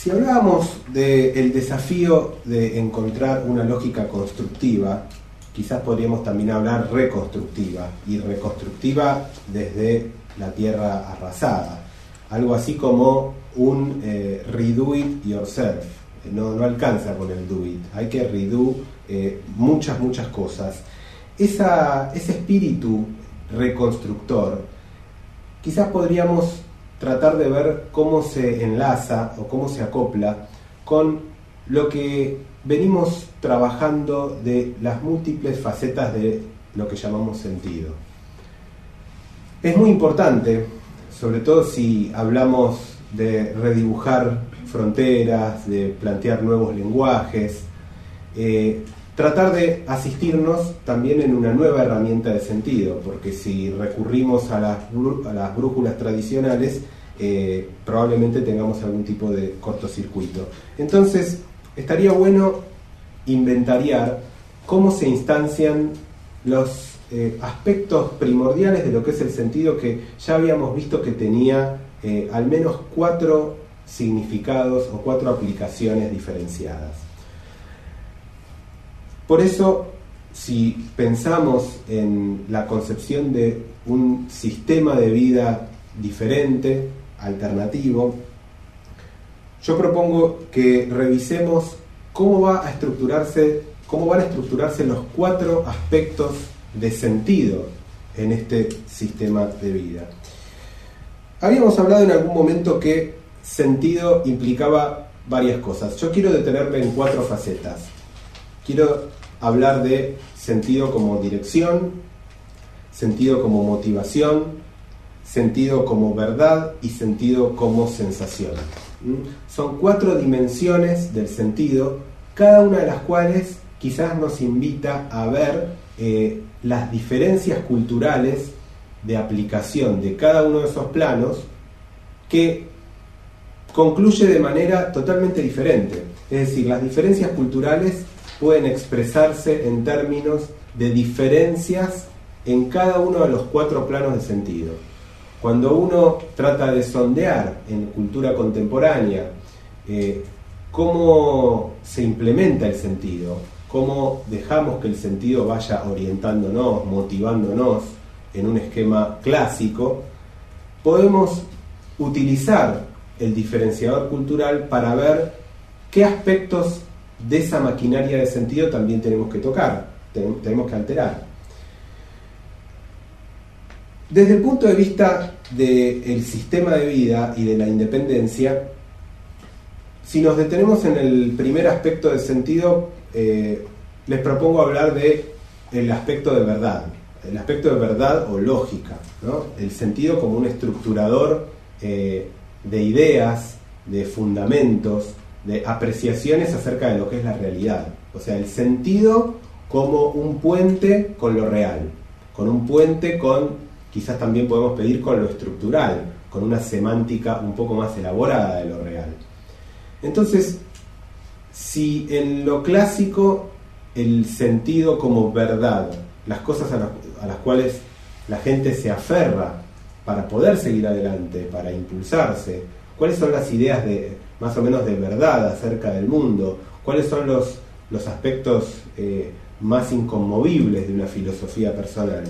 Si hablábamos del desafío de encontrar una lógica constructiva, quizás podríamos también hablar reconstructiva, y reconstructiva desde la tierra arrasada. Algo así como un redo it yourself. No alcanza con el do it, hay que redo muchas cosas. Ese espíritu reconstructor, quizás podríamos tratar de ver cómo se enlaza o cómo se acopla con lo que venimos trabajando de las múltiples facetas de lo que llamamos sentido. Es muy importante, sobre todo si hablamos de redibujar fronteras, de plantear nuevos lenguajes, tratar de asistirnos también en una nueva herramienta de sentido, porque si recurrimos a las brújulas tradicionales, probablemente tengamos algún tipo de cortocircuito. Entonces, estaría bueno inventariar cómo se instancian los aspectos primordiales de lo que es el sentido, que ya habíamos visto que tenía al menos 4 significados o 4 aplicaciones diferenciadas. Por eso, si pensamos en la concepción de un sistema de vida diferente, alternativo, yo propongo que revisemos cómo van a estructurarse los 4 aspectos de sentido en este sistema de vida. Habíamos hablado en algún momento que sentido implicaba varias cosas. Yo quiero detenerme en 4 facetas. Quiero hablar de sentido como dirección, sentido como motivación, sentido como verdad y sentido como sensación. Son 4 dimensiones del sentido, cada una de las cuales quizás nos invita a ver las diferencias culturales de aplicación de cada uno de esos planos, que concluye de manera totalmente diferente. Es decir, las diferencias culturales pueden expresarse en términos de diferencias en cada uno de los 4 planos de sentido. Cuando uno trata de sondear en cultura contemporánea cómo se implementa el sentido, cómo dejamos que el sentido vaya orientándonos, motivándonos en un esquema clásico, podemos utilizar el diferenciador cultural para ver qué aspectos de esa maquinaria de sentido también tenemos que tocar, tenemos que alterar. Desde el punto de vista del sistema de vida y de la independencia, si nos detenemos en el primer aspecto de sentido, les propongo hablar del aspecto de verdad, el aspecto de verdad o lógica, ¿no? El sentido como un estructurador de ideas, de fundamentos, de apreciaciones acerca de lo que es la realidad. O sea, el sentido como un puente con lo real, con un puente con, quizás también podemos pedir, con lo estructural, con una semántica un poco más elaborada de lo real. Entonces, si en lo clásico el sentido como verdad, las cosas a las cuales la gente se aferra para poder seguir adelante, para impulsarse, cuáles son las ideas más o menos de verdad acerca del mundo, cuáles son los aspectos más inconmovibles de una filosofía personal.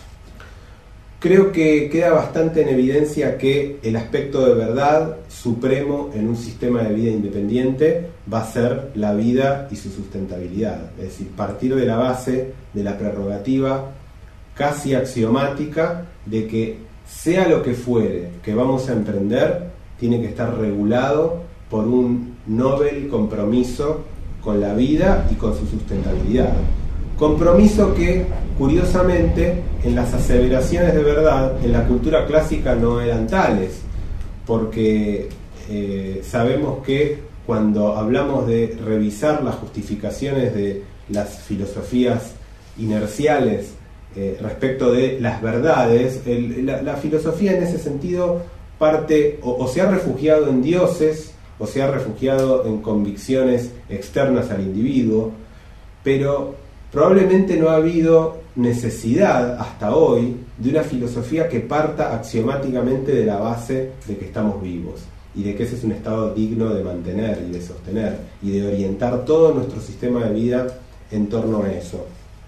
Creo que queda bastante en evidencia que el aspecto de verdad supremo en un sistema de vida independiente va a ser la vida y su sustentabilidad. Es decir, partir de la base de la prerrogativa casi axiomática de que sea lo que fuere que vamos a emprender, tiene que estar regulado por un noble compromiso con la vida y con su sustentabilidad. Compromiso que, curiosamente, en las aseveraciones de verdad, en la cultura clásica no eran tales, porque sabemos que cuando hablamos de revisar las justificaciones de las filosofías inerciales respecto de las verdades, la filosofía en ese sentido parte o se ha refugiado en dioses o se ha refugiado en convicciones externas al individuo, pero probablemente no ha habido necesidad hasta hoy de una filosofía que parta axiomáticamente de la base de que estamos vivos. y de que ese es un estado digno de mantener y de sostener y de orientar todo nuestro sistema de vida en torno a eso.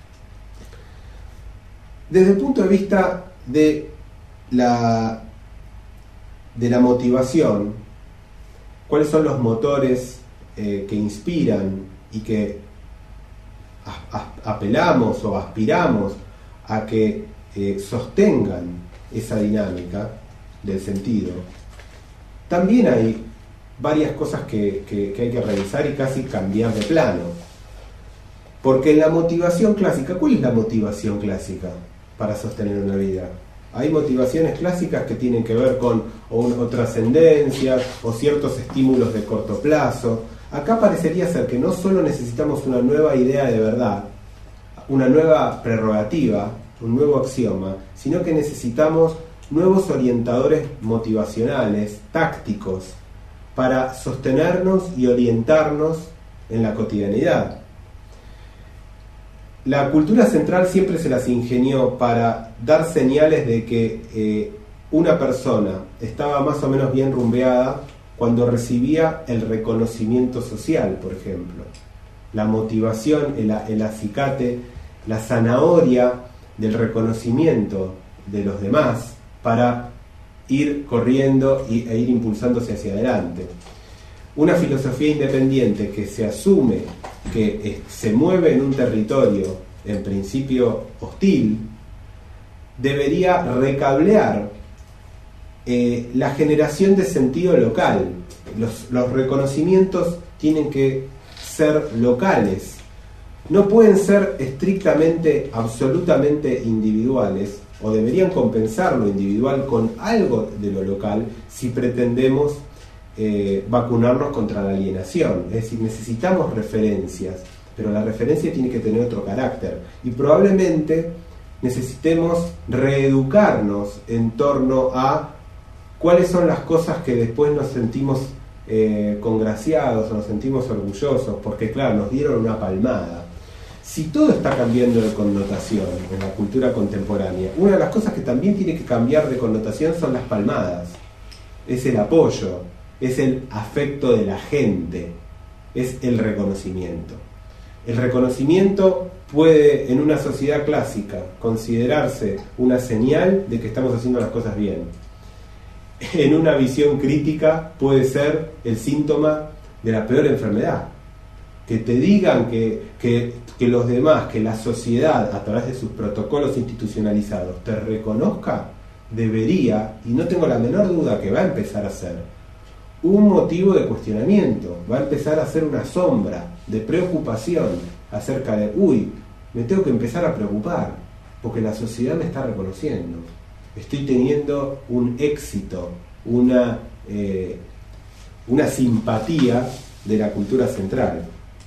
Desde el punto de vista de la motivación, ¿cuáles son los motores que inspiran y que apelamos o aspiramos a que sostengan esa dinámica del sentido? También hay varias cosas que hay que revisar y casi cambiar de plano. Porque la motivación clásica, ¿cuál es la motivación clásica para sostener una vida? Hay motivaciones clásicas que tienen que ver con o trascendencias o ciertos estímulos de corto plazo. Acá parecería ser que no solo necesitamos una nueva idea de verdad, una nueva prerrogativa, un nuevo axioma, sino que necesitamos nuevos orientadores motivacionales, tácticos, para sostenernos y orientarnos en la cotidianidad. La cultura central siempre se las ingenió para dar señales de que una persona estaba más o menos bien rumbeada cuando recibía el reconocimiento social, por ejemplo. La motivación, el acicate, la zanahoria del reconocimiento de los demás para ir corriendo e ir impulsándose hacia adelante. Una filosofía independiente que se asume que se mueve en un territorio en principio hostil, debería recablear la generación de sentido local. Los reconocimientos tienen que ser locales, no pueden ser estrictamente, absolutamente individuales, o deberían compensar lo individual con algo de lo local si pretendemos vacunarnos contra la alienación. Es decir, necesitamos referencias, pero la referencia tiene que tener otro carácter, y probablemente necesitemos reeducarnos en torno a cuáles son las cosas que después nos sentimos congraciados o nos sentimos orgullosos, porque claro, nos dieron una palmada. Si todo está cambiando de connotación en la cultura contemporánea, una de las cosas que también tiene que cambiar de connotación son las palmadas, es el apoyo, es el afecto de la gente, es el reconocimiento. El reconocimiento puede, en una sociedad clásica, considerarse una señal de que estamos haciendo las cosas bien. En una visión crítica puede ser el síntoma de la peor enfermedad. Que te digan que los demás, que la sociedad, a través de sus protocolos institucionalizados, te reconozca, debería, y no tengo la menor duda que va a empezar a ser, un motivo de cuestionamiento, va a empezar a ser una sombra de preocupación acerca de, me tengo que empezar a preocupar, porque la sociedad me está reconociendo, estoy teniendo un éxito, una simpatía de la cultura central.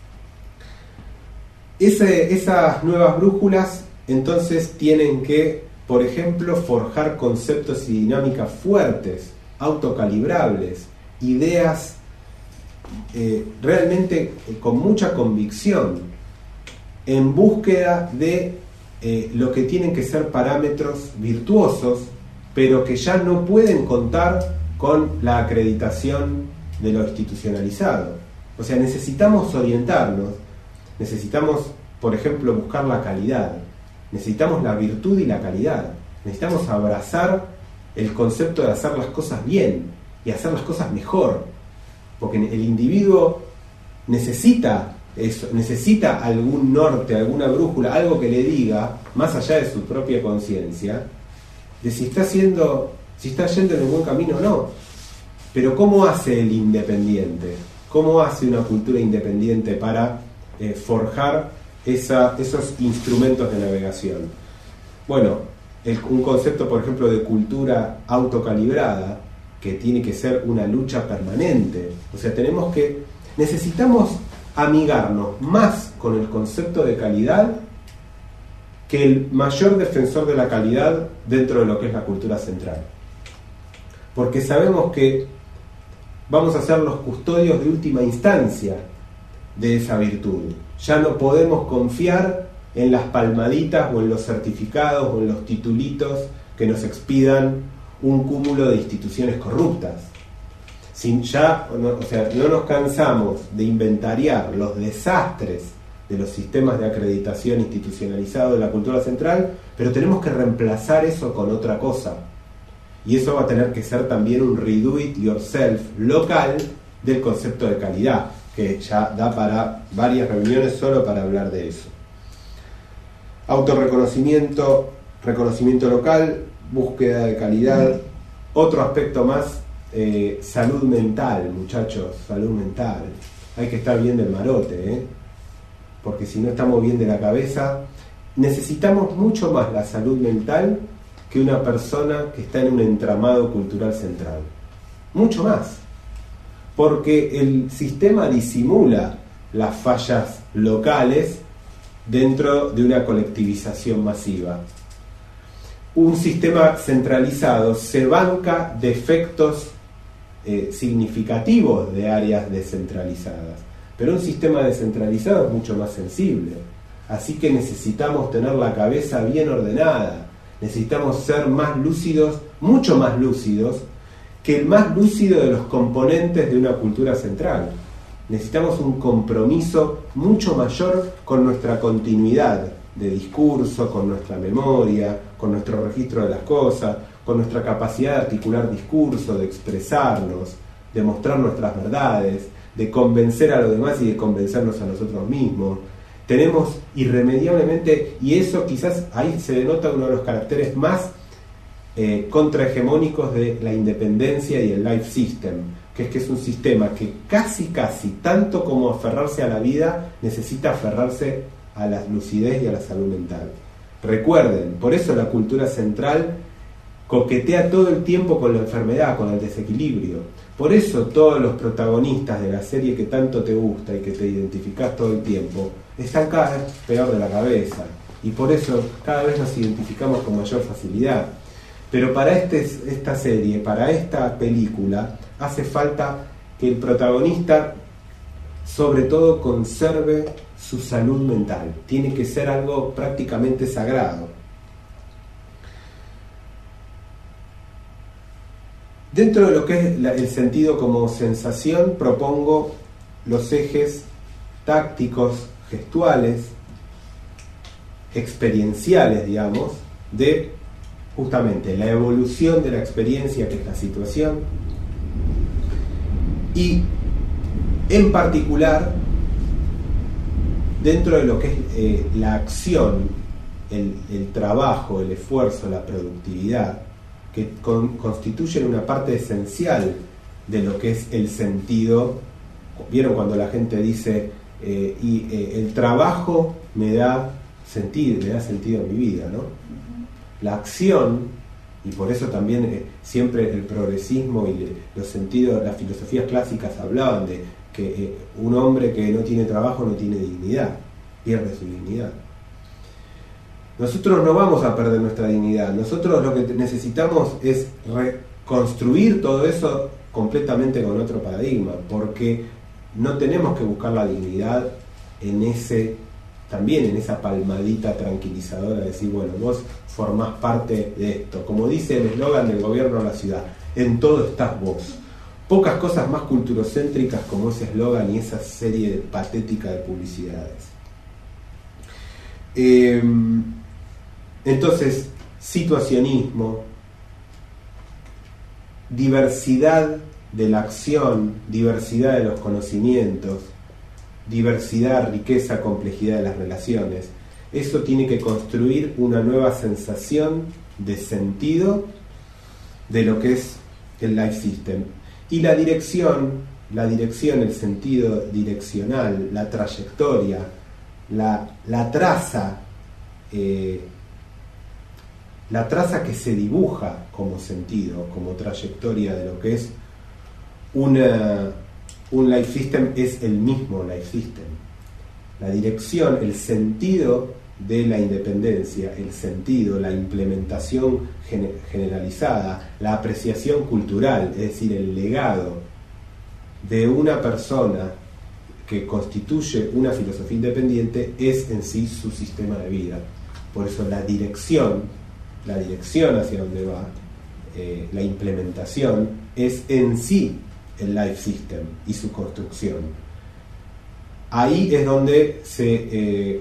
Esas nuevas brújulas entonces tienen que, por ejemplo, forjar conceptos y dinámicas fuertes, autocalibrables, ideas realmente con mucha convicción, en búsqueda de lo que tienen que ser parámetros virtuosos, pero que ya no pueden contar con la acreditación de lo institucionalizado. O sea, necesitamos orientarnos, necesitamos, por ejemplo, buscar la calidad, necesitamos la virtud y la calidad, necesitamos abrazar el concepto de hacer las cosas bien y hacer las cosas mejor, porque el individuo necesita eso, necesita algún norte, alguna brújula, algo que le diga, más allá de su propia conciencia, de si está yendo en el buen camino o no. Pero ¿cómo hace el independiente? ¿Cómo hace una cultura independiente para forjar esos instrumentos de navegación? Bueno, un concepto, por ejemplo, de cultura autocalibrada, que tiene que ser una lucha permanente. O sea, necesitamos amigarnos más con el concepto de calidad que el mayor defensor de la calidad dentro de lo que es la cultura central. Porque sabemos que vamos a ser los custodios de última instancia de esa virtud. Ya no podemos confiar en las palmaditas o en los certificados o en los titulitos que nos expidan un cúmulo de instituciones corruptas. no nos cansamos de inventariar los desastres de los sistemas de acreditación institucionalizado de la cultura central, pero tenemos que reemplazar eso con otra cosa. Y eso va a tener que ser también un redo it yourself local del concepto de calidad, que ya da para varias reuniones solo para hablar de eso. Autorreconocimiento, reconocimiento local, búsqueda de calidad. Otro aspecto más, salud mental, muchachos, salud mental. Hay que estar bien del marote, porque si no estamos bien de la cabeza, necesitamos mucho más la salud mental que una persona que está en un entramado cultural central. Mucho más. Porque el sistema disimula las fallas locales dentro de una colectivización masiva. Un sistema centralizado se banca defectos significativos de áreas descentralizadas, pero un sistema descentralizado es mucho más sensible, así que necesitamos tener la cabeza bien ordenada, necesitamos ser más lúcidos, mucho más lúcidos que el más lúcido de los componentes de una cultura central. Necesitamos un compromiso mucho mayor con nuestra continuidad de discurso, con nuestra memoria, con nuestro registro de las cosas, con nuestra capacidad de articular discurso, de expresarnos, de mostrar nuestras verdades, de convencer a los demás y de convencernos a nosotros mismos. Tenemos irremediablemente, y eso quizás ahí se denota uno de los caracteres más contrahegemónicos de la independencia y el life system, que es un sistema que casi tanto como aferrarse a la vida necesita aferrarse a la lucidez y a la salud mental. Recuerden, por eso la cultura central coquetea todo el tiempo con la enfermedad, con el desequilibrio. Por eso todos los protagonistas de la serie que tanto te gusta y que te identificás todo el tiempo están cada vez peor de la cabeza, y por eso cada vez nos identificamos con mayor facilidad. Pero para esta serie, para esta película, hace falta que el protagonista sobre todo conserve su salud mental. Tiene que ser algo prácticamente sagrado. Dentro de lo que es el sentido como sensación, propongo los ejes tácticos, gestuales, experienciales, digamos, de justamente la evolución de la experiencia, que es la situación, y en particular dentro de lo que es la acción, el trabajo, el esfuerzo, la productividad, que constituyen una parte esencial de lo que es el sentido. ¿Vieron cuando la gente dice el trabajo me da sentido a mi vida, ¿no? La acción, y por eso también siempre el progresismo y los sentidos, las filosofías clásicas hablaban de que un hombre que no tiene trabajo no tiene dignidad, pierde su dignidad. Nosotros no vamos a perder nuestra dignidad, nosotros lo que necesitamos es reconstruir todo eso completamente con otro paradigma, porque no tenemos que buscar la dignidad también en esa palmadita tranquilizadora de decir, bueno, vos formás parte de esto. Como dice el eslogan del gobierno de la ciudad, en todo estás vos. Pocas cosas más culturocéntricas como ese eslogan y esa serie patética de publicidades. Entonces, situacionismo, diversidad de la acción, diversidad de los conocimientos, diversidad, riqueza, complejidad de las relaciones. Eso tiene que construir una nueva sensación de sentido de lo que es el life system. Y la dirección, el sentido direccional, la trayectoria, la traza que se dibuja como sentido, como trayectoria de lo que es un life system, es el mismo life system. La dirección, el sentido de la independencia, el sentido, la implementación generalizada, la apreciación cultural, es decir, el legado de una persona que constituye una filosofía independiente, es en sí su sistema de vida. Por eso la dirección hacia donde va, la implementación, es en sí el life system y su construcción. Ahí es donde se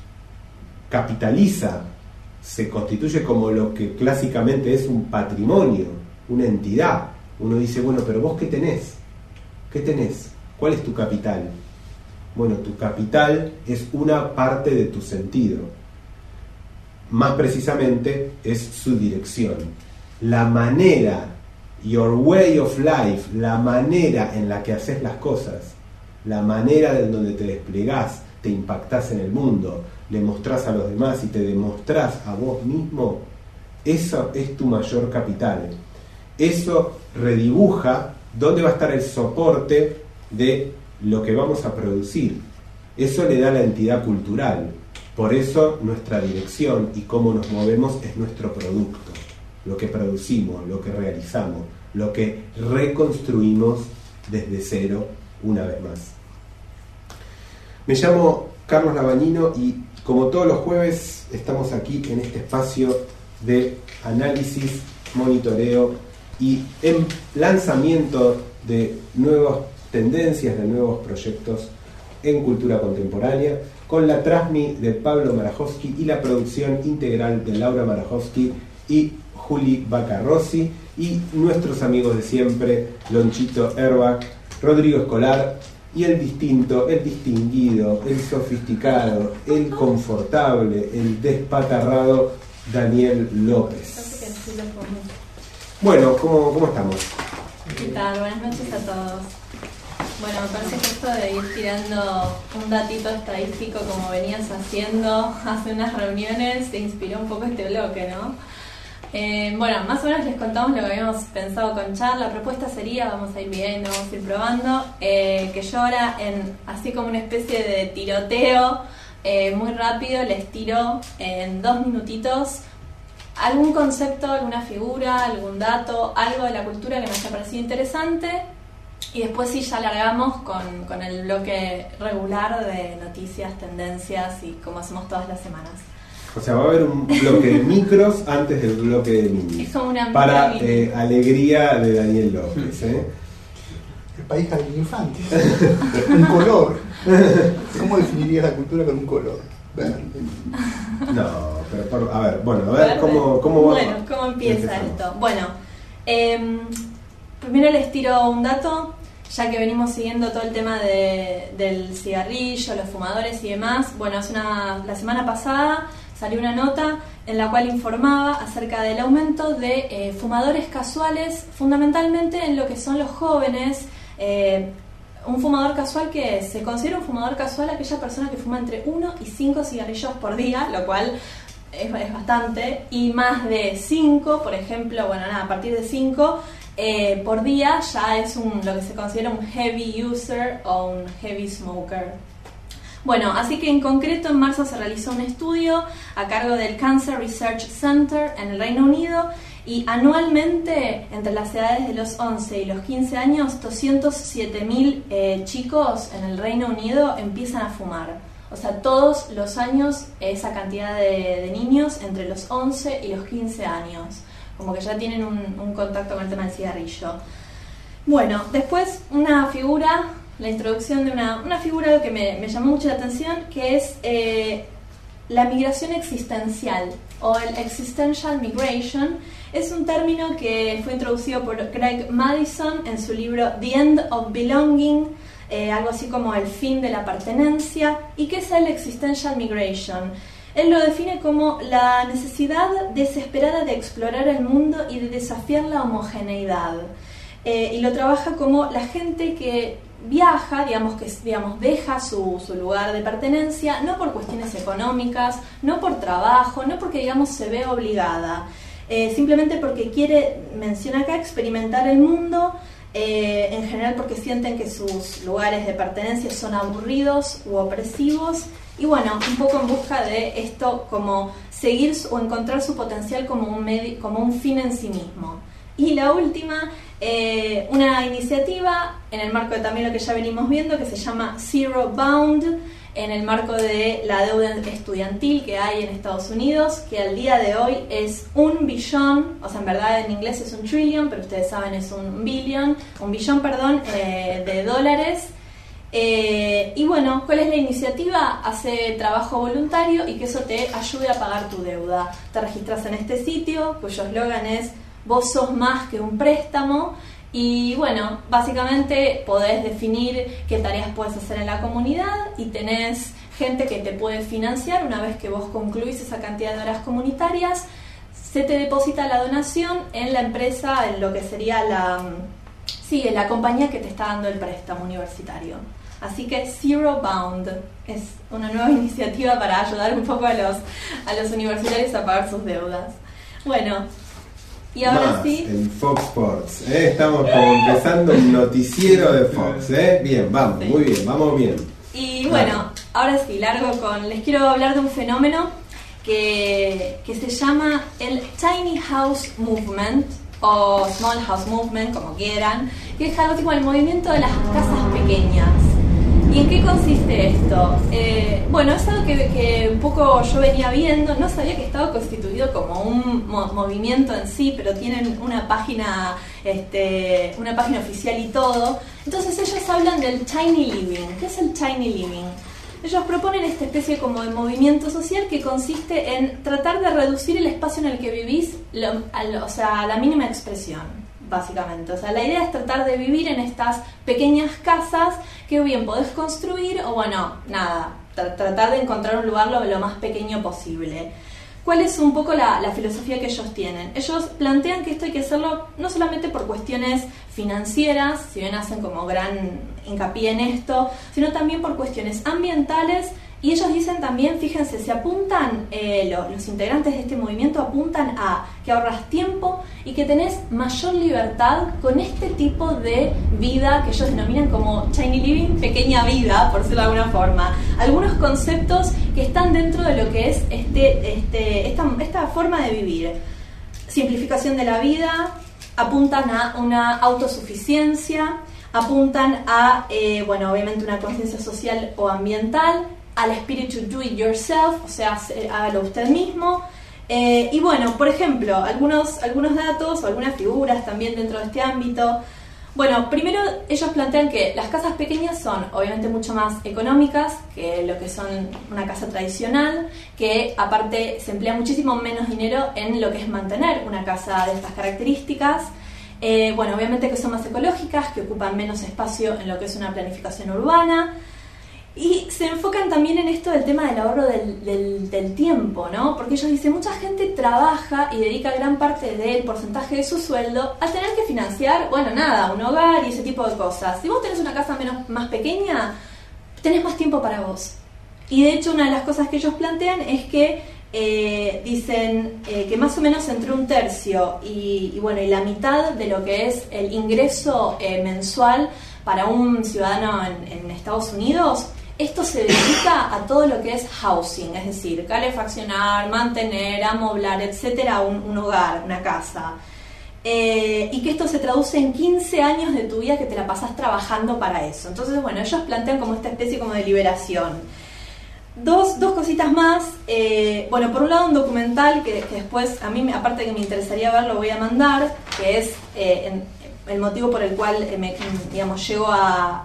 capitaliza, se constituye como lo que clásicamente es un patrimonio, una entidad. Uno dice, bueno, pero vos ¿qué tenés? ¿Qué tenés? ¿Cuál es tu capital? Bueno, tu capital es una parte de tu sentido. Más precisamente es su dirección. La manera, your way of life, la manera en la que haces las cosas, la manera en donde te desplegás, te impactás en el mundo, le mostrás a los demás y te demostrás a vos mismo, eso es tu mayor capital. Eso redibuja dónde va a estar el soporte de lo que vamos a producir. Eso le da la entidad cultural. Por eso nuestra dirección y cómo nos movemos es nuestro producto, lo que producimos, lo que realizamos, lo que reconstruimos desde cero una vez más. Me llamo Carlos Labañino y como todos los jueves estamos aquí en este espacio de análisis, monitoreo y en lanzamiento de nuevas tendencias, de nuevos proyectos en cultura contemporánea, con la Trasmi de Pablo Marajowski y la producción integral de Laura Marajowski y Juli Bacarrossi, y nuestros amigos de siempre, Lonchito Erbach, Rodrigo Escolar, y el distinto, el distinguido, el sofisticado, el confortable, el despatarrado Daniel López. Bueno, ¿cómo estamos? ¿Qué tal? Buenas noches a todos. Bueno, me parece que esto de ir tirando un datito estadístico como venías haciendo hace unas reuniones te inspiró un poco este bloque, ¿no? Bueno, más o menos les contamos lo que habíamos pensado con Char. La propuesta sería, vamos a ir viendo, vamos a ir probando, que yo ahora, así como una especie de tiroteo muy rápido, les tiro en 2 minutitos algún concepto, alguna figura, algún dato, algo de la cultura que me haya parecido interesante, y después sí ya alargamos con el bloque regular de noticias, tendencias y como hacemos todas las semanas. O sea, va a haber un bloque de micros antes del bloque de minis. Es como una para alegría de Daniel López. El país Jardín Infantes. Un color. ¿Cómo definirías la cultura con un color? Verde. No, pero a ver, ¿cómo va? Bueno, ¿cómo empieza esto? Bueno, primero les tiro un dato, ya que venimos siguiendo todo el tema del cigarrillo, los fumadores y demás. Bueno, la semana pasada salió una nota en la cual informaba acerca del aumento de fumadores casuales, fundamentalmente en lo que son los jóvenes. Un fumador casual, que se considera un fumador casual aquella persona que fuma entre 1 y 5 cigarrillos por día, lo cual es bastante, y más de 5, por ejemplo, a partir de 5 por día ya es lo que se considera un heavy user o un heavy smoker. Bueno, así que en concreto en marzo se realizó un estudio a cargo del Cancer Research Center en el Reino Unido, y anualmente entre las edades de los 11 y los 15 años 207.000 chicos en el Reino Unido empiezan a fumar. O sea, todos los años esa cantidad de niños entre los 11 y los 15 años, como que ya tienen un contacto con el tema del cigarrillo. Bueno, después una figura, la introducción de una figura que me llamó mucho la atención, que es la migración existencial o el existential migration. Es un término que fue introducido por Craig Madison en su libro The End of Belonging, algo así como el fin de la pertenencia. ¿Y qué es el existential migration? Él lo define como la necesidad desesperada de explorar el mundo y de desafiar la homogeneidad. Y lo trabaja como la gente que viaja, deja su lugar de pertenencia, no por cuestiones económicas, no por trabajo, no porque, se ve obligada, simplemente porque quiere, menciona acá, experimentar el mundo, en general porque sienten que sus lugares de pertenencia son aburridos u opresivos, y un poco en busca de esto, como seguir o encontrar su potencial como un fin en sí mismo. Y la última, una iniciativa en el marco de también lo que ya venimos viendo, que se llama Zero Bound, en el marco de la deuda estudiantil que hay en Estados Unidos, que al día de hoy es 1 billón, o sea, en verdad en inglés es 1 trillion, pero ustedes saben es 1 billón de dólares. Y bueno, ¿cuál es la iniciativa? Hace trabajo voluntario y que eso te ayude a pagar tu deuda. Te registras en este sitio, cuyo eslogan es "Vos sos más que un préstamo". Y bueno, básicamente podés definir qué tareas puedes hacer en la comunidad y tenés gente que te puede financiar. Una vez que vos concluís esa cantidad de horas comunitarias, se te deposita la donación en la empresa, en lo que sería la compañía que te está dando el préstamo universitario. Así que Zero Bound es una nueva iniciativa para ayudar un poco a los universitarios a pagar sus deudas. Bueno, y ahora más sí. En Fox Sports, estamos como empezando un noticiero de Fox, Bien, vamos, Sí. Muy bien, vamos bien. Y bueno, ahora sí, les quiero hablar de un fenómeno que se llama el Tiny House Movement, o Small House Movement, como quieran, que es algo como el movimiento de las casas pequeñas. ¿Y en qué consiste esto? Bueno, es algo que un poco yo venía viendo, no sabía que estaba constituido como un movimiento en sí, pero tienen una página oficial y todo. Entonces ellos hablan del Tiny Living. ¿Qué es el Tiny Living? Ellos proponen esta especie como de movimiento social que consiste en tratar de reducir el espacio en el que vivís, a la mínima expresión, básicamente. O sea, la idea es tratar de vivir en estas pequeñas casas que o bien podés construir o bueno, nada, tratar de encontrar un lugar lo más pequeño posible. ¿Cuál es un poco la filosofía que ellos tienen? Ellos plantean que esto hay que hacerlo no solamente por cuestiones financieras, si bien hacen como gran hincapié en esto, sino también por cuestiones ambientales. Y ellos dicen también, fíjense, se apuntan, los integrantes de este movimiento apuntan a que ahorras tiempo y que tenés mayor libertad con este tipo de vida que ellos denominan como Tiny Living, pequeña vida, por decirlo de alguna forma. Algunos conceptos que están dentro de lo que es esta forma de vivir. Simplificación de la vida, apuntan a una autosuficiencia, apuntan a, obviamente una conciencia social o ambiental, al espíritu do it yourself, o sea, hágalo usted mismo. Y bueno, por ejemplo, algunos datos o algunas figuras también dentro de este ámbito. Bueno, primero ellos plantean que las casas pequeñas son obviamente mucho más económicas que lo que son una casa tradicional, que aparte se emplea muchísimo menos dinero en lo que es mantener una casa de estas características. Obviamente que son más ecológicas, que ocupan menos espacio en lo que es una planificación urbana. Y se enfocan también en esto del tema del ahorro del tiempo, ¿no? Porque ellos dicen, mucha gente trabaja y dedica gran parte del porcentaje de su sueldo a tener que financiar, un hogar y ese tipo de cosas. Si vos tenés una casa más pequeña, tenés más tiempo para vos. Y de hecho una de las cosas que ellos plantean es que dicen que más o menos entre 1/3 y la mitad de lo que es el ingreso mensual para un ciudadano en Estados Unidos, esto se dedica a todo lo que es housing, es decir, calefaccionar, mantener, amoblar, etcétera, un hogar, una casa. Y que esto se traduce en 15 años de tu vida que te la pasás trabajando para eso. Entonces, ellos plantean como esta especie como de liberación. Dos cositas más. Por un lado, un documental que después, a mí, aparte que me interesaría ver, lo voy a mandar, que es el motivo por el cual llego a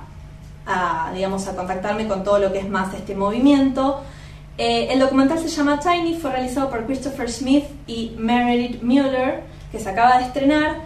contactarme con todo lo que es más este movimiento. El documental se llama Tiny, fue realizado por Christopher Smith y Meredith Mueller, que se acaba de estrenar.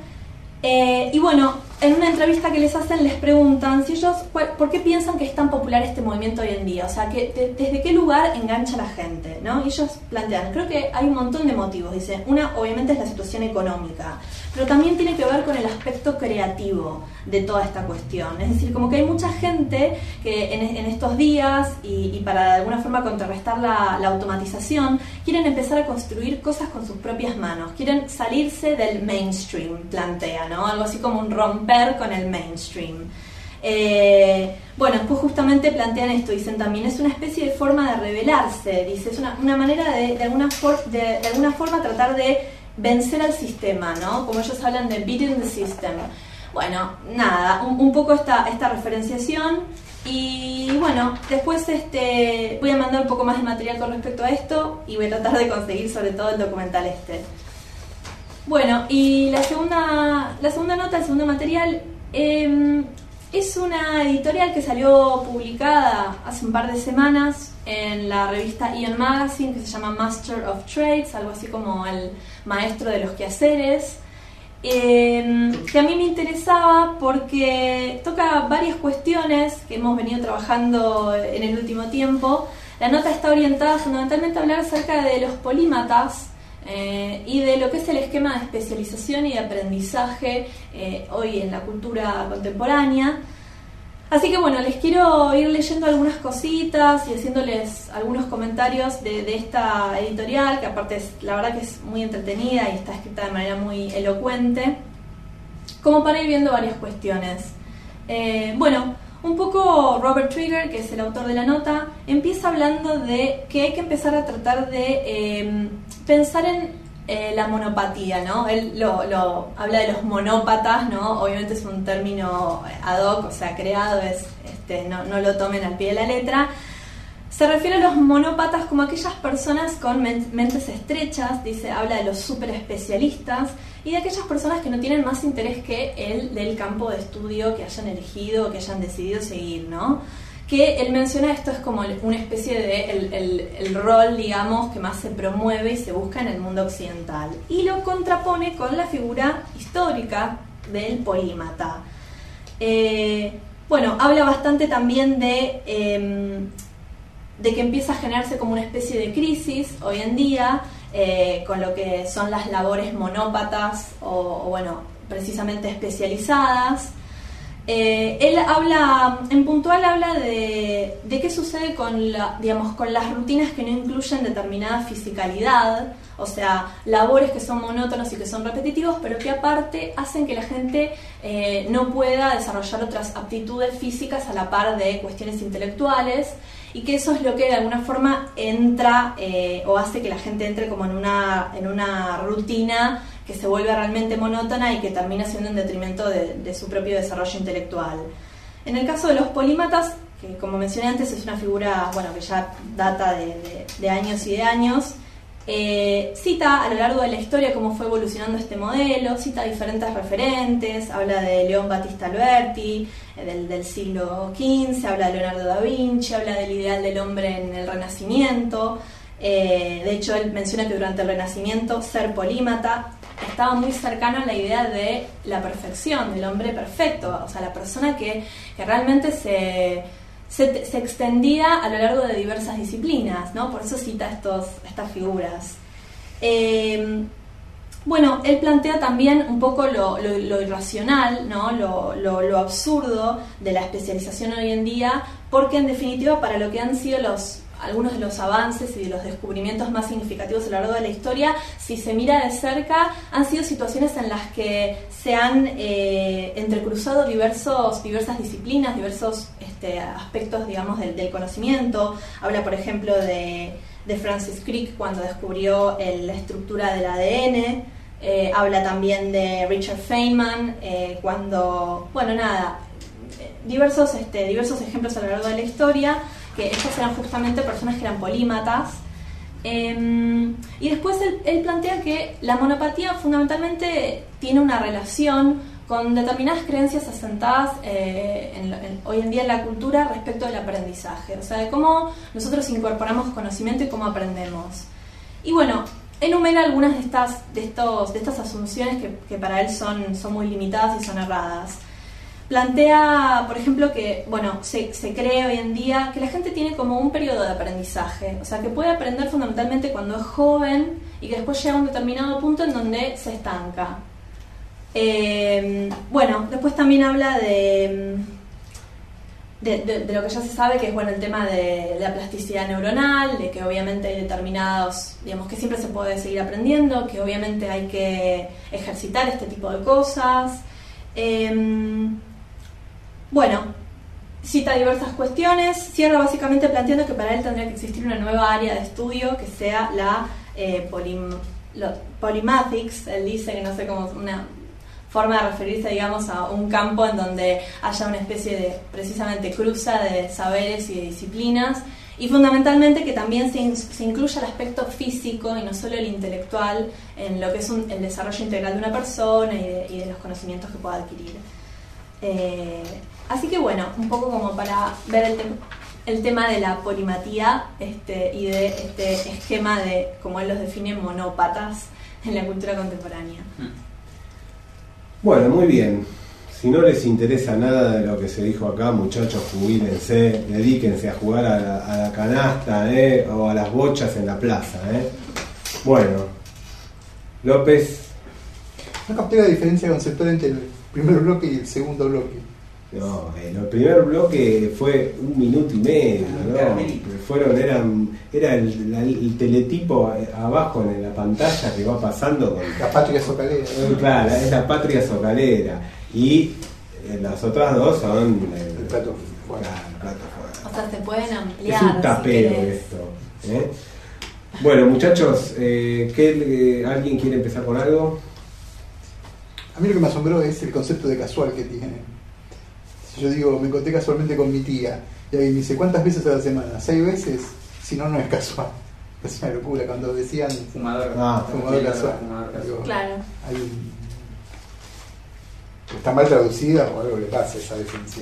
En una entrevista que les hacen les preguntan si ellos, ¿por qué piensan que es tan popular este movimiento hoy en día? O sea, ¿desde qué lugar engancha a la gente, ¿no? Y ellos plantean, creo que hay un montón de motivos. Dicen, una obviamente es la situación económica, pero también tiene que ver con el aspecto creativo de toda esta cuestión. Es decir, como que hay mucha gente que en estos días, y para de alguna forma contrarrestar la automatización, quieren empezar a construir cosas con sus propias manos, quieren salirse del mainstream, plantea, ¿no? Algo así como un romper con el mainstream. Después justamente plantean esto, dicen también, es una especie de forma de rebelarse, dice, es una manera de alguna forma tratar de vencer al sistema, ¿no? Como ellos hablan de beating the system. Un poco esta referenciación. Y bueno, después voy a mandar un poco más de material con respecto a esto y voy a tratar de conseguir sobre todo el documental este. Bueno, y la segunda nota, el segundo material, es una editorial que salió publicada hace un par de semanas en la revista Ion Magazine, que se llama Master of Trades, algo así como el maestro de los quehaceres, que a mí me interesaba porque toca varias cuestiones que hemos venido trabajando en el último tiempo. La nota está orientada fundamentalmente a hablar acerca de los polímatas y de lo que es el esquema de especialización y de aprendizaje hoy en la cultura contemporánea. Así que bueno, les quiero ir leyendo algunas cositas y haciéndoles algunos comentarios de esta editorial, que aparte la verdad que es muy entretenida y está escrita de manera muy elocuente, como para ir viendo varias cuestiones. Bueno, un poco Robert Trigger, que es el autor de la nota, empieza hablando de que hay que empezar a tratar de pensar en la monopatía, ¿no? Él lo habla de los monópatas, ¿no? Obviamente es un término ad hoc, o sea, creado, no lo tomen al pie de la letra. Se refiere a los monópatas como aquellas personas con mentes estrechas, habla de los super especialistas y de aquellas personas que no tienen más interés que el del campo de estudio que hayan elegido o que hayan decidido seguir, ¿no? Que él menciona esto es como una especie de el rol, digamos, que más se promueve y se busca en el mundo occidental. Y lo contrapone con la figura histórica del polímata. Bueno, habla bastante también de que empieza a generarse como una especie de crisis hoy en día con lo que son las labores monópatas o bueno, precisamente especializadas. Él habla, en puntual habla de qué sucede con las rutinas que no incluyen determinada fisicalidad, o sea, labores que son monótonos y que son repetitivos, pero que aparte hacen que la gente no pueda desarrollar otras aptitudes físicas a la par de cuestiones intelectuales, y que eso es lo que de alguna forma entra o hace que la gente entre como en una rutina que se vuelve realmente monótona y que termina siendo en detrimento de su propio desarrollo intelectual. En el caso de los polímatas, que como mencioné antes es una figura que ya data de años y de años, cita a lo largo de la historia cómo fue evolucionando este modelo, cita diferentes referentes, habla de León Battista Alberti, del siglo XV, habla de Leonardo da Vinci, habla del ideal del hombre en el Renacimiento. De hecho, él menciona que durante el Renacimiento ser polímata estaba muy cercano a la idea de la perfección, del hombre perfecto, o sea, la persona que realmente se extendía a lo largo de diversas disciplinas, ¿no? Por eso cita estas figuras. Bueno, él plantea también un poco lo irracional, ¿no? Lo absurdo de la especialización hoy en día, porque en definitiva para lo que han sido algunos de los avances y de los descubrimientos más significativos a lo largo de la historia, si se mira de cerca, han sido situaciones en las que se han entrecruzado diversas disciplinas, diversos aspectos, digamos, del conocimiento. Habla, por ejemplo, de Francis Crick cuando descubrió la estructura del ADN. Habla también de Richard Feynman cuando, diversos ejemplos a lo largo de la historia, que estas eran justamente personas que eran polímatas. Y después él plantea que la monopatía fundamentalmente tiene una relación con determinadas creencias asentadas hoy en día en la cultura respecto del aprendizaje, o sea, de cómo nosotros incorporamos conocimiento y cómo aprendemos. Y bueno, enumera algunas de estas asunciones que para él son muy limitadas y son erradas. Plantea, por ejemplo, que se cree hoy en día que la gente tiene como un periodo de aprendizaje, o sea, que puede aprender fundamentalmente cuando es joven y que después llega a un determinado punto en donde se estanca. Después también habla de lo que ya se sabe, que es el tema de la plasticidad neuronal, de que obviamente hay determinados, digamos, que siempre se puede seguir aprendiendo, que obviamente hay que ejercitar este tipo de cosas. Cita diversas cuestiones, cierra básicamente planteando que para él tendría que existir una nueva área de estudio que sea la polymatics. Él dice que no sé cómo, forma de referirse, digamos, a un campo en donde haya una especie de, precisamente, cruza de saberes y de disciplinas, y fundamentalmente que también se incluya el aspecto físico y no solo el intelectual en lo que es el desarrollo integral de una persona y de los conocimientos que pueda adquirir. Así que bueno, un poco como para ver el tema de la polimatía y de este esquema de, como él los define, monópatas en la cultura contemporánea. Bueno, muy bien. Si no les interesa nada de lo que se dijo acá, muchachos, jubílense, dedíquense a jugar a la canasta, o a las bochas en la plaza. Bueno, López. No capté la diferencia conceptual entre el primer bloque y el segundo bloque. No, el primer bloque fue 1 minuto y medio, ¿no? Era el teletipo abajo en la pantalla que va pasando con la patria socalera. Claro, es la patria socalera. Y las otras dos son el plato fuera. Claro, el plato fuera. O sea, se pueden ampliar. Es un tapero esto. Bueno, muchachos, ¿alguien quiere empezar con algo? A mí lo que me asombró es el concepto de casual que tiene. Si yo digo, me encontré casualmente con mi tía, y alguien me dice, ¿cuántas veces a la semana? 6 veces, si no, no es casual. Es una locura cuando decían fumador casual. Digo, claro. Está mal traducida o algo le pasa a esa definición.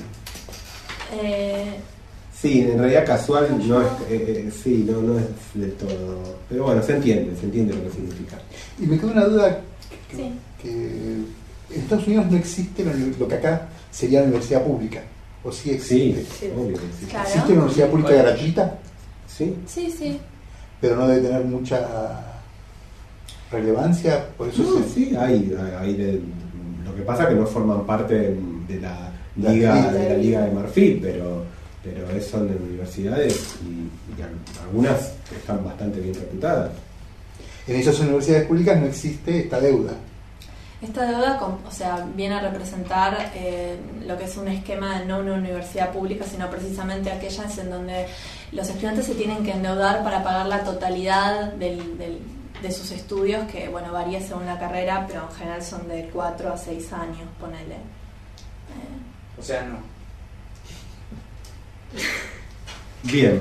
Sí, en realidad casual no es, no es del todo. Pero bueno, se entiende lo que significa. Y me queda una duda Sí. que en Estados Unidos no existe lo que acá sería la universidad pública. ¿O sí existe? Sí. Obvio que sí. Claro. ¿Existe una universidad pública gratuita? Sí. Sí. Pero no debe tener mucha relevancia, por eso No, sí, hay lo que pasa es que no forman parte de la Liga de Marfil, pero son universidades y algunas están bastante bien reputadas. En esas universidades públicas no existe esta deuda. Esta deuda, viene a representar lo que es un esquema de no una universidad pública, sino precisamente aquellas en donde los estudiantes se tienen que endeudar para pagar la totalidad de sus estudios, que bueno, varía según la carrera, pero en general son de 4 a 6 años, ponele. O sea, no. Bien.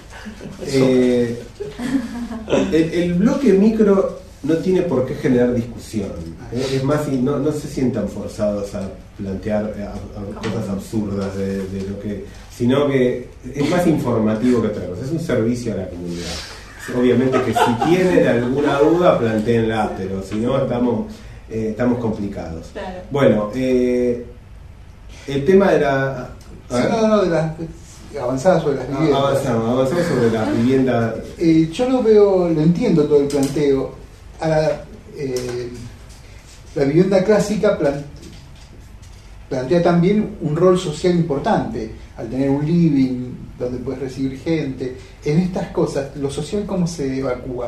El bloque micro no tiene por qué generar discusión. Es más, no se sientan forzados a plantear cosas absurdas de lo que, sino que es más informativo que otra cosa. Es un servicio a la comunidad. Obviamente que si tienen alguna duda, plantéenla, pero si no estamos complicados. Claro. Bueno, el tema de la... de las avanzadas sobre las viviendas. Avanzamos sobre la vivienda. Yo lo entiendo todo el planteo. Ahora, la vivienda clásica plantea también un rol social importante, al tener un living donde puedes recibir gente. En estas cosas, ¿lo social cómo se evacúa?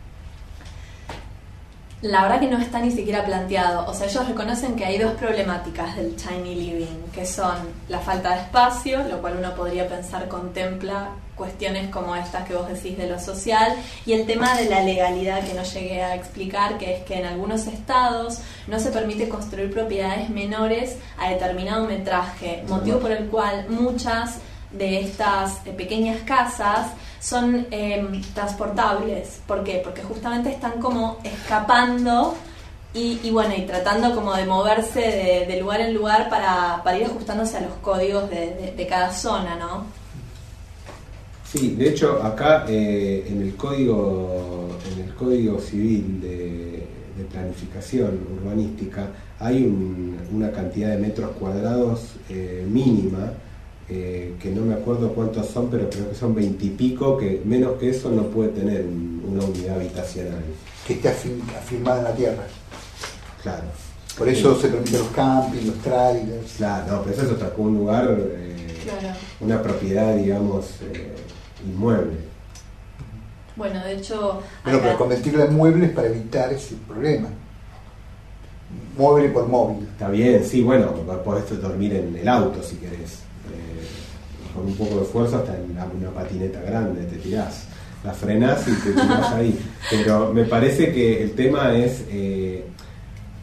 La verdad que no está ni siquiera planteado. O sea, ellos reconocen que hay dos problemáticas del tiny living, que son la falta de espacio, lo cual uno podría pensar contempla cuestiones como estas que vos decís de lo social, y el tema de la legalidad que no llegué a explicar, que es que en algunos estados no se permite construir propiedades menores a determinado metraje, motivo por el cual muchas de estas pequeñas casas son transportables. ¿Por qué? Porque justamente están como escapando y tratando como de moverse de lugar en lugar para ir ajustándose a los códigos de cada zona, ¿no? Sí, de hecho acá en el código civil de planificación urbanística hay una cantidad de metros cuadrados mínima, que no me acuerdo cuántos son, pero creo que son 20 y pico, que menos que eso no puede tener una unidad habitacional. Que esté afirmada en la tierra. Claro. Por eso se permiten los campings, los trailers. Claro, no, pero eso es otra cosa, un lugar, Claro. una propiedad, digamos, inmueble. Bueno, de hecho... Pero acá... para convertirlo en muebles para evitar ese problema. Mueble por móvil. Está bien, sí, bueno, podés dormir en el auto si querés. Con un poco de esfuerzo hasta en una patineta grande te tirás, la frenás y te tirás ahí. Pero me parece que el tema es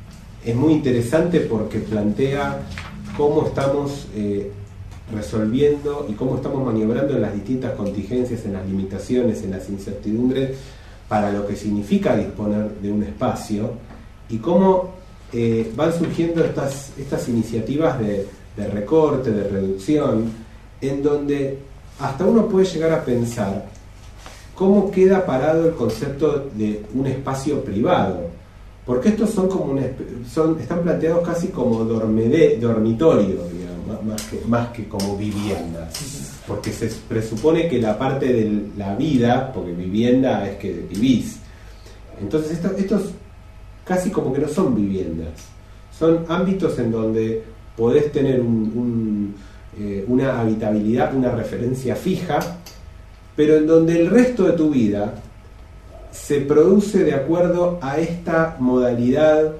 es muy interesante porque plantea cómo estamos resolviendo y cómo estamos maniobrando en las distintas contingencias, en las limitaciones, en las incertidumbres, para lo que significa disponer de un espacio, y cómo van surgiendo estas iniciativas de recorte, de reducción, en donde hasta uno puede llegar a pensar cómo queda parado el concepto de un espacio privado, porque estos son como están planteados casi como dormitorios, digamos, más que como viviendas, porque se presupone que la parte de la vida, porque vivienda es que vivís, entonces estos casi como que no son viviendas, son ámbitos en donde podés tener una habitabilidad, una referencia fija, pero en donde el resto de tu vida se produce de acuerdo a esta modalidad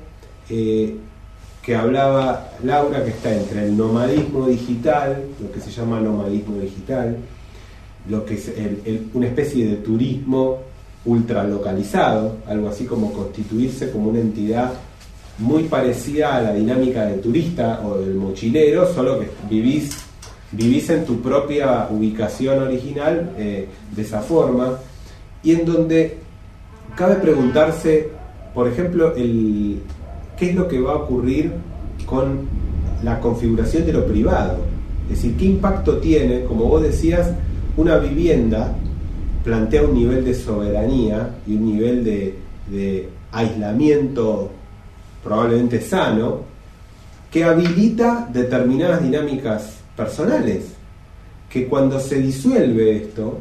que hablaba Laura, que está entre el nomadismo digital, lo que se llama nomadismo digital, lo que es una especie de turismo ultralocalizado, algo así como constituirse como una entidad muy parecida a la dinámica del turista o del mochilero, solo que vivís en tu propia ubicación original de esa forma, y en donde cabe preguntarse, por ejemplo, qué es lo que va a ocurrir con la configuración de lo privado, es decir, qué impacto tiene, como vos decías, una vivienda plantea un nivel de soberanía y un nivel de aislamiento probablemente sano, que habilita determinadas dinámicas personales, que cuando se disuelve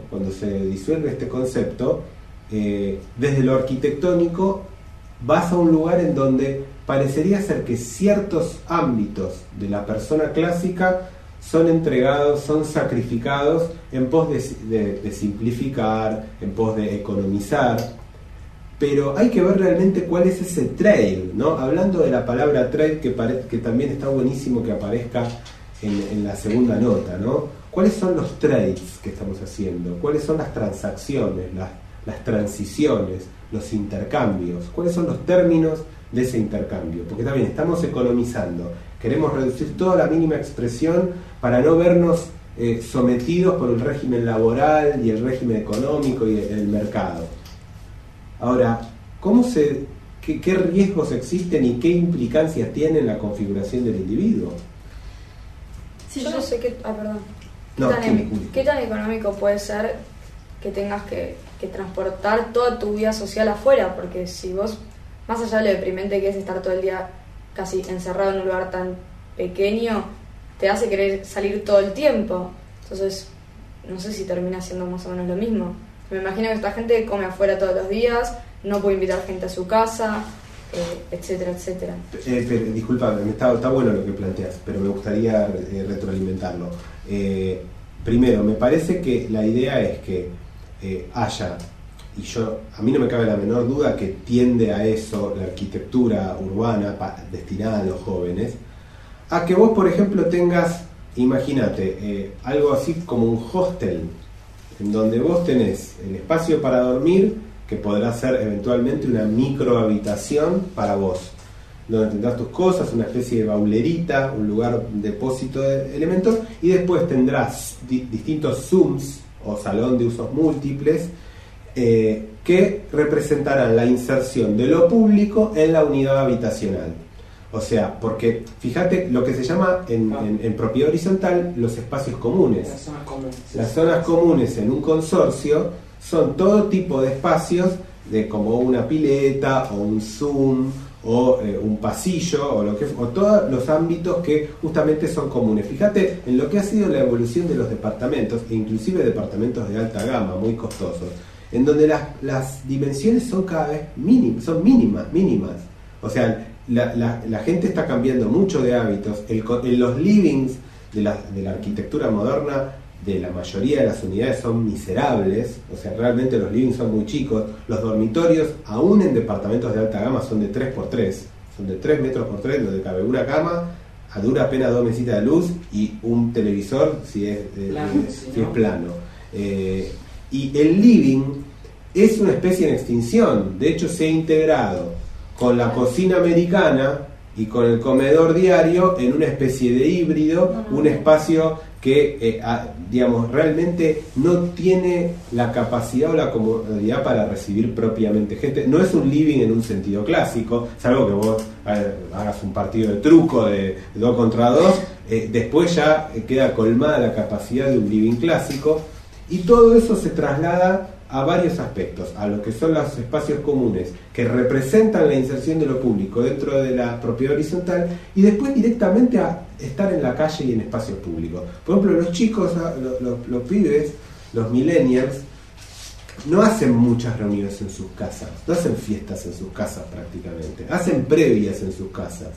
este concepto, desde lo arquitectónico vas a un lugar en donde parecería ser que ciertos ámbitos de la persona clásica son entregados, son sacrificados en pos de simplificar, en pos de economizar, pero hay que ver realmente cuál es ese trail, ¿no? Hablando de la palabra trail, que también está buenísimo que aparezca en la segunda nota, ¿no? ¿Cuáles son los trades que estamos haciendo? ¿Cuáles son las transacciones, las transiciones, los intercambios? ¿Cuáles son los términos de ese intercambio? Porque también estamos economizando, queremos reducir toda la mínima expresión para no vernos sometidos por el régimen laboral y el régimen económico y el mercado. Ahora, qué riesgos existen y qué implicancias tiene en la configuración del individuo? Sí, yo no sé qué... perdón. No, ¿Qué tan económico puede ser que tengas que transportar toda tu vida social afuera? Porque si vos, más allá de lo deprimente que es estar todo el día casi encerrado en un lugar tan pequeño, te hace querer salir todo el tiempo. Entonces, no sé si termina siendo más o menos lo mismo. Me imagino que esta gente come afuera todos los días, no puede invitar gente a su casa, etcétera, etcétera. Pero, disculpa, está bueno lo que planteas, pero me gustaría retroalimentarlo. Primero, me parece que la idea es que haya, y a mí no me cabe la menor duda que tiende a eso la arquitectura urbana destinada a los jóvenes, a que vos, por ejemplo, tengas, imagínate, algo así como un hostel, en donde vos tenés el espacio para dormir, que podrá ser eventualmente una microhabitación para vos, donde tendrás tus cosas, una especie de baulerita, un lugar depósito de elementos, y después tendrás distintos zooms o salón de usos múltiples que representarán la inserción de lo público en la unidad habitacional. O sea, porque fíjate lo que se llama en propiedad horizontal los espacios comunes. Las zonas comunes en un consorcio son todo tipo de espacios, como una pileta o un zoom o un pasillo o todos los ámbitos que justamente son comunes. Fíjate en lo que ha sido la evolución de los departamentos, e inclusive departamentos de alta gama, muy costosos, en donde las dimensiones son cada vez mínimas. O sea, la gente está cambiando mucho de hábitos. En los livings de la arquitectura moderna, de la mayoría de las unidades son miserables, o sea, realmente los livings son muy chicos. Los dormitorios, aún en departamentos de alta gama, son de 3x3, son de 3 metros por 3, donde cabe una cama, a dura pena 2 mesitas de luz y un televisor si es plano. Y el living es una especie en extinción. De hecho, se ha integrado con la cocina americana y con el comedor diario en una especie de híbrido, un espacio que digamos realmente no tiene la capacidad o la comodidad para recibir propiamente gente. No es un living en un sentido clásico, salvo que vos hagas un partido de truco de 2 contra 2, después ya queda colmada la capacidad de un living clásico, y todo eso se traslada a varios aspectos, a lo que son los espacios comunes que representan la inserción de lo público dentro de la propiedad horizontal, y después directamente a estar en la calle y en espacios públicos. Por ejemplo, los chicos, los pibes, los millennials, no hacen muchas reuniones en sus casas, no hacen fiestas en sus casas prácticamente, hacen previas en sus casas,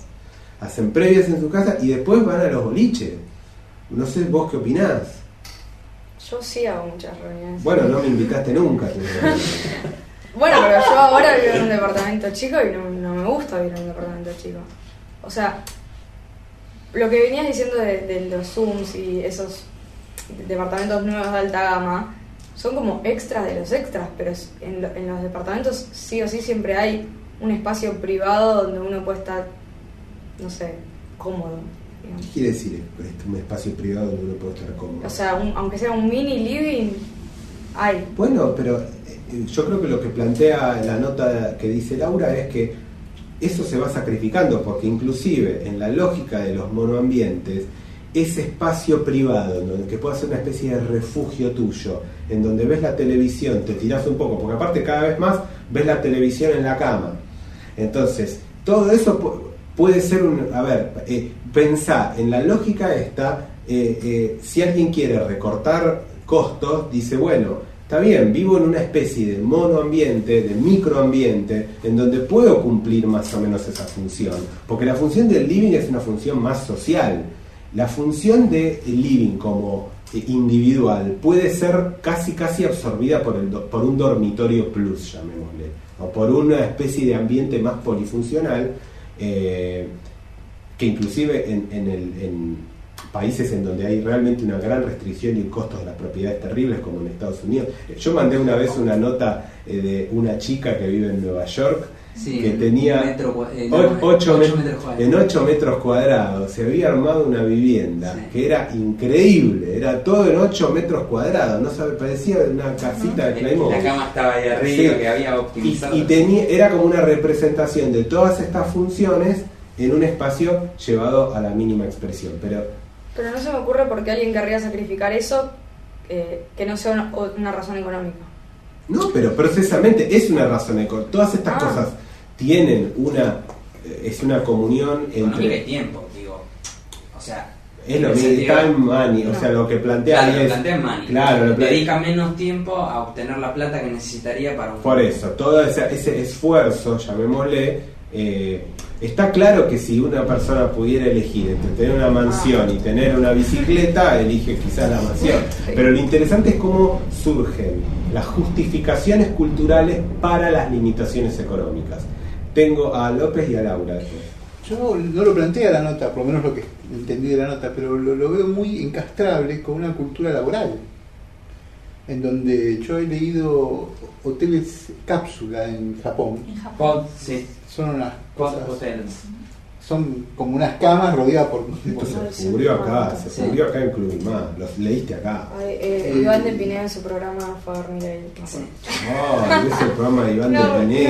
y después van a los boliches. No sé, ¿vos qué opinás? Yo sí hago muchas reuniones. Bueno, no me invitaste nunca. Bueno, pero yo ahora vivo en un departamento chico y no me gusta vivir en un departamento chico. O sea, lo que venías diciendo de los Zooms y esos departamentos nuevos de alta gama son como extras de los extras, pero en los departamentos sí o sí siempre hay un espacio privado donde uno puede estar, no sé, cómodo. ¿Qué quiere decir un espacio privado donde uno puede estar cómodo? O sea, aunque sea un mini living, hay. Bueno, pero yo creo que lo que plantea la nota que dice Laura es que eso se va sacrificando, porque inclusive en la lógica de los monoambientes, ese espacio privado, en donde que puede ser una especie de refugio tuyo, en donde ves la televisión, te tirás un poco, porque aparte cada vez más ves la televisión en la cama. Entonces, todo eso puede ser pensá en la lógica esta, si alguien quiere recortar costos, dice, bueno, está bien, vivo en una especie de monoambiente, de microambiente, en donde puedo cumplir más o menos esa función, porque la función del living es una función más social. La función del living como individual puede ser casi absorbida por un dormitorio plus, llamémosle, o por una especie de ambiente más polifuncional, que inclusive en países en donde hay realmente una gran restricción y costos de las propiedades terribles, como en Estados Unidos. Yo mandé una vez una nota de una chica que vive en Nueva York, sí, que tenía 8 metros cuadrados, se había armado una vivienda, sí, que era increíble, era todo en 8 metros cuadrados, no sabe, parecía una casita de Playmobil. La cama estaba ahí arriba, sí, que había optimizado. Y era como una representación de todas estas funciones en un espacio llevado a la mínima expresión. Pero no se me ocurre por qué alguien querría sacrificar eso, que no sea una razón económica. No, pero precisamente es una razón económica. Todas estas cosas tienen es una comunión entre tiempo, digo. O sea, es lo mismo, time money, o sea, lo que plantea, claro, plantea money. Claro, dedica menos tiempo a obtener la plata que necesitaría para un... Por eso, todo ese esfuerzo, llamémosle, está claro que si una persona pudiera elegir entre tener una mansión y tener una bicicleta, elige quizás la mansión. Pero lo interesante es cómo surgen las justificaciones culturales para las limitaciones económicas. Tengo a López y a Laura. Yo no lo planteé a la nota, por lo menos lo que entendí de la nota, pero lo veo muy encastrable con una cultura laboral, en donde yo he leído hoteles cápsula en Japón. En Japón, sí. Son unas cosas, hoteles. Son como unas camas rodeadas por... Esto se cubrió acá en Club Imá, los leíste acá. Iván de Pineda en su programa fue a dormir ahí. Ese programa de Iván de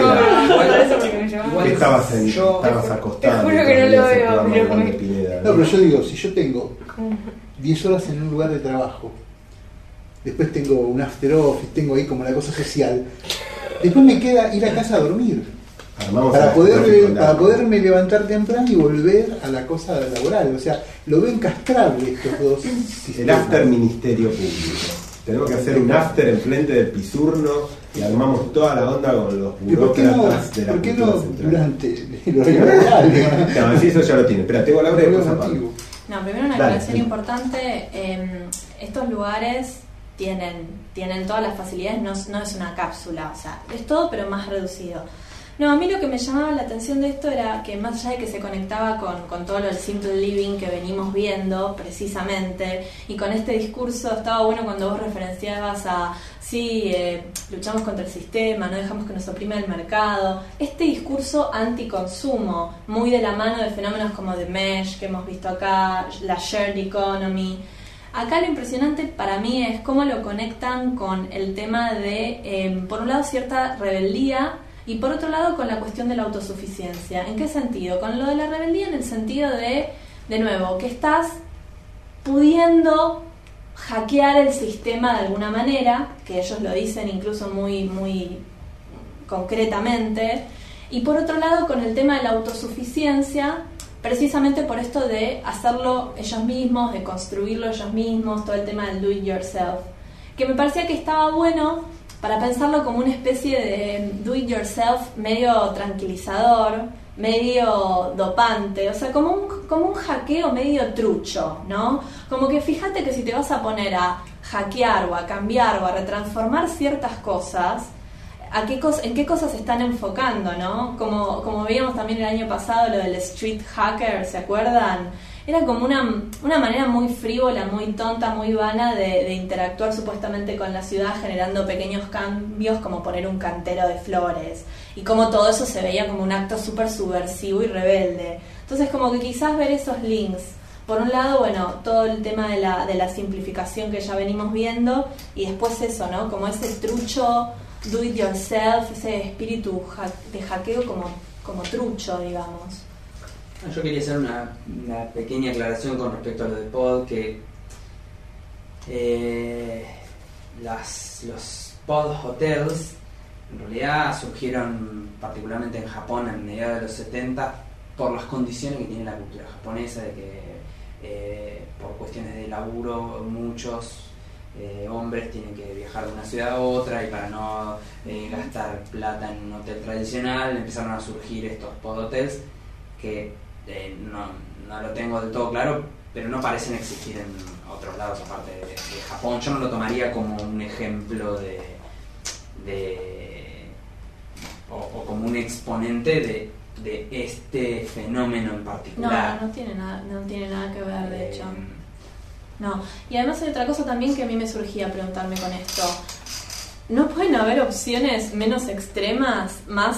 Pineda. ¿Qué estabas acostado? Te juro que no lo veo, No, pero yo digo, si yo tengo 10 horas en un lugar de trabajo, después tengo un after office, tengo ahí como la cosa social, después me queda ir a casa a dormir. Para poderme levantar temprano y volver a la cosa laboral. O sea, lo veo encastrable estos dos sistemas. El after ministerio público. Tenemos que hacer un after en frente del Pisurno y armamos toda la onda con los burócratas de la cultura central. Durante el horario laboral? No, sí, eso ya lo tiene. Espera, tengo Laura y después a Pablo. No, primero una aclaración importante. Estos lugares tienen todas las facilidades, no es una cápsula, o sea, es todo pero más reducido. No, a mí lo que me llamaba la atención de esto era que más allá de que se conectaba con todo lo del simple living que venimos viendo precisamente, y con este discurso estaba bueno cuando vos referenciabas a luchamos contra el sistema, no dejamos que nos oprima el mercado, este discurso anticonsumo, muy de la mano de fenómenos como The Mesh que hemos visto acá, la shared economy. Acá lo impresionante para mí es cómo lo conectan con el tema de, por un lado, cierta rebeldía, y por otro lado con la cuestión de la autosuficiencia. ¿En qué sentido? Con lo de la rebeldía en el sentido de nuevo, que estás pudiendo hackear el sistema de alguna manera, que ellos lo dicen incluso muy, muy concretamente, y por otro lado con el tema de la autosuficiencia, precisamente por esto de hacerlo ellos mismos, de construirlo ellos mismos, todo el tema del do it yourself, que me parecía que estaba bueno para pensarlo como una especie de do it yourself medio tranquilizador, medio dopante, o sea, como un hackeo medio trucho, ¿no? Como que fíjate que si te vas a poner a hackear o a cambiar o a retransformar ciertas cosas, ¿en qué cosas se están enfocando, ¿no? Como veíamos también el año pasado lo del street hacker, ¿se acuerdan? Era como una manera muy frívola, muy tonta, muy vana de interactuar supuestamente con la ciudad, generando pequeños cambios como poner un cantero de flores, y como todo eso se veía como un acto súper subversivo y rebelde. Entonces como que quizás ver esos links, por un lado, bueno, todo el tema de la simplificación que ya venimos viendo, y después eso, ¿no? Como ese trucho do it yourself, ese espíritu de hackeo como trucho, digamos. Yo quería hacer una pequeña aclaración con respecto a lo de pod, que los pod hotels en realidad surgieron particularmente en Japón en mediados de los 70 por las condiciones que tiene la cultura japonesa, de que por cuestiones de laburo muchos hombres tienen que viajar de una ciudad a otra, y para no gastar plata en un hotel tradicional empezaron a surgir estos pod hotels que no lo tengo del todo claro, pero no parecen existir en otros lados aparte de Japón. Yo no lo tomaría como un ejemplo o como un exponente de este fenómeno en particular. No tiene nada que ver, de hecho. No, y además hay otra cosa también que a mí me surgía preguntarme con esto. ¿No pueden haber opciones menos extremas, más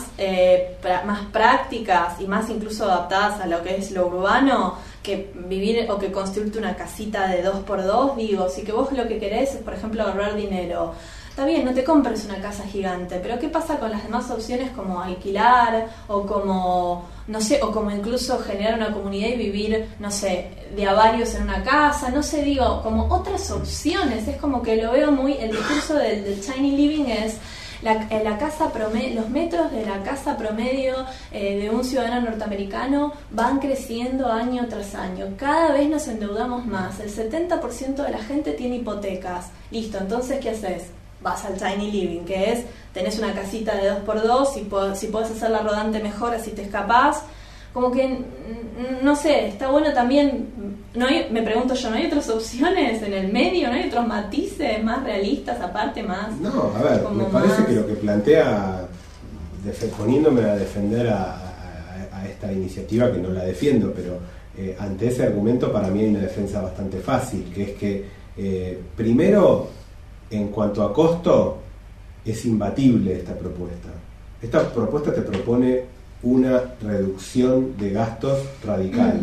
prácticas y más incluso adaptadas a lo que es lo urbano, que vivir o que construirte una casita de 2x2? Digo, si que vos lo que querés es, por ejemplo, ahorrar dinero, está bien, no te compres una casa gigante, pero ¿qué pasa con las demás opciones como alquilar o como, no sé, o como incluso generar una comunidad y vivir, no sé, de a varios en una casa? No sé, digo, como otras opciones. Es como que lo veo muy, el discurso del tiny living es la casa promedio, los metros de la casa promedio de un ciudadano norteamericano van creciendo año tras año. Cada vez nos endeudamos más. El 70% de la gente tiene hipotecas. Listo, entonces, ¿qué haces? Vas al tiny living, que es, tenés una casita de 2x2, si podés hacerla rodante mejor, así te escapás. Como que, no sé, está bueno también, me pregunto yo, ¿no hay otras opciones en el medio? ¿No hay otros matices más realistas aparte, más? No, a ver, me parece que lo que plantea, poniéndome a defender a esta iniciativa, que no la defiendo, pero ante ese argumento para mí hay una defensa bastante fácil, que es que, primero, en cuanto a costo, es imbatible esta propuesta. Esta propuesta te propone una reducción de gastos radical.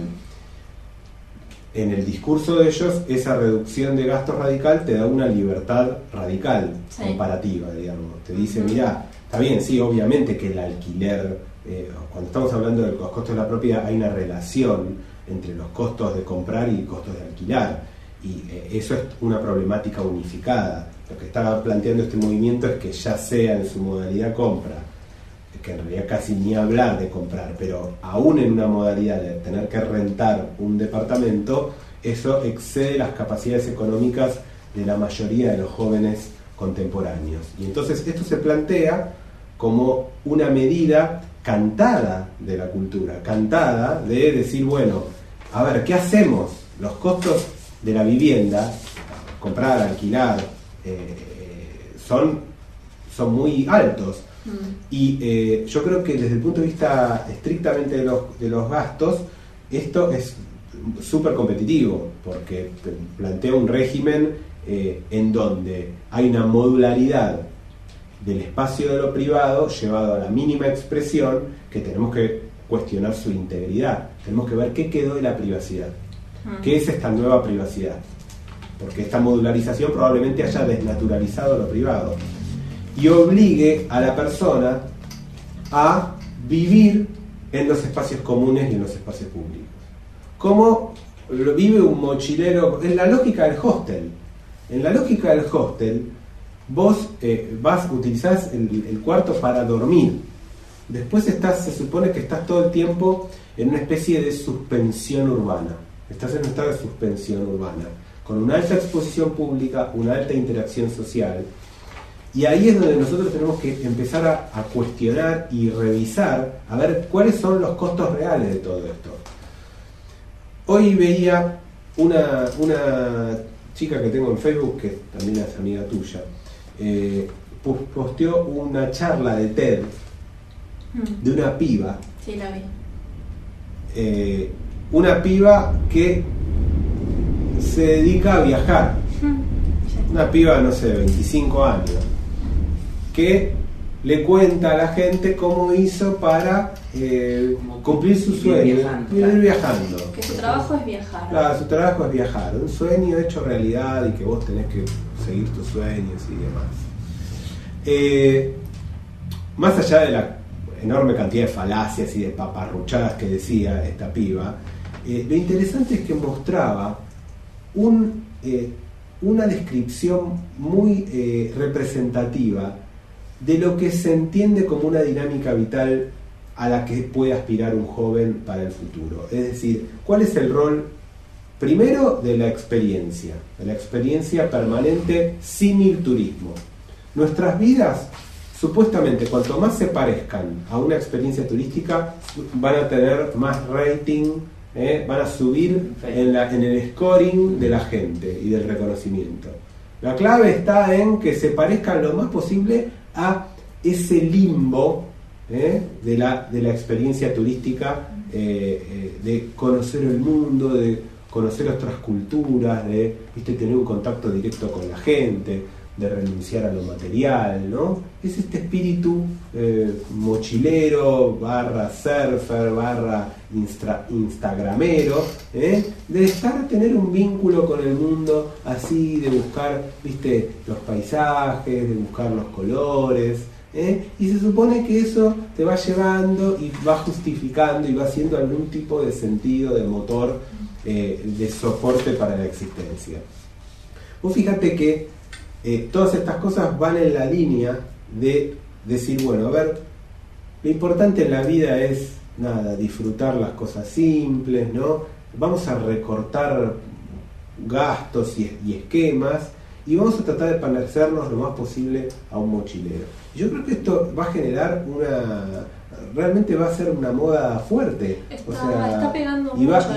En el discurso de ellos, esa reducción de gastos radical te da una libertad radical, sí, comparativa, digamos. Te dice, mirá, está bien, sí, obviamente que el alquiler, cuando estamos hablando de los costos de la propiedad, hay una relación entre los costos de comprar y costos de alquilar. Y eso es una problemática unificada. Lo que está planteando este movimiento es que ya sea en su modalidad compra, que en realidad casi ni hablar de comprar, pero aún en una modalidad de tener que rentar un departamento, eso excede las capacidades económicas de la mayoría de los jóvenes contemporáneos. Y entonces esto se plantea como una medida cantada de la cultura, cantada de decir, bueno, a ver, ¿qué hacemos? Los costos de la vivienda, comprar, alquilar, son muy altos. Y yo creo que desde el punto de vista estrictamente de los gastos, esto es súper competitivo, porque plantea un régimen en donde hay una modularidad del espacio de lo privado llevado a la mínima expresión, que tenemos que cuestionar su integridad. Tenemos que ver qué quedó de la privacidad, qué es esta nueva privacidad, porque esta modularización probablemente haya desnaturalizado lo privado y obligue a la persona a vivir en los espacios comunes y en los espacios públicos. ¿Cómo lo vive un mochilero? En la lógica del hostel. En la lógica del hostel, vos utilizás el cuarto para dormir. Después se supone que estás todo el tiempo en una especie de suspensión urbana. Estás en un estado de suspensión urbana, con una alta exposición pública, una alta interacción social. Y ahí es donde nosotros tenemos que empezar a cuestionar y revisar, a ver cuáles son los costos reales de todo esto. Hoy veía una chica que tengo en Facebook, que también es amiga tuya, posteó una charla de TED de una piba. Sí, la vi. Una piba que se dedica a viajar. Una piba, no sé, de 25 años, que le cuenta a la gente cómo hizo para cumplir su sueño, vivir viajando. Que su trabajo es viajar. Claro, su trabajo es viajar, un sueño hecho realidad y que vos tenés que seguir tus sueños y demás. Más allá de la enorme cantidad de falacias y de paparruchadas que decía esta piba, lo interesante es que mostraba una descripción muy representativa de lo que se entiende como una dinámica vital a la que puede aspirar un joven para el futuro. Es decir, ¿cuál es el rol primero de la experiencia permanente símil turismo? Nuestras vidas, supuestamente, cuanto más se parezcan a una experiencia turística, van a tener más rating, van a subir en el scoring de la gente y del reconocimiento. La clave está en que se parezcan lo más posible a ese limbo de la experiencia turística, de conocer el mundo, de conocer otras culturas, de tener un contacto directo con la gente, de renunciar a lo material, ¿no? Es este espíritu mochilero, /surfer, instagramero, de tener un vínculo con el mundo así, de buscar, los paisajes, de buscar los colores, y se supone que eso te va llevando y va justificando y va haciendo algún tipo de sentido, de motor, de soporte para la existencia. Vos fíjate que todas estas cosas van en la línea de decir, bueno, a ver, lo importante en la vida es, disfrutar las cosas simples, ¿no? Vamos a recortar gastos y esquemas y vamos a tratar de parecernos lo más posible a un mochilero. Yo creo que esto va a generar realmente va a ser una moda fuerte. Está pegando y mucho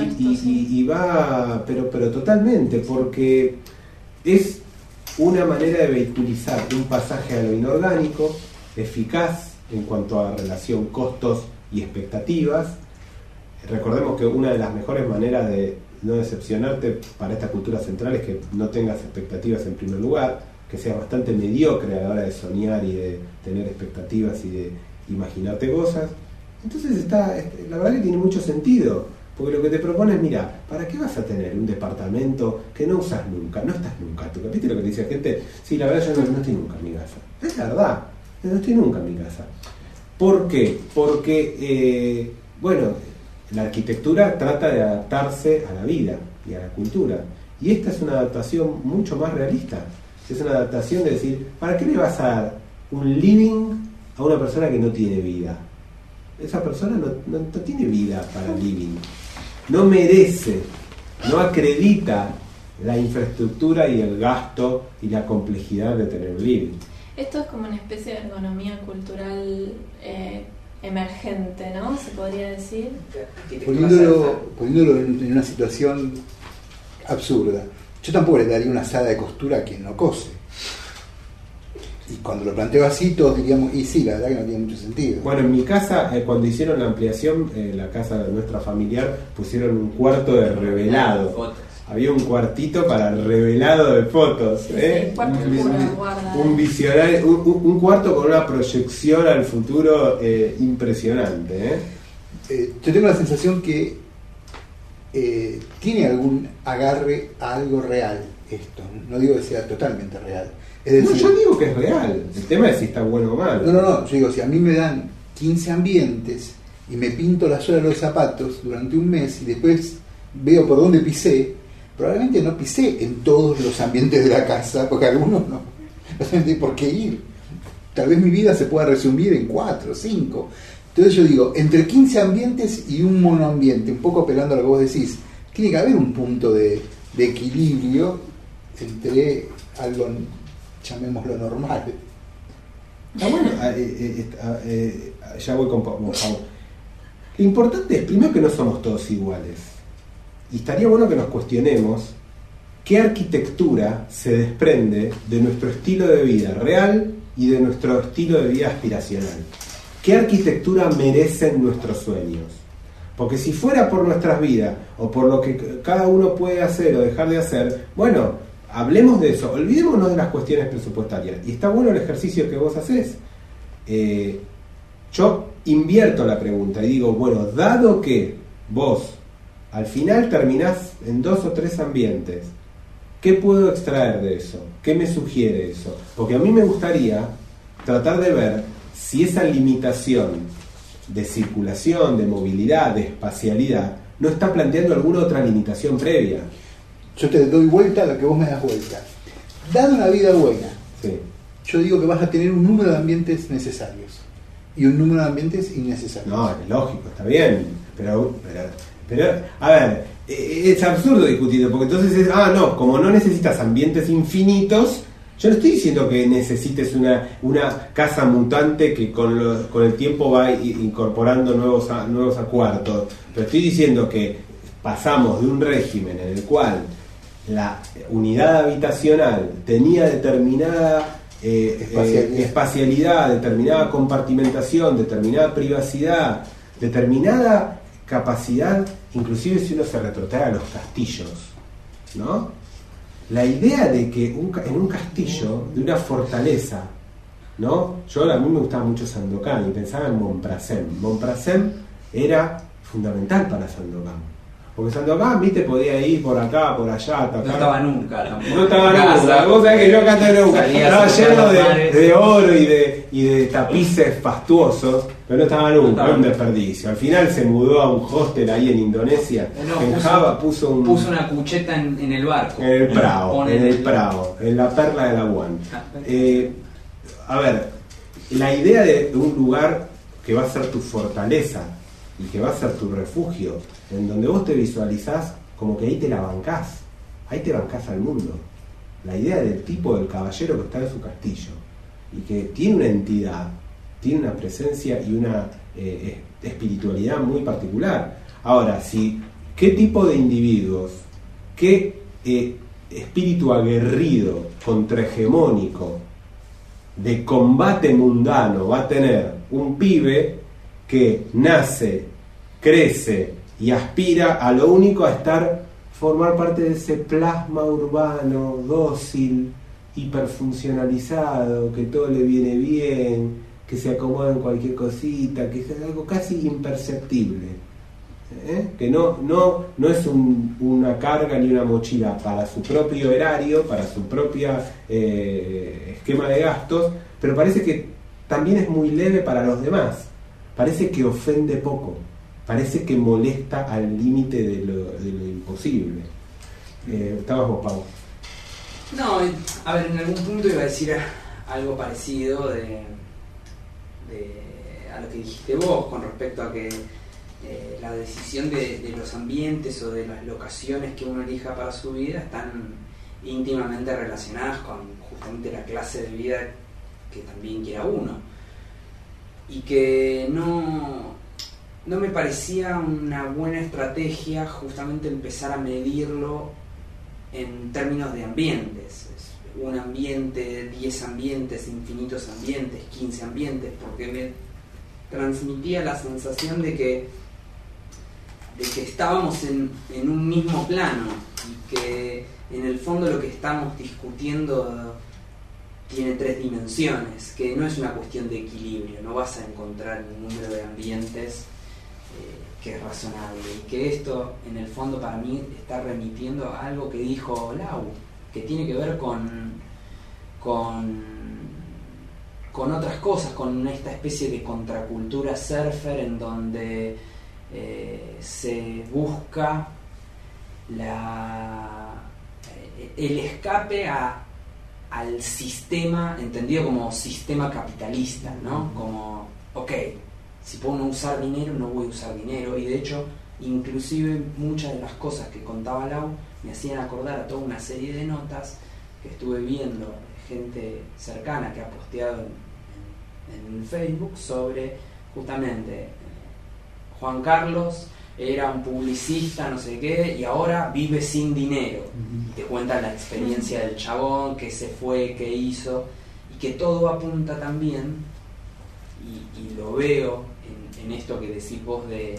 pero totalmente, porque es una manera de vehiculizar un pasaje a lo inorgánico, eficaz en cuanto a relación costos y expectativas. Recordemos que una de las mejores maneras de no decepcionarte para esta cultura central es que no tengas expectativas en primer lugar, que seas bastante mediocre a la hora de soñar y de tener expectativas y de imaginarte cosas. Entonces la verdad que tiene mucho sentido, porque lo que te propone es, mira, ¿para qué vas a tener un departamento que no usas nunca? No estás nunca. ¿Tú viste lo que dice la gente? Sí, la verdad yo no estoy nunca en mi casa. Es verdad, no estoy nunca en mi casa. ¿Por qué? Porque, la arquitectura trata de adaptarse a la vida y a la cultura. Y esta es una adaptación mucho más realista. Es una adaptación de decir, ¿para qué le vas a dar un living a una persona que no tiene vida? Esa persona no tiene vida para living. No merece, no acredita la infraestructura y el gasto y la complejidad de tener un living. Esto es como una especie de ergonomía cultural emergente, ¿no? Se podría decir. Poniéndolo en una situación absurda. Yo tampoco le daría una sala de costura a quien no cose. Y cuando lo planteo así, todos diríamos, y sí, la verdad que no tiene mucho sentido. Bueno, en mi casa, cuando hicieron la ampliación, la casa de nuestra familiar, pusieron un cuarto de revelado. Fotos. Había un cuartito para el revelado de fotos. Sí, cuarto oscuro, guarda. Un visionario, un cuarto con una proyección al futuro impresionante. Yo tengo la sensación que tiene algún agarre a algo real esto. No digo que sea totalmente real. Es decir, No, yo digo que es real. El tema es si está bueno o malo. No, yo digo, si a mí me dan 15 ambientes y me pinto la suela de los zapatos durante un mes y después veo por dónde pisé, probablemente no pisé en todos los ambientes de la casa, porque algunos no sé por qué ir. Tal vez mi vida se pueda resumir en 4 o 5. Entonces yo digo, entre 15 ambientes y un monoambiente, un poco apelando a lo que vos decís, tiene que haber un punto de equilibrio entre algo, llamémoslo normal. Bueno, ya voy con Pablo. Lo importante es, primero, que no somos todos iguales. Y estaría bueno que nos cuestionemos qué arquitectura se desprende de nuestro estilo de vida real y de nuestro estilo de vida aspiracional. ¿Qué arquitectura merecen nuestros sueños? Porque si fuera por nuestras vidas o por lo que cada uno puede hacer o dejar de hacer, bueno, hablemos de eso, olvidémonos de las cuestiones presupuestarias. Y está bueno el ejercicio que vos hacés. Yo invierto la pregunta y digo, bueno, dado que vos al final terminás en 2 o 3 ambientes, ¿qué puedo extraer de eso? ¿Qué me sugiere eso? Porque a mí me gustaría tratar de ver si esa limitación de circulación, de movilidad, de espacialidad, no está planteando alguna otra limitación previa. Yo te doy vuelta a lo que vos me das vuelta. Dada una vida buena, Sí. yo digo que vas a tener un número de ambientes necesarios y un número de ambientes innecesarios. No, es lógico, está bien, pero a ver, es absurdo discutirlo, porque entonces no, como no necesitas ambientes infinitos, yo no estoy diciendo que necesites una casa mutante que con el tiempo va incorporando nuevos cuartos, pero estoy diciendo que pasamos de un régimen en el cual la unidad habitacional tenía determinada espacialidad, determinada compartimentación, determinada privacidad, determinada capacidad, inclusive si uno se retrotrae a los castillos, ¿no? La idea de que en un castillo, de una fortaleza, ¿no? A mí me gustaba mucho Sandokan y pensaba en Montprasem. Montprasem era fundamental para Sandokan. Porque Sandokan, viste, podía ir por acá, por allá, atacar. No estaba nunca tampoco. No estaba nunca. Vos sabés que yo acá nunca. Estaba lleno de oro y de tapices fastuosos, pero no estaba nunca. Era un desperdicio. Al final se mudó a un hostel ahí en Indonesia. En Java puso una cucheta en el barco. En el Prado, en la perla de la Guan. A ver, la idea de un lugar que va a ser tu fortaleza y que va a ser tu refugio, en donde vos te visualizás como que ahí te la bancás, ahí te bancás al mundo. La idea del tipo del caballero que está en su castillo y que tiene una entidad, tiene una presencia y una espiritualidad muy particular. Ahora, ¿qué tipo de individuos, qué espíritu aguerrido, contrahegemónico, de combate mundano va a tener un pibe que nace, crece y aspira a lo único a formar parte de ese plasma urbano, dócil, hiperfuncionalizado, que todo le viene bien, que se acomoda en cualquier cosita, que es algo casi imperceptible, que no es una carga ni una mochila para su propio erario, para su propia esquema de gastos, pero parece que también es muy leve para los demás. Parece que ofende poco, parece que molesta al límite de lo imposible. ¿Estabas vos, Pau? No, a ver, en algún punto iba a decir algo parecido a lo que dijiste vos con respecto a que la decisión de los ambientes o de las locaciones que uno elija para su vida están íntimamente relacionadas con justamente la clase de vida que también quiera uno. Y que no me parecía una buena estrategia justamente empezar a medirlo en términos de ambientes. un ambiente, 10 ambientes, infinitos ambientes, 15 ambientes, porque me transmitía la sensación de que estábamos en un mismo plano y que en el fondo lo que estamos discutiendo tiene 3 dimensiones, que no es una cuestión de equilibrio, no vas a encontrar un número de ambientes que es razonable, y que esto en el fondo para mí está remitiendo a algo que dijo Lau, que tiene que ver con otras cosas, con esta especie de contracultura surfer en donde se busca el escape al sistema, entendido como sistema capitalista, ¿no? Como, ok, si puedo no usar dinero, no voy a usar dinero, y de hecho, inclusive muchas de las cosas que contaba Lau me hacían acordar a toda una serie de notas que estuve viendo, gente cercana que ha posteado en Facebook sobre justamente Juan Carlos era un publicista, no sé qué, y ahora vive sin dinero. Y te cuentan la experiencia del chabón, que se fue, que hizo, y que todo apunta también, y lo veo en esto que decís vos de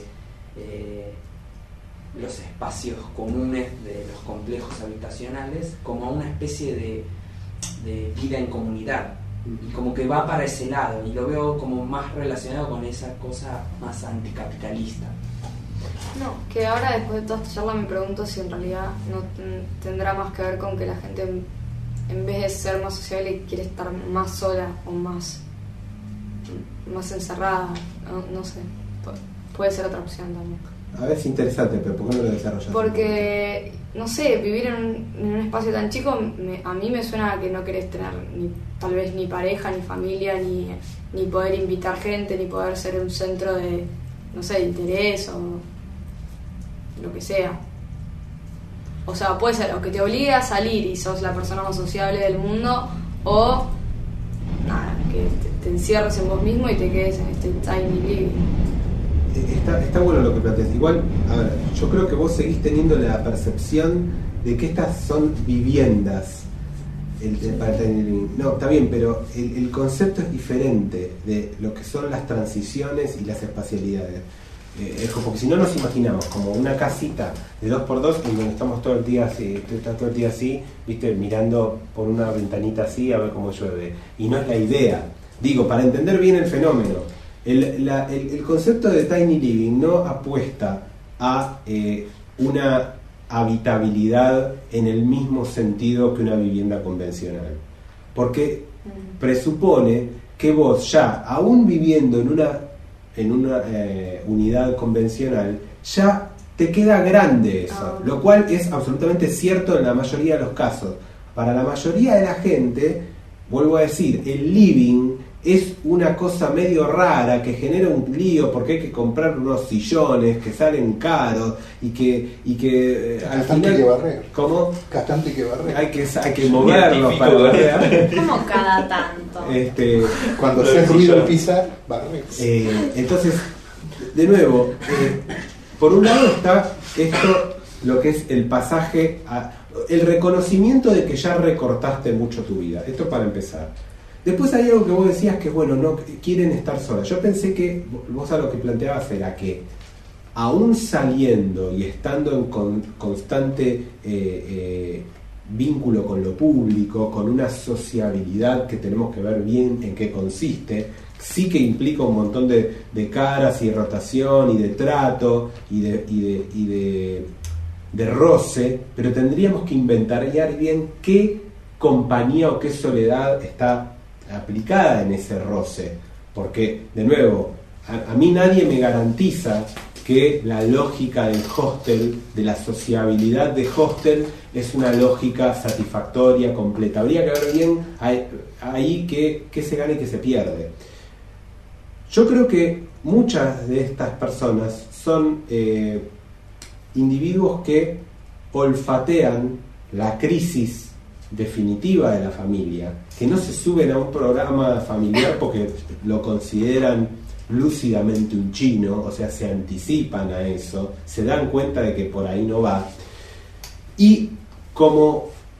los espacios comunes de los complejos habitacionales, como una especie de vida en comunidad. Y como que va para ese lado, y lo veo como más relacionado con esa cosa más anticapitalista. No, que ahora después de toda esta charla me pregunto si en realidad no tendrá más que ver con que la gente en vez de ser más sociable quiere estar más sola o más encerrada, no sé, puede ser otra opción también. A ver, es interesante, pero ¿por qué no lo desarrollas? Porque, no sé, vivir en un espacio tan chico a mí me suena a que no querés tener tal vez ni pareja, ni familia, ni poder invitar gente, ni poder ser un centro de, no sé, de interés o lo que sea. O sea, puede ser o que te obligue a salir y sos la persona más sociable del mundo, o nada, que te encierres en vos mismo y te quedes en este tiny living. Está bueno lo que planteas. Igual, a ver, yo creo que vos seguís teniendo la percepción de que estas son viviendas. No, está bien, pero el concepto es diferente de lo que son las transiciones y las espacialidades. Es como que si no nos imaginamos como una casita de 2x2 en donde estamos todo el día así, viste, mirando por una ventanita así a ver cómo llueve. Y no es la idea. Digo, para entender bien el fenómeno. El concepto de tiny living no apuesta a una habitabilidad en el mismo sentido que una vivienda convencional, porque presupone que vos ya, aún viviendo en una unidad convencional, ya te queda grande eso, lo cual es absolutamente cierto en la mayoría de los casos. Para la mayoría de la gente, vuelvo a decir, el living es una cosa medio rara que genera un lío porque hay que comprar unos sillones que salen caros y que al final que barrer. ¿Cómo? Gastante que barrer. Hay que moverlos para barrer. Como cada tanto. Cuando se ruido al pisar, barres. Entonces, de nuevo, por un lado está esto, lo que es el pasaje el reconocimiento de que ya recortaste mucho tu vida. Esto para empezar. Después hay algo que vos decías que, bueno, no quieren estar solas. Yo pensé que vos a lo que planteabas era que, aún saliendo y estando en constante vínculo con lo público, con una sociabilidad que tenemos que ver bien en qué consiste, sí que implica un montón de caras y de rotación y de trato y de roce, pero tendríamos que inventariar bien qué compañía o qué soledad está aplicada en ese roce, porque de nuevo a mí nadie me garantiza que la lógica del hostel, de la sociabilidad de hostel, es una lógica satisfactoria, completa. Habría que ver bien ahí qué se gana y qué se pierde. Yo creo que muchas de estas personas son individuos que olfatean la crisis definitiva de la familia, que no se suben a un programa familiar porque lo consideran lúcidamente un chino, o sea, se anticipan a eso, se dan cuenta de que por ahí no va, y como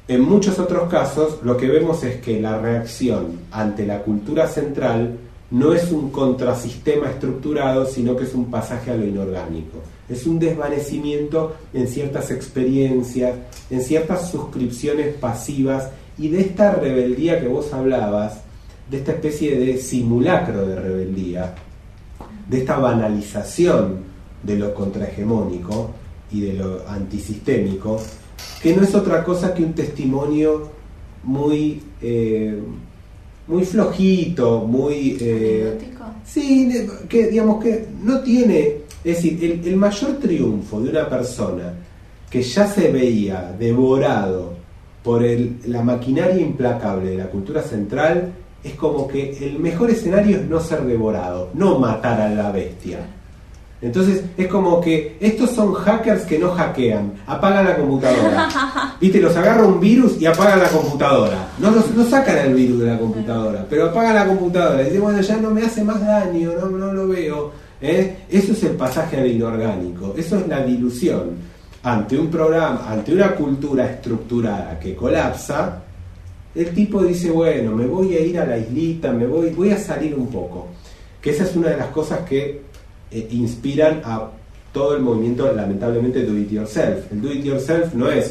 en muchos otros casos lo que vemos es que la reacción ante la cultura central no es un contrasistema estructurado, sino que es un pasaje a lo inorgánico. Es un desvanecimiento en ciertas experiencias, en ciertas suscripciones pasivas, y de esta rebeldía que vos hablabas, de esta especie de simulacro de rebeldía, de esta banalización de lo contrahegemónico y de lo antisistémico, que no es otra cosa que un testimonio muy muy flojito, muy sí, que digamos que no tiene, es decir, el mayor triunfo de una persona que ya se veía devorado por la maquinaria implacable de la cultura central, es como que el mejor escenario es no ser devorado, no matar a la bestia. Entonces es como que estos son hackers que no hackean, apagan la computadora. Viste, los agarra un virus y apagan la computadora. No sacan el virus de la computadora, pero apagan la computadora. Y dicen, bueno, ya no me hace más daño, no lo veo. Eso es el pasaje al inorgánico, eso es la dilución. Ante un programa, ante una cultura estructurada que colapsa, el tipo dice, bueno, me voy a ir a la islita, voy a salir un poco. Que esa es una de las cosas que inspiran a todo el movimiento, lamentablemente, do it yourself. El do it yourself no es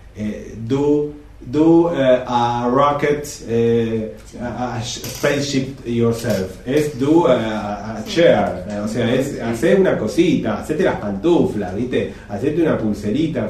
do a rocket, a spaceship yourself, es do a chair, o sea, es hacer una cosita, hacerte las pantuflas, ¿viste? Hacerte una pulserita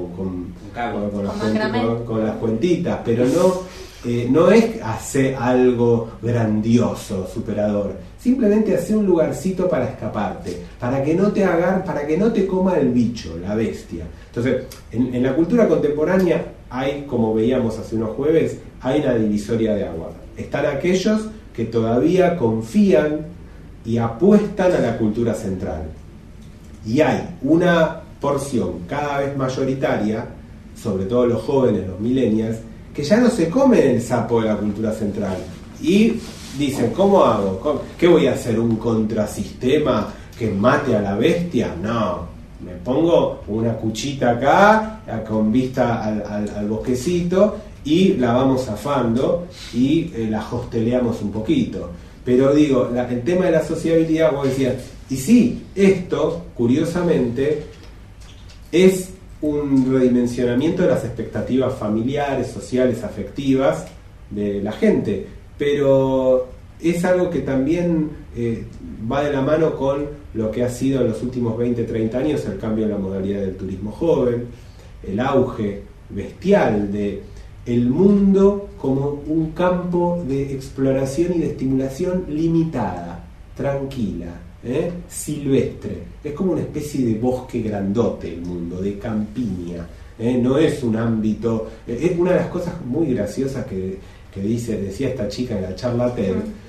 con las cuentitas, pero no es hacer algo grandioso, superador. Simplemente hacer un lugarcito para escaparte, para que no te coma el bicho, la bestia. Entonces, en la cultura contemporánea hay, como veíamos hace unos jueves, hay una divisoria de agua. Están aquellos que todavía confían y apuestan a la cultura central. Y hay una porción cada vez mayoritaria, sobre todo los jóvenes, los millennials, que ya no se comen el sapo de la cultura central. Y dicen, ¿cómo hago? ¿Qué voy a hacer? ¿Un contrasistema que mate a la bestia? No, me pongo una cuchita acá con vista al bosquecito y la vamos zafando y la hosteleamos un poquito. Pero digo, el tema de la sociabilidad, vos decías, y sí, esto, curiosamente, es un redimensionamiento de las expectativas familiares, sociales, afectivas de la gente, pero es algo que también va de la mano con lo que ha sido en los últimos 20, 30 años el cambio en la modalidad del turismo joven, el auge bestial de el mundo como un campo de exploración y de estimulación limitada, tranquila, silvestre. Es como una especie de bosque grandote el mundo, de campiña. No es un ámbito. Es una de las cosas muy graciosas que decía esta chica en la charla TED.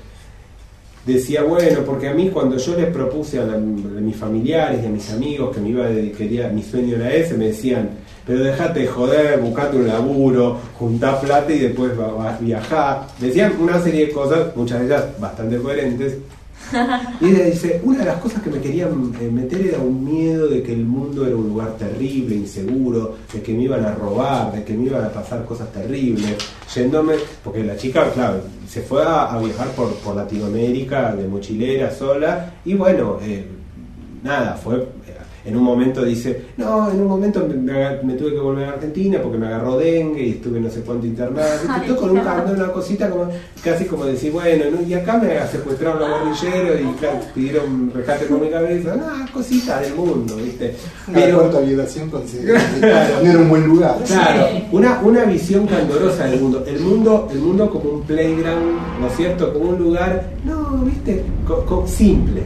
Decía, bueno, porque a mí cuando yo les propuse a mis familiares y a mis amigos que mi sueño era ese, me decían, pero dejate de joder, buscate un laburo, juntá plata y después vas a viajar. Decían una serie de cosas, muchas de ellas bastante coherentes. Y ella dice, una de las cosas que me querían meter era un miedo de que el mundo era un lugar terrible, inseguro, de que me iban a robar, de que me iban a pasar cosas terribles, yéndome, porque la chica, claro, se fue a viajar por Latinoamérica de mochilera sola, y bueno, nada, fue, en un momento dice, no, en un momento me tuve que volver a Argentina porque me agarró dengue y estuve no sé cuánto internado, estoy con una cosita como, casi como decir, bueno, ¿no? Y acá me secuestraron los guerrilleros y claro, pidieron rescate por mi cabeza, cositas del mundo, ¿viste? Pero cuarta violación considerada no era un buen lugar. Claro, una visión candorosa del mundo. El mundo como un playground, ¿no es cierto? Como un lugar, no, ¿viste? Simple.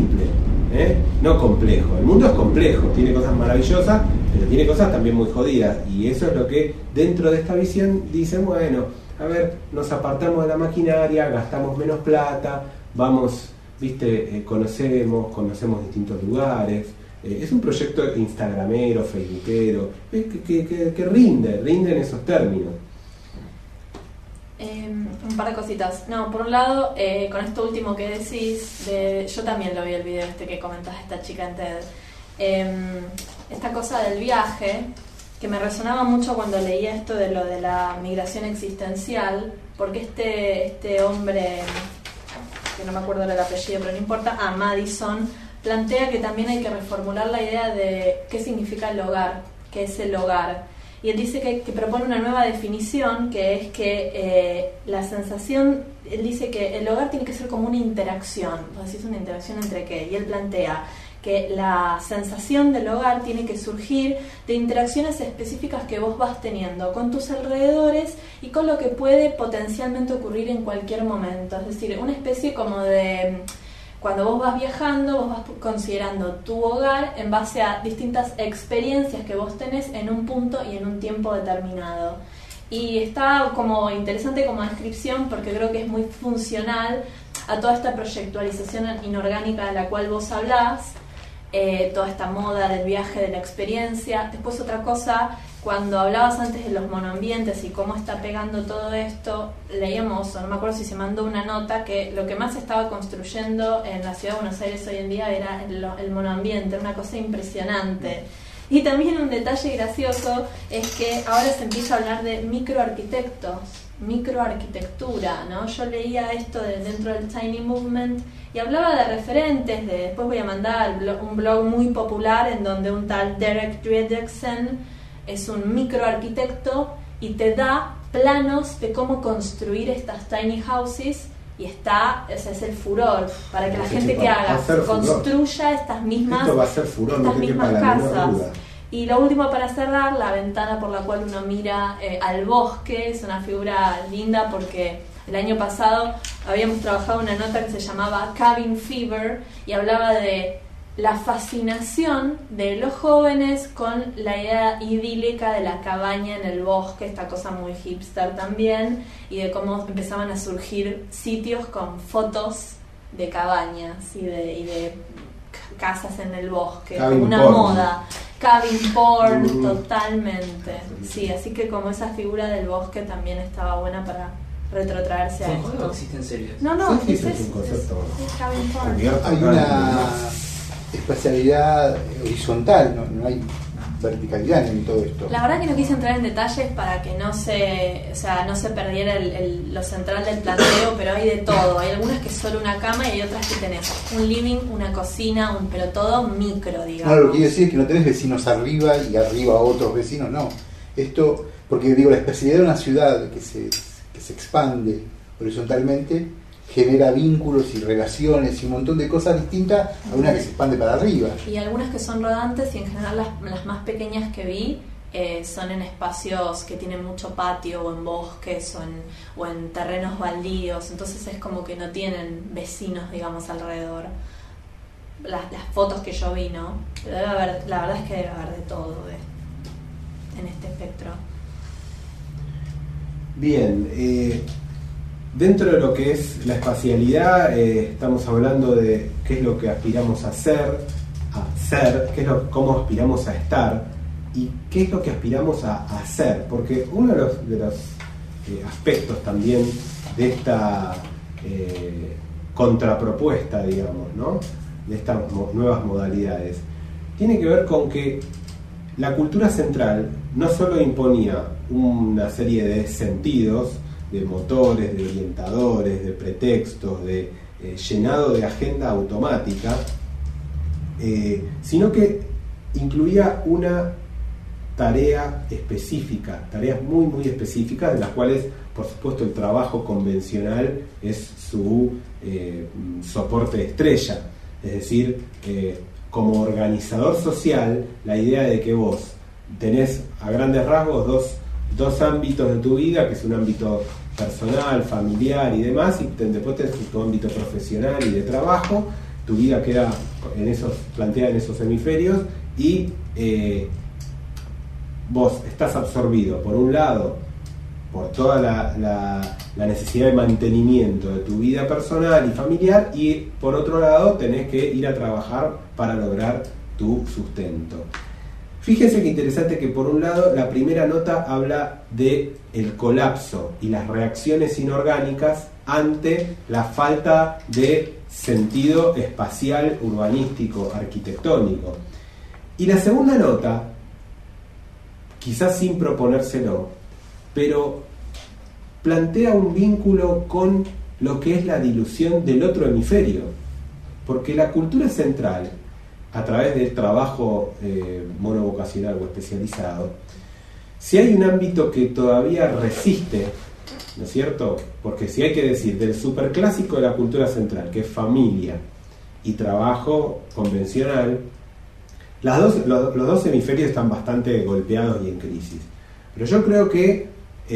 No complejo. El mundo es complejo, tiene cosas maravillosas, pero tiene cosas también muy jodidas, y eso es lo que dentro de esta visión dicen, bueno, a ver, nos apartamos de la maquinaria, gastamos menos plata, vamos, viste, conocemos distintos lugares. Es un proyecto instagramero, facebookero, que rinde en esos términos. Un par de cositas. No, por un lado, con esto último que decís, yo también lo vi el video que comentás esta chica en TED. Esta cosa del viaje, que me resonaba mucho cuando leía esto de lo de la migración existencial, porque este hombre, que no me acuerdo el apellido, pero no importa, Madison, plantea que también hay que reformular la idea de qué significa el hogar, qué es el hogar. Y él dice que propone una nueva definición, que es que la sensación, él dice que el hogar tiene que ser como una interacción. Vos decís, ¿una interacción entre qué? Y él plantea que la sensación del hogar tiene que surgir de interacciones específicas que vos vas teniendo con tus alrededores y con lo que puede potencialmente ocurrir en cualquier momento. Es decir, una especie como de... Cuando vos vas viajando, vos vas considerando tu hogar en base a distintas experiencias que vos tenés en un punto y en un tiempo determinado. Y está como interesante como descripción porque creo que es muy funcional a toda esta proyectualización inorgánica de la cual vos hablás, toda esta moda del viaje, de la experiencia. Después otra cosa, cuando hablabas antes de los monoambientes y cómo está pegando todo esto, leíamos, o no me acuerdo si se mandó una nota, que lo que más se estaba construyendo en la ciudad de Buenos Aires hoy en día era el monoambiente, una cosa impresionante. Y también un detalle gracioso es que ahora se empieza a hablar de microarquitectura, ¿no? Yo leía esto dentro del Tiny Movement y hablaba de referentes, después voy a mandar un blog muy popular en donde un tal Derek Fredricksen es un microarquitecto y te da planos de cómo construir estas tiny houses y ese es el furor para que la gente que haga construya estas mismas casas. Y lo último para cerrar, la ventana por la cual uno mira al bosque, es una figura linda porque el año pasado habíamos trabajado una nota que se llamaba Cabin Fever y hablaba de la fascinación de los jóvenes con la idea idílica de la cabaña en el bosque, esta cosa muy hipster también, y de cómo empezaban a surgir sitios con fotos de cabañas y de casas en el bosque, como una moda. Cabin porn, totalmente. Sí, así que como esa figura del bosque también estaba buena para retrotraerse a esto. ¿No existen series? No, Sí, es un concepto. Es cabin porn. Hay una espacialidad horizontal, no hay verticalidad en todo esto. La verdad que no quise entrar en detalles para que no se perdiera lo central del planteo, pero hay de todo. Hay algunas que es solo una cama y hay otras que tenés un living, una cocina, pero todo micro, digamos. No, lo que quiero decir es que no tenés vecinos arriba y arriba otros vecinos, no. Esto, porque digo, la espacialidad de una ciudad que se expande horizontalmente genera vínculos y relaciones y un montón de cosas distintas a una que se expande para arriba. Y algunas que son rodantes y en general las más pequeñas que vi son en espacios que tienen mucho patio o en bosques o en terrenos baldíos, entonces es como que no tienen vecinos, digamos, alrededor. Las fotos que yo vi, ¿no? Pero debe haber, la verdad es que debe haber de todo en este espectro. Bien, dentro de lo que es la espacialidad, estamos hablando de qué es lo que aspiramos a ser, cómo aspiramos a estar y qué es lo que aspiramos a hacer, porque uno de los aspectos también de esta contrapropuesta, digamos, ¿no?, de estas nuevas modalidades, tiene que ver con que la cultura central no solo imponía una serie de sentidos, de motores, de orientadores, de pretextos, de llenado de agenda automática, sino que incluía una tarea específica, tareas muy muy específicas, de las cuales por supuesto el trabajo convencional es su soporte estrella. Es decir, como organizador social, la idea de que vos tenés a grandes rasgos dos ámbitos de tu vida, que es un ámbito personal, familiar y demás, y después tenés tu ámbito profesional y de trabajo, tu vida queda planteada en esos hemisferios y vos estás absorbido, por un lado, por toda la necesidad de mantenimiento de tu vida personal y familiar, y por otro lado tenés que ir a trabajar para lograr tu sustento. Fíjense que interesante que por un lado la primera nota habla de el colapso y las reacciones inorgánicas ante la falta de sentido espacial, urbanístico, arquitectónico. Y la segunda nota quizás sin proponérselo, pero plantea un vínculo con lo que es la dilución del otro hemisferio, porque la cultura central, a través del trabajo monovocacional o especializado, si hay un ámbito que todavía resiste, ¿no es cierto? Porque si hay que decir del superclásico de la cultura central, que es familia y trabajo convencional, los dos hemisferios están bastante golpeados y en crisis. Pero yo creo que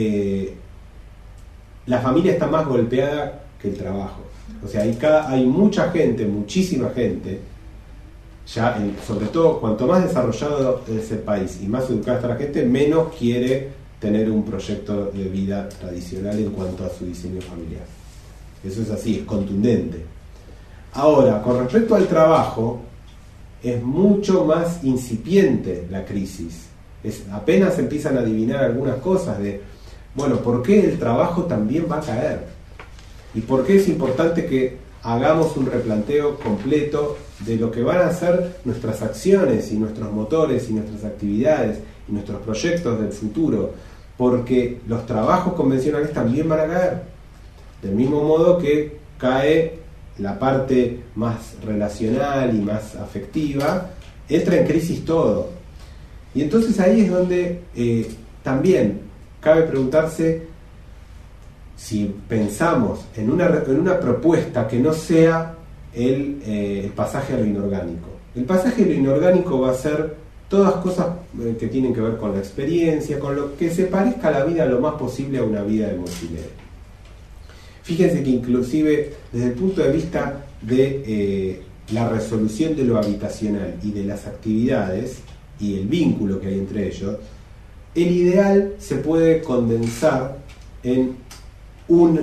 la familia está más golpeada que el trabajo. O sea, hay mucha gente, muchísima gente, ya sobre todo cuanto más desarrollado es el país y más educada está la gente, menos quiere tener un proyecto de vida tradicional en cuanto a su diseño familiar. Eso es así, es contundente. Ahora, con respecto al trabajo, es mucho más incipiente la crisis. Apenas empiezan a adivinar algunas cosas de, bueno, ¿por qué el trabajo también va a caer? ¿Y por qué es importante que hagamos un replanteo completo de lo que van a ser nuestras acciones y nuestros motores y nuestras actividades y nuestros proyectos del futuro? Porque los trabajos convencionales también van a caer. Del mismo modo que cae la parte más relacional y más afectiva, entra en crisis todo. Y entonces ahí es donde también cabe preguntarse si pensamos en una propuesta que no sea el pasaje a lo inorgánico. El pasaje a lo inorgánico va a ser todas cosas que tienen que ver con la experiencia, con lo que se parezca a la vida lo más posible a una vida de mochilero. Fíjense que inclusive desde el punto de vista de la resolución de lo habitacional y de las actividades y el vínculo que hay entre ellos, el ideal se puede condensar en una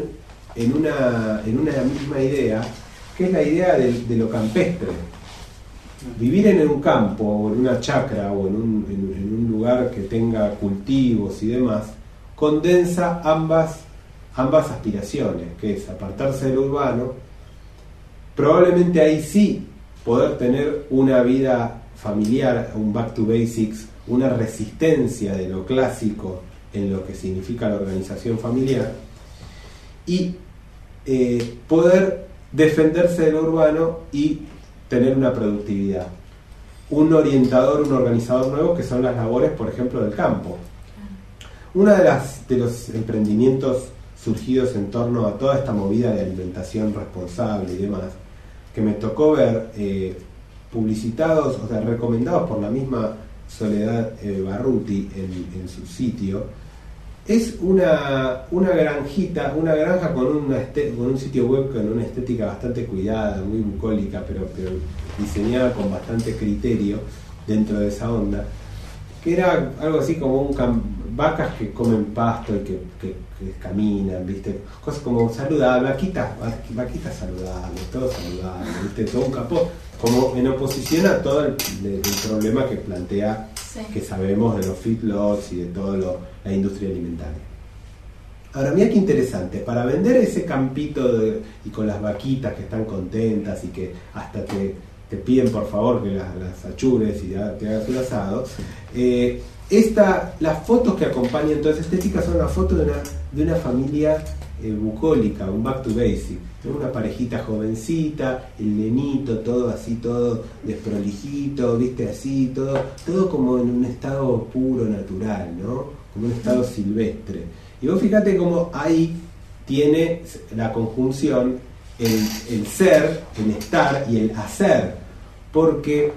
misma idea, que es la idea de lo campestre. Vivir en un campo o en una chacra o en un lugar que tenga cultivos y demás condensa ambas aspiraciones, que es apartarse del urbano, probablemente ahí sí poder tener una vida familiar, un back to basics, una resistencia de lo clásico en lo que significa la organización familiar, y poder defenderse de lo urbano y tener una productividad, un orientador, un organizador nuevo, que son las labores, por ejemplo, del campo. Uno de los emprendimientos surgidos en torno a toda esta movida de alimentación responsable y demás, que me tocó ver publicitados, o sea, recomendados por la misma Soledad Barruti en su sitio, es una granjita, una granja con un sitio web con una estética bastante cuidada, muy bucólica, pero diseñada con bastante criterio dentro de esa onda, que era algo así como vacas que comen pasto y que caminan, ¿viste? Cosas como saludables, vaquitas saludables, todo saludable, ¿viste? Todo un capó, como en oposición a todo el problema que plantea, sí, que sabemos de los feedlots y de toda la industria alimentaria. Ahora, mira qué interesante, para vender ese campito y con las vaquitas que están contentas y que hasta te piden por favor que las achures y te hagas un asado, las fotos que acompañan toda esa estética son las fotos de una familia bucólica, un back to basic, ¿no? Una parejita jovencita, el nenito, todo así, todo desprolijito, viste, así, todo como en un estado puro, natural, ¿no? Como un estado silvestre. Y vos fíjate cómo ahí tiene la conjunción el ser, el estar y el hacer, porque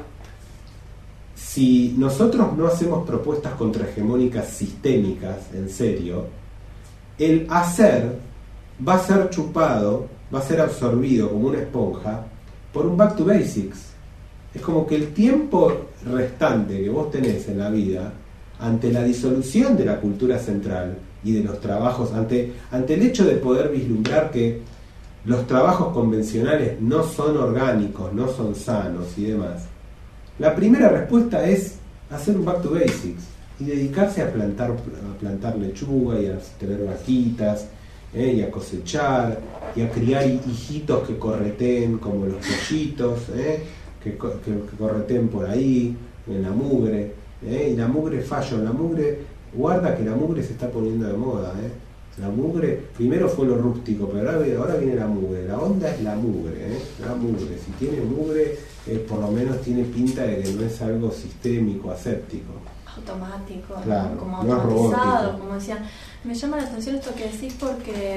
si nosotros no hacemos propuestas contrahegemónicas sistémicas, en serio, el hacer va a ser chupado, va a ser absorbido como una esponja por un back to basics. Es como que el tiempo restante que vos tenés en la vida, ante la disolución de la cultura central y de los trabajos, ante el hecho de poder vislumbrar que los trabajos convencionales no son orgánicos, no son sanos y demás, la primera respuesta es hacer un back to basics y dedicarse a plantar lechuga y a tener vaquitas, y a cosechar y a criar hijitos que correteen como los pollitos, que correteen por ahí en la mugre, y la mugre fashion, la mugre, guarda que la mugre se está poniendo de moda, la mugre, primero fue lo rústico, pero ahora viene la mugre, la onda es la mugre, la mugre, si tiene mugre, por lo menos tiene pinta de que no es algo sistémico, aséptico. Automático, claro, ¿no? Como no automatizado, como decían. Me llama la atención esto que decís porque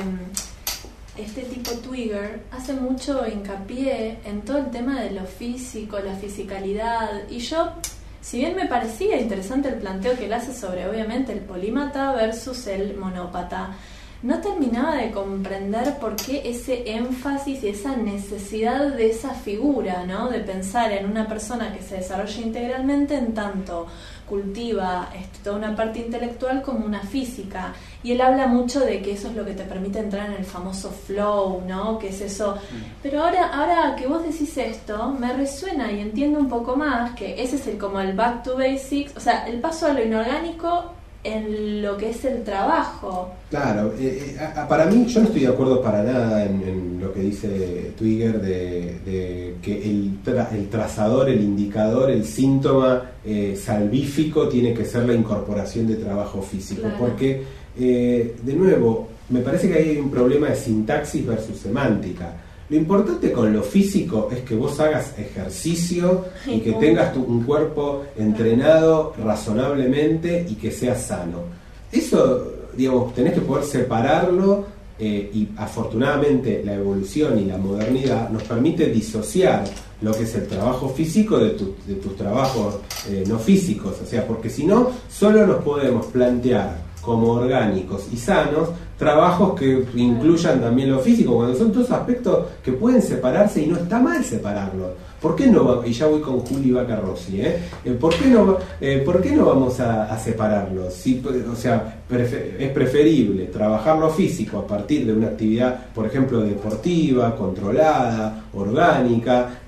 este tipo Twigger hace mucho hincapié en todo el tema de lo físico, la fisicalidad, y yo, si bien me parecía interesante el planteo que él hace sobre obviamente el polímata versus el monópata, no terminaba de comprender por qué ese énfasis y esa necesidad de esa figura, ¿no? De pensar en una persona que se desarrolla integralmente en tanto cultiva toda una parte intelectual como una física. Y él habla mucho de que eso es lo que te permite entrar en el famoso flow, ¿no? Que es eso. Pero ahora que vos decís esto, me resuena y entiendo un poco más que ese es como el back to basics, o sea, el paso a lo inorgánico en lo que es el trabajo. Claro, para mí yo no estoy de acuerdo para nada en lo que dice Twigger de que el trazador, el indicador, el síntoma salvífico tiene que ser la incorporación de trabajo físico, claro. Porque de nuevo, me parece que hay un problema de sintaxis versus semántica. Lo importante con lo físico es que vos hagas ejercicio y que tengas un cuerpo entrenado razonablemente y que sea sano. Eso, digamos, tenés que poder separarlo y afortunadamente la evolución y la modernidad nos permite disociar lo que es el trabajo físico de tus trabajos no físicos. O sea, porque si no, solo nos podemos plantear como orgánicos y sanos trabajos que incluyan también lo físico, cuando son todos aspectos que pueden separarse y no está mal separarlos. ¿Por qué no? Y ya voy con Juli Vaca Rossi, ¿por qué no vamos a separarlos? Si, o sea, es preferible trabajar lo físico a partir de una actividad, por ejemplo, deportiva, controlada, orgánica,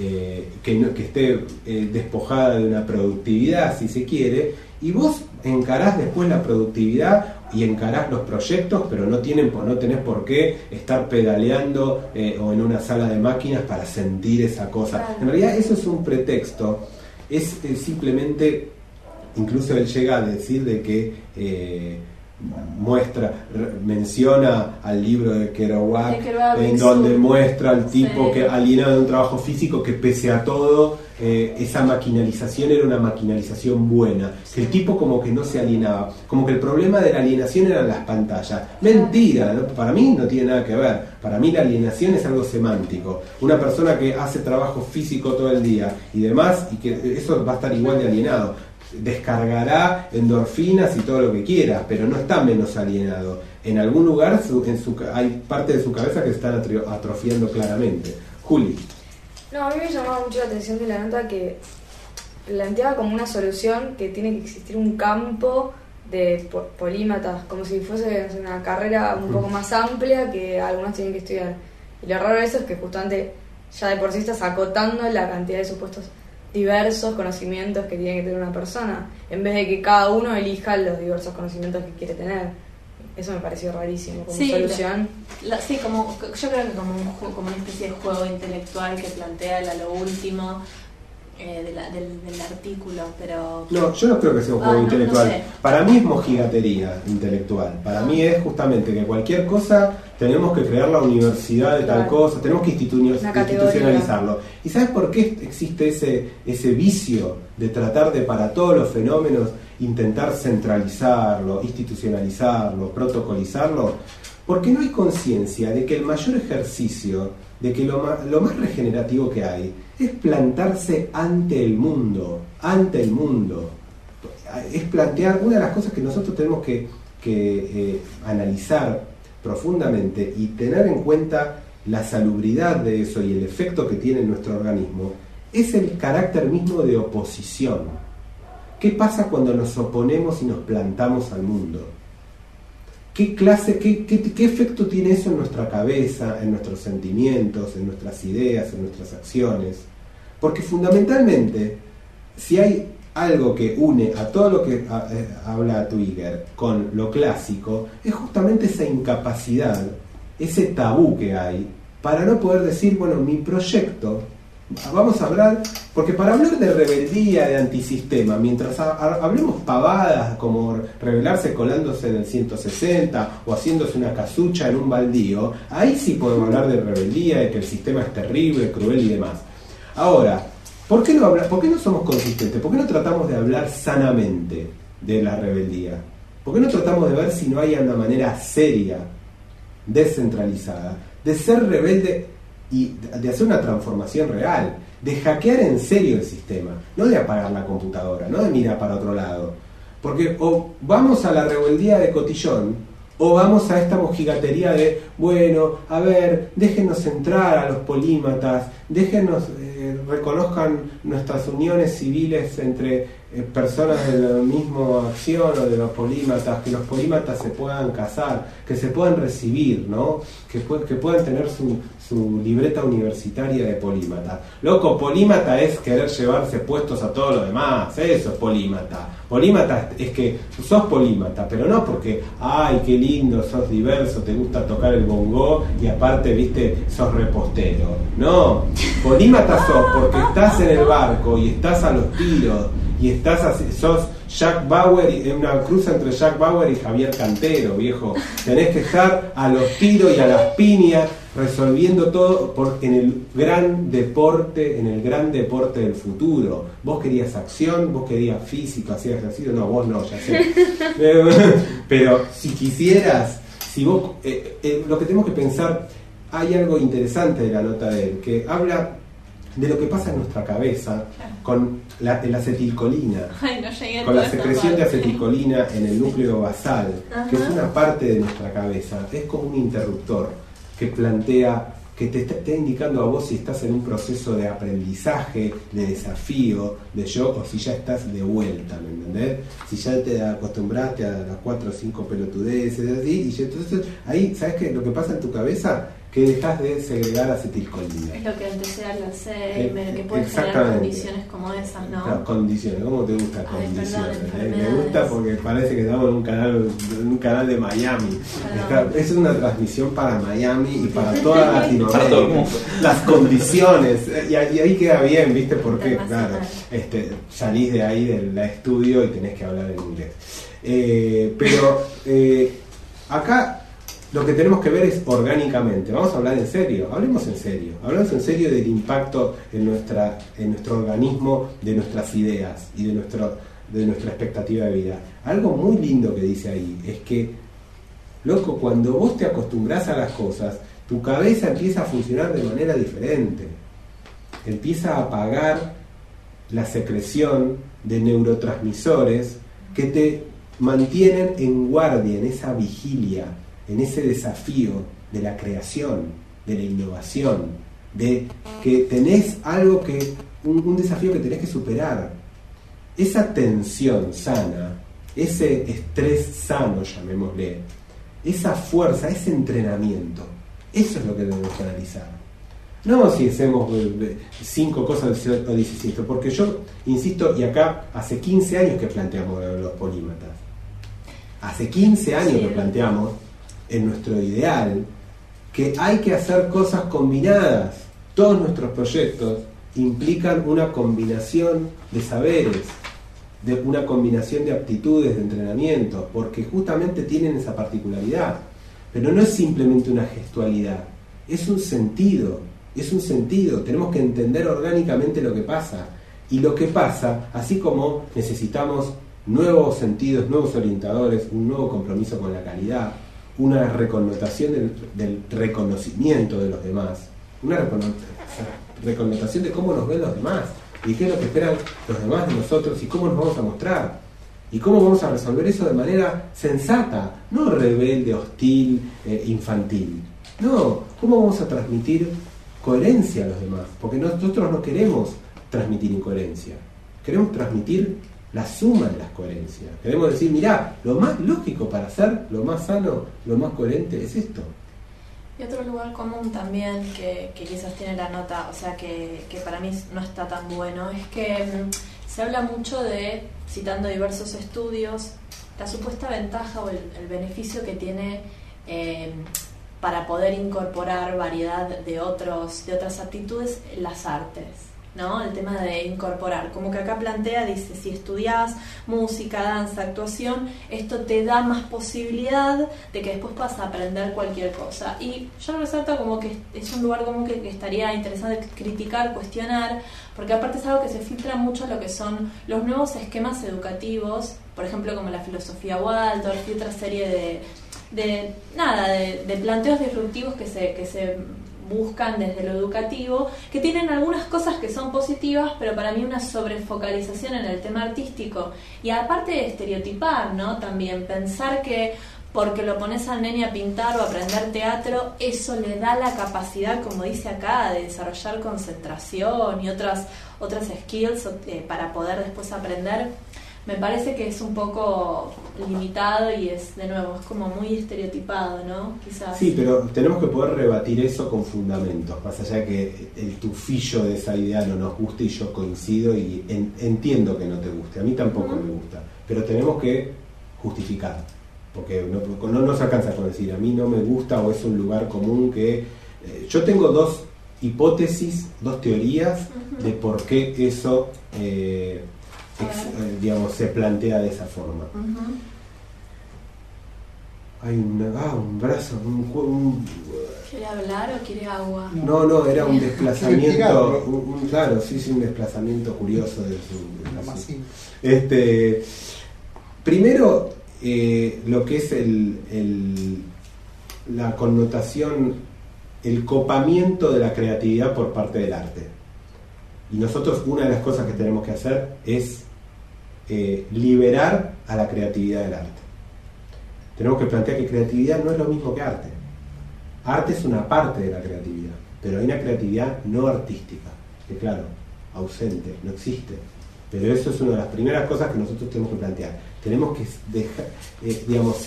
que esté despojada de una productividad, si se quiere, y vos encarás después la productividad y encarás los proyectos, pero no tenés por qué estar pedaleando o en una sala de máquinas para sentir esa cosa. Claro. En realidad eso es un pretexto, es simplemente, incluso él llega a decir de que menciona al libro de Kerouac en donde muestra al tipo que alienado de un trabajo físico que pese a todo esa maquinalización era una maquinalización buena, que el tipo como que no se alienaba, como que el problema de la alienación eran las pantallas. Mentira, ¿no? Para mí no tiene nada que ver, para mí la alienación es algo semántico. Una persona que hace trabajo físico todo el día y demás, y que eso va a estar igual de alienado, descargará endorfinas y todo lo que quiera, pero no está menos alienado. En algún lugar hay parte de su cabeza que se están atrofiando claramente. Juli. No, a mí me llamaba mucho la atención de la nota que planteaba como una solución que tiene que existir un campo de polímatas, como si fuese una carrera un poco más amplia que algunos tienen que estudiar. Y lo raro de eso es que justamente ya de por sí estás acotando la cantidad de supuestos diversos conocimientos que tiene que tener una persona, en vez de que cada uno elija los diversos conocimientos que quiere tener. Eso me pareció rarísimo como solución. Sí, yo creo que como una especie de juego intelectual que plantea lo último del artículo, pero... No, yo no creo que sea un juego intelectual. No sé. Para mí es mojigatería intelectual. Para mí es justamente que cualquier cosa tenemos que crear la universidad de tal cosa, tenemos que institucionalizarlo. ¿Y sabes por qué existe ese vicio de tratar de, para todos los fenómenos, intentar centralizarlo, institucionalizarlo, protocolizarlo? Porque no hay conciencia de que el mayor ejercicio, de que lo más regenerativo que hay es plantarse ante el mundo. Es plantear una de las cosas que nosotros tenemos que analizar profundamente y tener en cuenta la salubridad de eso y el efecto que tiene en nuestro organismo, es el carácter mismo de oposición. ¿Qué pasa cuando nos oponemos y nos plantamos al mundo? ¿Qué efecto tiene eso en nuestra cabeza, en nuestros sentimientos, en nuestras ideas, en nuestras acciones? Porque fundamentalmente, si hay algo que une a todo lo que habla Twigger con lo clásico, es justamente esa incapacidad, ese tabú que hay, para no poder decir, bueno, mi proyecto Vamos a hablar, porque para hablar de rebeldía, de antisistema, mientras hablemos pavadas como rebelarse colándose en el 160 o haciéndose una casucha en un baldío, ahí sí podemos hablar de rebeldía, de que el sistema es terrible, cruel y demás. Ahora, ¿por qué no somos consistentes? ¿Por qué no tratamos de hablar sanamente de la rebeldía? ¿Por qué no tratamos de ver si no hay una manera seria, descentralizada, de ser rebelde y de hacer una transformación real, de hackear en serio el sistema, no de apagar la computadora, no de mirar para otro lado? Porque o vamos a la rebeldía de cotillón, o vamos a esta mojigatería de, bueno, a ver, déjenos entrar a los polímatas, déjenos, reconozcan nuestras uniones civiles entre personas de la misma acción o de los polímatas, que los polímatas se puedan casar, que se puedan recibir, ¿no? Que puedan tener su libreta universitaria de polímata. Loco, polímata es querer llevarse puestos a todo lo demás, eso es polímata. Polímata es que sos polímata, pero no porque, ay, qué lindo, sos diverso, te gusta tocar el bongó y aparte, viste, sos repostero. No, polímata sos porque estás en el barco y estás a los tiros y estás así, sos Jack Bauer, en una cruz entre Jack Bauer y Javier Cantero, viejo. Tenés que estar a los tiros y a las piñas resolviendo todo en el gran deporte del futuro. Vos querías acción, vos querías físico, hacías ejercicio, no, vos no, ya sé. Pero si quisieras, si vos, lo que tenemos que pensar, hay algo interesante de la nota de él, que habla de lo que pasa en nuestra cabeza con la acetilcolina. Ay, no llegué con la a secreción de acetilcolina en el núcleo basal, que es una parte de nuestra cabeza, es como un interruptor que plantea, que te está indicando a vos si estás en un proceso de aprendizaje, de desafío, de yo, o si ya estás de vuelta, ¿me entendés? Si ya te acostumbraste a las 4 o 5 pelotudeces, así, y entonces ahí, ¿sabes qué? Lo que pasa en tu cabeza, que dejas de segregar acetilcolina. Es lo que antecede al Alzheimer, que puede generar condiciones como esas, ¿no? Claro, condiciones, ¿cómo te gusta condiciones? Perdón, Me gusta porque parece que estamos en un canal de Miami. Es una transmisión para Miami y para toda Latinoamérica. Para todo el mundo. Las condiciones, y ahí queda bien, ¿viste? Porque, claro, salís de ahí del estudio y tenés que hablar en inglés. Pero acá lo que tenemos que ver es orgánicamente. Vamos a hablar en serio, hablemos en serio del impacto en nuestro organismo, de nuestras ideas y de nuestra expectativa de vida. Algo muy lindo que dice ahí es que, loco, cuando vos te acostumbras a las cosas, tu cabeza empieza a funcionar de manera diferente, empieza a apagar la secreción de neurotransmisores que te mantienen en guardia, en esa vigilia, en ese desafío de la creación, de la innovación, de que tenés algo un desafío que tenés que superar. Esa tensión sana, ese estrés sano, llamémosle, esa fuerza, ese entrenamiento, eso es lo que debemos analizar. No si hacemos 5 cosas o 17, porque yo insisto, y acá hace 15 años que planteamos los polímatas. Hace 15 años que planteamos en nuestro ideal que hay que hacer cosas combinadas. Todos nuestros proyectos implican una combinación de saberes, de una combinación de aptitudes, de entrenamiento, porque justamente tienen esa particularidad. Pero no es simplemente una gestualidad, es un sentido, tenemos que entender orgánicamente lo que pasa. Y lo que pasa, así como necesitamos nuevos sentidos, nuevos orientadores, un nuevo compromiso con la calidad, una reconnotación del reconocimiento de los demás, una reconnotación de cómo nos ven los demás y qué es lo que esperan los demás de nosotros y cómo nos vamos a mostrar y cómo vamos a resolver eso de manera sensata, no rebelde, hostil, infantil. No, cómo vamos a transmitir coherencia a los demás, porque nosotros no queremos transmitir incoherencia, queremos transmitir la suma de las coherencias. Queremos decir, mirá, lo más lógico para ser, lo más sano, lo más coherente es esto. Y otro lugar común también que quizás tiene la nota, o sea que para mí no está tan bueno, es que se habla mucho de, citando diversos estudios, la supuesta ventaja o el beneficio que tiene para poder incorporar variedad de otras actitudes, las artes, ¿no? El tema de incorporar, como que acá plantea, dice, si estudias música, danza, actuación, esto te da más posibilidad de que después puedas aprender cualquier cosa. Y yo resalto como que es un lugar como que estaría interesante criticar, cuestionar, porque aparte es algo que se filtra mucho lo que son los nuevos esquemas educativos, por ejemplo como la filosofía Waldorf y otra serie de planteos disruptivos que se buscan desde lo educativo, que tienen algunas cosas que son positivas, pero para mí una sobrefocalización en el tema artístico, y aparte de estereotipar, ¿no? También pensar que porque lo pones al nene a pintar o a aprender teatro, eso le da la capacidad, como dice acá, de desarrollar concentración y otras skills para poder después aprender. Me parece que es un poco limitado y es, de nuevo, es como muy estereotipado, ¿no? Quizás. Sí, pero tenemos que poder rebatir eso con fundamentos, más allá de que el tufillo de esa idea no nos guste, y yo coincido y entiendo que no te guste, a mí tampoco me gusta, pero tenemos que justificar, porque no nos alcanza con decir a mí no me gusta o es un lugar común que... yo tengo dos hipótesis, dos teorías de por qué eso... digamos, se plantea de esa forma. Hay un brazo, ¿Quiere hablar o quiere agua? No, era un desplazamiento, claro, sí, un desplazamiento curioso de su... Primero, lo que es la connotación, el copamiento de la creatividad por parte del arte. Y nosotros, una de las cosas que tenemos que hacer es liberar a la creatividad del arte. Tenemos que plantear que creatividad no es lo mismo que arte. Arte es una parte de la creatividad, pero hay una creatividad no artística, que claro, ausente, no existe. Pero eso es una de las primeras cosas que nosotros tenemos que plantear. Tenemos que dejar,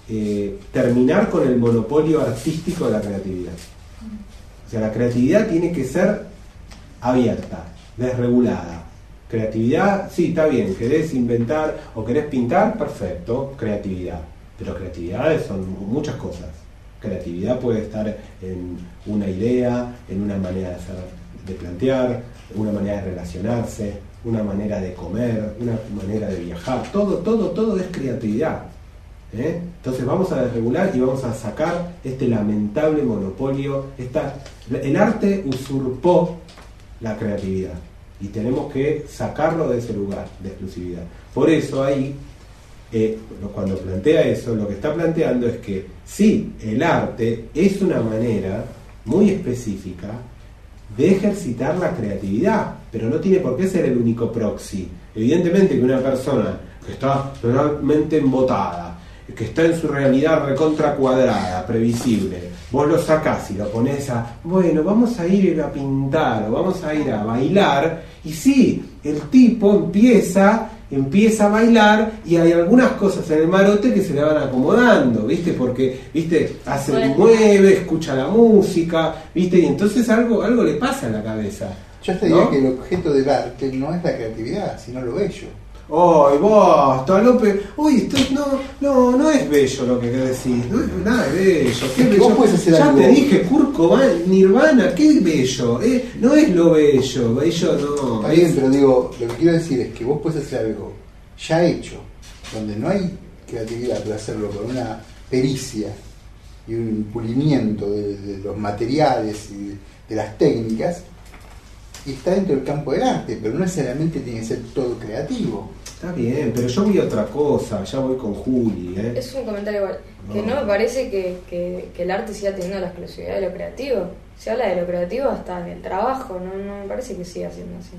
terminar con el monopolio artístico de la creatividad. O sea, la creatividad tiene que ser abierta, desregulada. Creatividad, sí, está bien, querés inventar o querés pintar, perfecto, creatividad. Pero creatividad son muchas cosas. Creatividad puede estar en una idea, en una manera de plantear, una manera de relacionarse, una manera de comer, una manera de viajar. Todo es creatividad. Entonces vamos a desregular y vamos a sacar este lamentable monopolio. El arte usurpó la creatividad y tenemos que sacarlo de ese lugar de exclusividad. Por eso ahí, cuando plantea eso, lo que está planteando es que sí, el arte es una manera muy específica de ejercitar la creatividad, pero no tiene por qué ser el único proxy. Evidentemente que una persona que está totalmente embotada, que está en su realidad recontra cuadrada, previsible, vos lo sacás y lo ponés bueno, vamos a ir a pintar o vamos a ir a bailar, y sí, el tipo empieza a bailar y hay algunas cosas en el marote que se le van acomodando, ¿viste? Porque, ¿viste? Mueve, escucha la música, ¿viste? Y entonces algo le pasa en la cabeza. Yo te diría que el objeto del arte no es la creatividad, sino lo bello. ¡Ay, basta, López! ¡Uy, no es bello lo que decís! No es nada de bello. ¿Qué bello? Vos puedes hacer ya algo. Te dije, Kurt Cobain, Nirvana, ¿qué bello? No es lo bello no. Está bien, pero digo, lo que quiero decir es que vos puedes hacer algo ya hecho, donde no hay creatividad para hacerlo con una pericia y un pulimiento de los materiales y de las técnicas, y está dentro del campo del arte, pero no necesariamente tiene que ser todo creativo. Está bien, pero yo voy a otra cosa, ya voy con Juli. Es un comentario igual, que no me parece que el arte siga teniendo la exclusividad de lo creativo. Se habla de lo creativo hasta en el trabajo, no me parece que siga siendo así.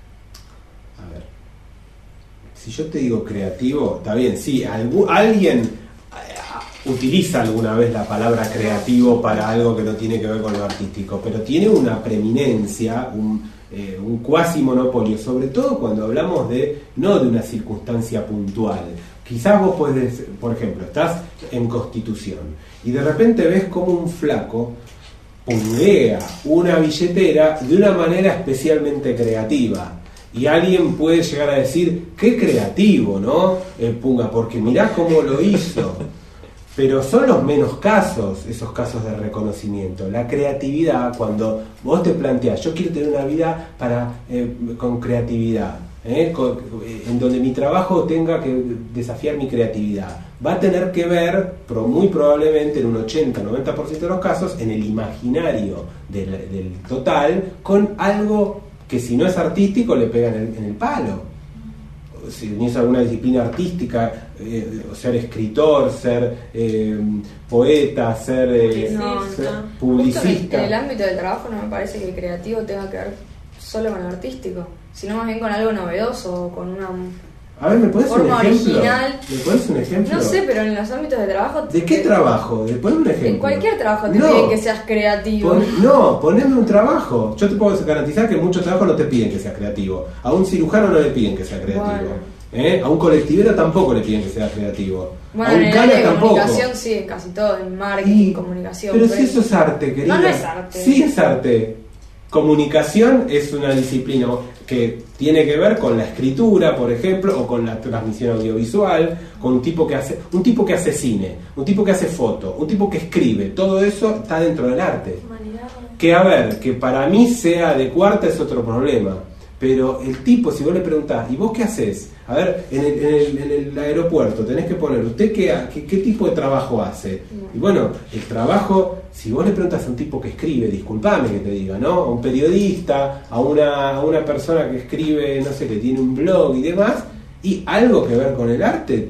A ver, si yo te digo creativo, está bien, sí, alguien utiliza alguna vez la palabra creativo para algo que no tiene que ver con lo artístico, pero tiene una preeminencia, un cuasi monopolio, sobre todo cuando hablamos no de una circunstancia puntual. Quizás vos podés, por ejemplo, estás en Constitución y de repente ves como un flaco punguea una billetera de una manera especialmente creativa. Y alguien puede llegar a decir, qué creativo, ¿no? El punga, porque mirá cómo lo hizo. Pero son los menos casos, esos casos de reconocimiento. La creatividad, cuando vos te planteás, yo quiero tener una vida con creatividad, en donde mi trabajo tenga que desafiar mi creatividad, va a tener que ver, muy probablemente en un 80-90% de los casos, en el imaginario del total, con algo que si no es artístico le pega en el palo. Si tenés alguna disciplina artística, ser escritor, ser poeta, ser publicista. Justo en el ámbito del trabajo no me parece que el creativo tenga que ver solo con lo artístico, sino más bien con algo novedoso, con una a ver, ¿me puedes forma un ejemplo? original. ¿Me puedes un ejemplo? No sé, pero en los ámbitos de trabajo... ¿De qué trabajo? Ponme un ejemplo. En cualquier trabajo te piden que seas creativo. Poneme un trabajo. Yo te puedo garantizar que en muchos trabajos no te piden que seas creativo. A un cirujano no le piden que sea creativo. Bueno. A un colectivero tampoco le piden que sea creativo. Bueno, a un en el cana área de tampoco. Comunicación sí, en casi todo, en marketing, comunicación. Pero si eso es arte, querida. No es arte. Sí es arte. Comunicación es una disciplina que tiene que ver con la escritura, por ejemplo, o con la transmisión audiovisual, con un tipo que hace cine, un tipo que hace foto, un tipo que escribe. Todo eso está dentro del arte. Que para mí sea adecuarte es otro problema. Pero el tipo, si vos le preguntás, ¿y vos qué haces? A ver, en el aeropuerto tenés que poner, ¿usted qué tipo de trabajo hace? Y bueno, el trabajo, si vos le preguntás a un tipo que escribe, disculpame que te diga, ¿no? A un periodista, a una persona que escribe, no sé, que tiene un blog y demás, y algo que ver con el arte,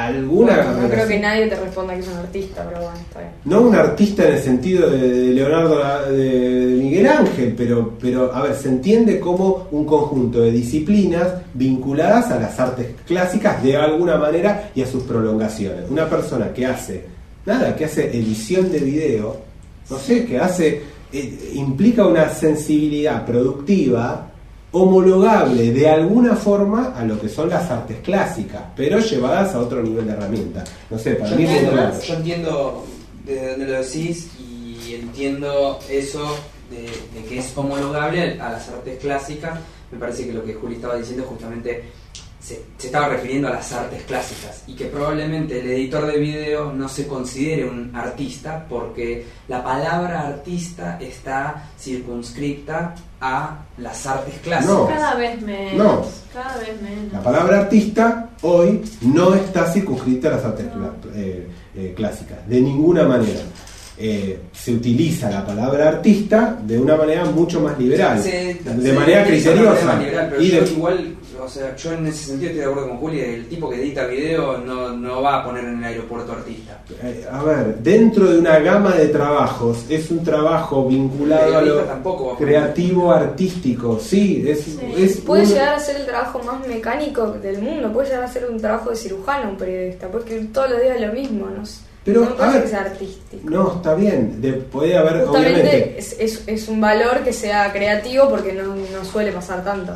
no creo que nadie te responda que es un artista, pero bueno, está bien. No un artista en el sentido de Leonardo, de Miguel Ángel, pero a ver, se entiende como un conjunto de disciplinas vinculadas a las artes clásicas de alguna manera y a sus prolongaciones. Una persona que hace edición de video, no sé, que implica una sensibilidad productiva homologable de alguna forma a lo que son las artes clásicas, pero llevadas a otro nivel de herramienta. No sé, para mí es muy claro. Yo entiendo de dónde lo decís y entiendo eso de que es homologable a las artes clásicas. Me parece que lo que Juli estaba diciendo justamente se estaba refiriendo a las artes clásicas y que probablemente el editor de video no se considere un artista porque la palabra artista está circunscripta a las artes clásicas. No. Cada vez menos. La palabra artista hoy no está circunscrita a las artes clásicas, de ninguna manera. Se utiliza la palabra artista de una manera mucho más liberal, de manera criteriosa. Pero igual, o sea, yo en ese sentido estoy de acuerdo con Juli, el tipo que edita video no va a poner en el aeropuerto artista. A ver, dentro de una gama de trabajos, es un trabajo vinculado a lo creativo artístico, sí, puede llegar a ser el trabajo más mecánico del mundo, puede llegar a ser un trabajo de cirujano, un periodista, puede escribir todos los días lo mismo, no sé. Pero, no me parece que sea artístico. No, está bien. Puede haber, justamente, obviamente. Es un valor que sea creativo porque no suele pasar tanto.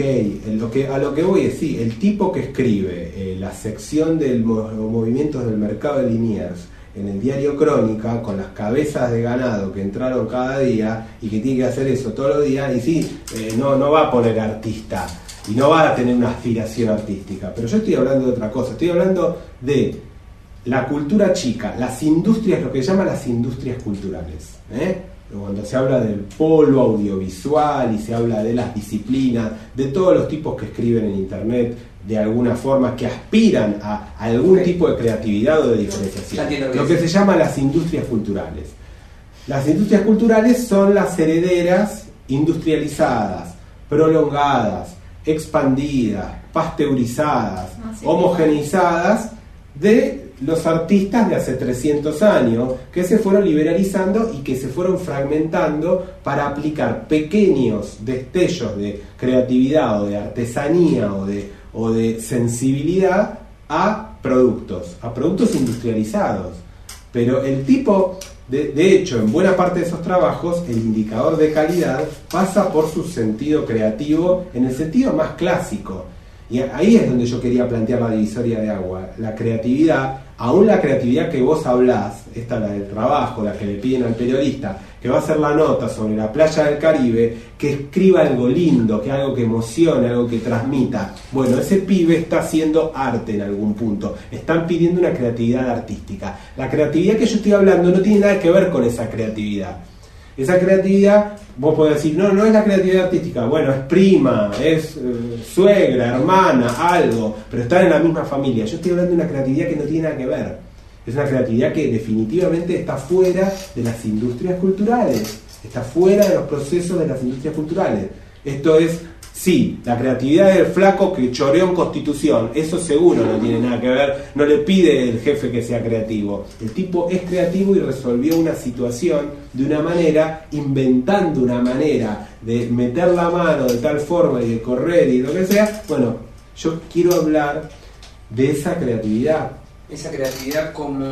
A lo que voy es sí, el tipo que escribe la sección de los movimientos del mercado de Liniers en el diario Crónica, con las cabezas de ganado que entraron cada día y que tiene que hacer eso todos los días, y sí, no va a poner artista y no va a tener una aspiración artística. Pero yo estoy hablando de otra cosa, estoy hablando de la cultura chica, las industrias, lo que se llama las industrias culturales, cuando se habla del polo audiovisual y se habla de las disciplinas, de todos los tipos que escriben en internet de alguna forma, que aspiran a algún tipo de creatividad o de diferenciación, lo que se llama las industrias culturales. Las industrias culturales son las herederas industrializadas, prolongadas, expandidas, pasteurizadas, homogeneizadas de los artistas de hace 300 años que se fueron liberalizando y que se fueron fragmentando para aplicar pequeños destellos de creatividad o de artesanía o de sensibilidad a productos industrializados. Pero el tipo, de hecho, en buena parte de esos trabajos, el indicador de calidad pasa por su sentido creativo en el sentido más clásico. Y ahí es donde yo quería plantear la divisoria de agua. La creatividad, aún la creatividad que vos hablás, esta la del trabajo, la que le piden al periodista, que va a hacer la nota sobre la playa del Caribe, que escriba algo lindo, que algo que emocione, algo que transmita. Bueno, ese pibe está haciendo arte en algún punto. Están pidiendo una creatividad artística. La creatividad que yo estoy hablando no tiene nada que ver con esa creatividad. Esa creatividad, vos podés decir, no es la creatividad artística. Bueno, es prima, es suegra, hermana, algo, pero están en la misma familia. Yo estoy hablando de una creatividad que no tiene nada que ver. Es una creatividad que definitivamente está fuera de las industrias culturales, está fuera de los procesos de las industrias culturales. Esto es, sí, la creatividad del flaco que choreó en Constitución, eso seguro no tiene nada que ver, no le pide el jefe que sea creativo. El tipo es creativo y resolvió una situación de una manera, inventando una manera de meter la mano de tal forma y de correr y lo que sea. Bueno, yo quiero hablar de esa creatividad. Esa creatividad como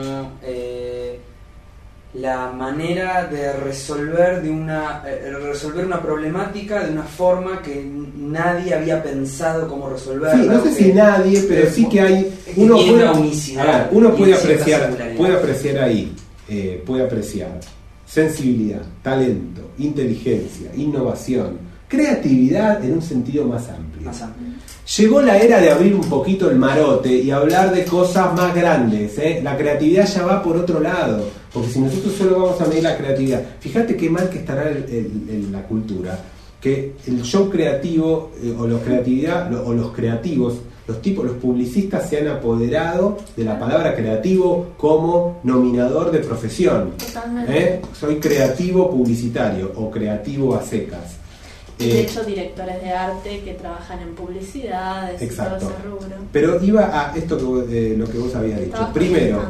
la manera de resolver una problemática de una forma que nadie había pensado cómo resolverla. Sí, no sé si nadie, pero sí que hay uno puede apreciar ahí, puede apreciar sensibilidad, talento, inteligencia, innovación, creatividad en un sentido más amplio. Llegó la era de abrir un poquito el marote y hablar de cosas más grandes, ¿eh? La creatividad ya va por otro lado, porque si nosotros solo vamos a medir la creatividad, fíjate qué mal que estará en la cultura, que el show creativo o la creatividad o los creativos, los publicistas se han apoderado de la palabra creativo como nominador de profesión. Soy creativo publicitario o creativo a secas. De hecho, directores de arte que trabajan en publicidades, exacto. Todo ese rubro. Pero iba a esto que lo que vos habías dicho. Primero,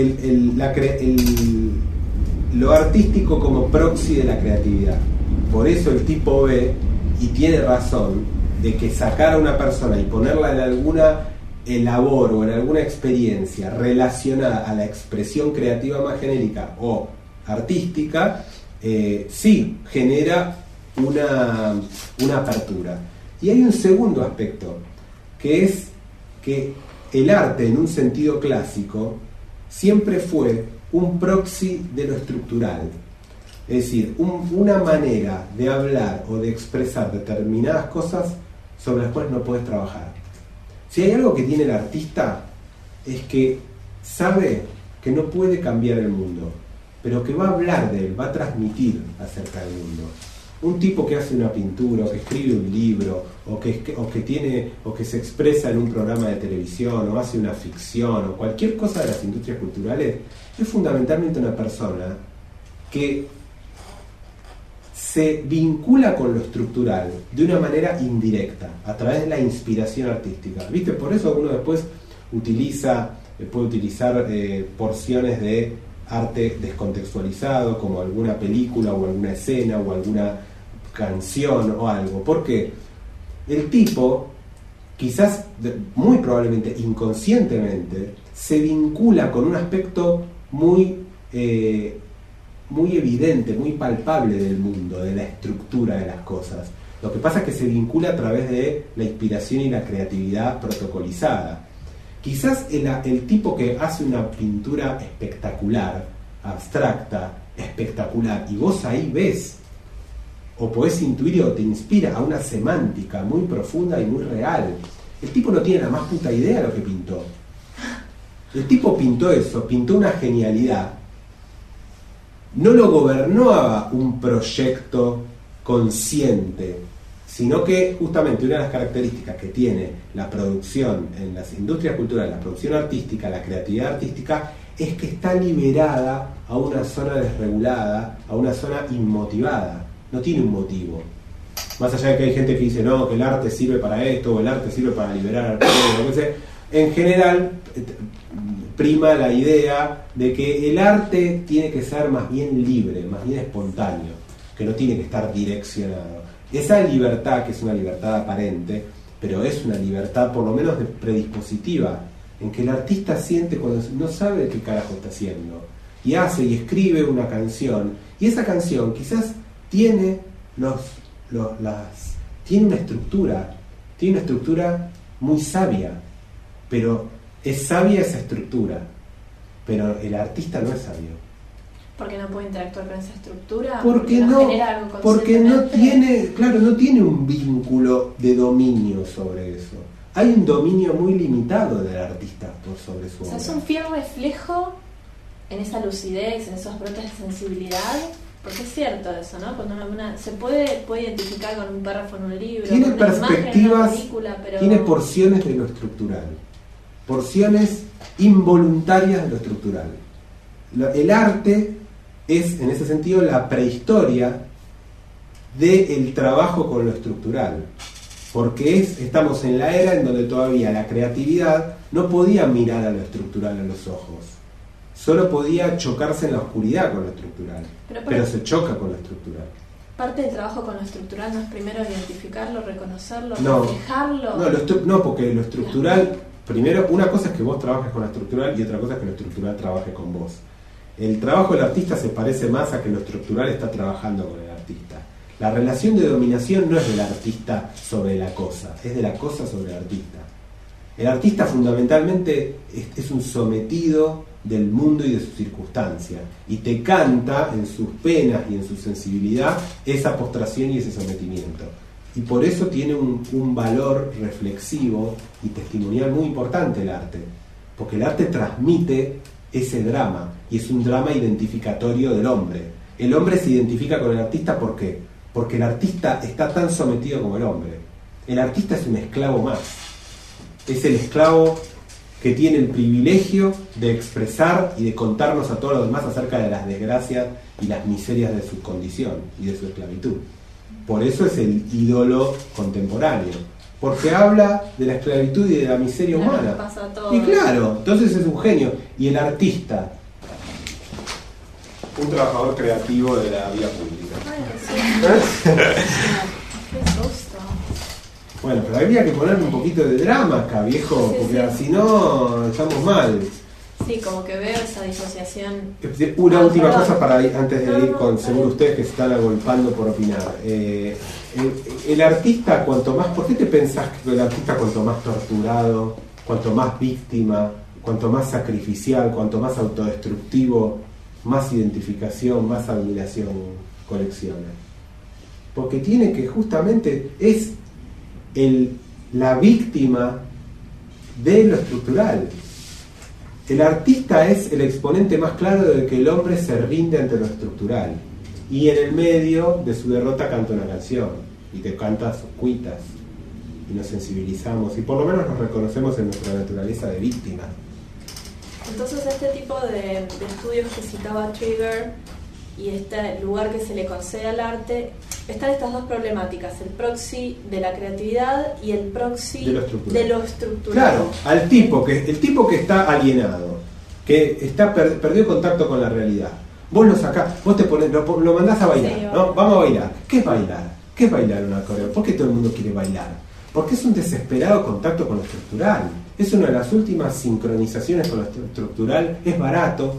lo artístico como proxy de la creatividad. Por eso el tipo ve, y tiene razón, de que sacar a una persona y ponerla en alguna labor o en alguna experiencia relacionada a la expresión creativa más genérica o artística, sí genera una apertura. Y hay un segundo aspecto, que es que el arte en un sentido clásico siempre fue un proxy de lo estructural, es decir, una manera de hablar o de expresar determinadas cosas sobre las cuales no puedes trabajar. Si hay algo que tiene el artista, es que sabe que no puede cambiar el mundo, pero que va a hablar de él, va a transmitir acerca del mundo. Un tipo que hace una pintura, o que escribe un libro, o que se expresa en un programa de televisión, o hace una ficción, o cualquier cosa de las industrias culturales, es fundamentalmente una persona que se vincula con lo estructural de una manera indirecta, a través de la inspiración artística. ¿Viste? Por eso uno después puede utilizar porciones de arte descontextualizado, como alguna película o alguna escena o alguna canción o algo. Porque el tipo, quizás muy probablemente inconscientemente, se vincula con un aspecto muy evidente, muy palpable del mundo, de la estructura de las cosas. Lo que pasa es que se vincula a través de la inspiración y la creatividad protocolizada. Quizás el tipo que hace una pintura espectacular, abstracta, espectacular, y vos ahí ves, o podés intuir o te inspira a una semántica muy profunda y muy real. El tipo no tiene la más puta idea de lo que pintó. El tipo pintó eso, pintó una genialidad. No lo gobernaba un proyecto consciente, sino que justamente una de las características que tiene la producción en las industrias culturales, la producción artística, la creatividad artística, es que está liberada a una zona desregulada, a una zona inmotivada, no tiene un motivo. Más allá de que hay gente que dice, no, que el arte sirve para esto, o el arte sirve para liberar al pueblo, lo que sea. En general, prima la idea de que el arte tiene que ser más bien libre, más bien espontáneo, que no tiene que estar direccionado. Esa libertad, que es una libertad aparente, pero es una libertad por lo menos predispositiva, en que el artista siente cuando no sabe qué carajo está haciendo, y hace y escribe una canción, y esa canción quizás tiene tiene una estructura muy sabia, pero es sabia esa estructura, pero el artista no es sabio. ¿Por qué no puede interactuar con esa estructura? Porque genera algo conscientemente. no tiene un vínculo de dominio sobre eso. Hay un dominio muy limitado del artista sobre su obra. O sea, es un fiel reflejo en esa lucidez, en esos brotes de sensibilidad, porque es cierto eso, ¿no? Cuando se puede identificar con un párrafo en un libro, tiene con una perspectivas, imagen en una película, pero tiene porciones de lo estructural, porciones involuntarias de lo estructural. El arte es, en ese sentido, la prehistoria del trabajo con lo estructural, porque estamos en la era en donde todavía la creatividad no podía mirar a lo estructural a los ojos, solo podía chocarse en la oscuridad con lo estructural, pero se choca con lo estructural. Parte del trabajo con lo estructural no es primero identificarlo, reconocerlo, No, reflejarlo. No, porque lo estructural, primero, una cosa es que vos trabajes con lo estructural y otra cosa es que lo estructural trabaje con vos. El trabajo del artista se parece más a que lo estructural está trabajando con el artista. La relación de dominación no es del artista sobre la cosa, es de la cosa sobre el artista. El artista fundamentalmente es un sometido del mundo y de sus circunstancias, y te canta en sus penas y en su sensibilidad esa postración y ese sometimiento. Y por eso tiene un valor reflexivo y testimonial muy importante el arte, porque el arte transmite ese drama, y es un drama identificatorio del hombre. El hombre se identifica con el artista, ¿por qué? Porque el artista está tan sometido como el hombre. El artista es un esclavo más. Es el esclavo que tiene el privilegio de expresar y de contarnos a todos los demás acerca de las desgracias y las miserias de su condición y de su esclavitud. Por eso es el ídolo contemporáneo, porque habla de la esclavitud y de la miseria humana. Pasa todo. Y claro, entonces es un genio. Y el artista, un trabajador creativo de la vida pública. Ay, sí. Qué susto. Bueno, pero habría que ponerle un poquito de drama acá, viejo, Sí, porque sí. si no estamos mal. Sí, como que veo esa disociación. Una última perdón. cosa para antes de ir No, con está seguro bien. ustedes que se están agolpando por opinar. El artista, cuanto más, ¿por qué te pensás que el artista cuanto más torturado, cuanto más víctima, cuanto más sacrificial, cuanto más autodestructivo, más identificación, más admiración colecciona? Porque tiene que justamente es la víctima de lo estructural. El artista es el exponente más claro de que el hombre se rinde ante lo estructural, y en el medio de su derrota canta una canción y te canta sus cuitas y nos sensibilizamos y por lo menos nos reconocemos en nuestra naturaleza de víctima. Entonces este tipo de estudios que citaba Trigger y este lugar que se le concede al arte, están estas dos problemáticas, el proxy de la creatividad y el proxy De lo estructural. Claro, el tipo que está alienado, que está perdió contacto con la realidad. Vos lo sacás, vos te pones, lo mandás a bailar, Sí, ¿no? Vamos a bailar. ¿Qué es bailar? ¿Qué es bailar una coreo? ¿Por qué todo el mundo quiere bailar? Porque es un desesperado contacto con lo estructural. Es una de las últimas sincronizaciones con lo estructural. Es barato,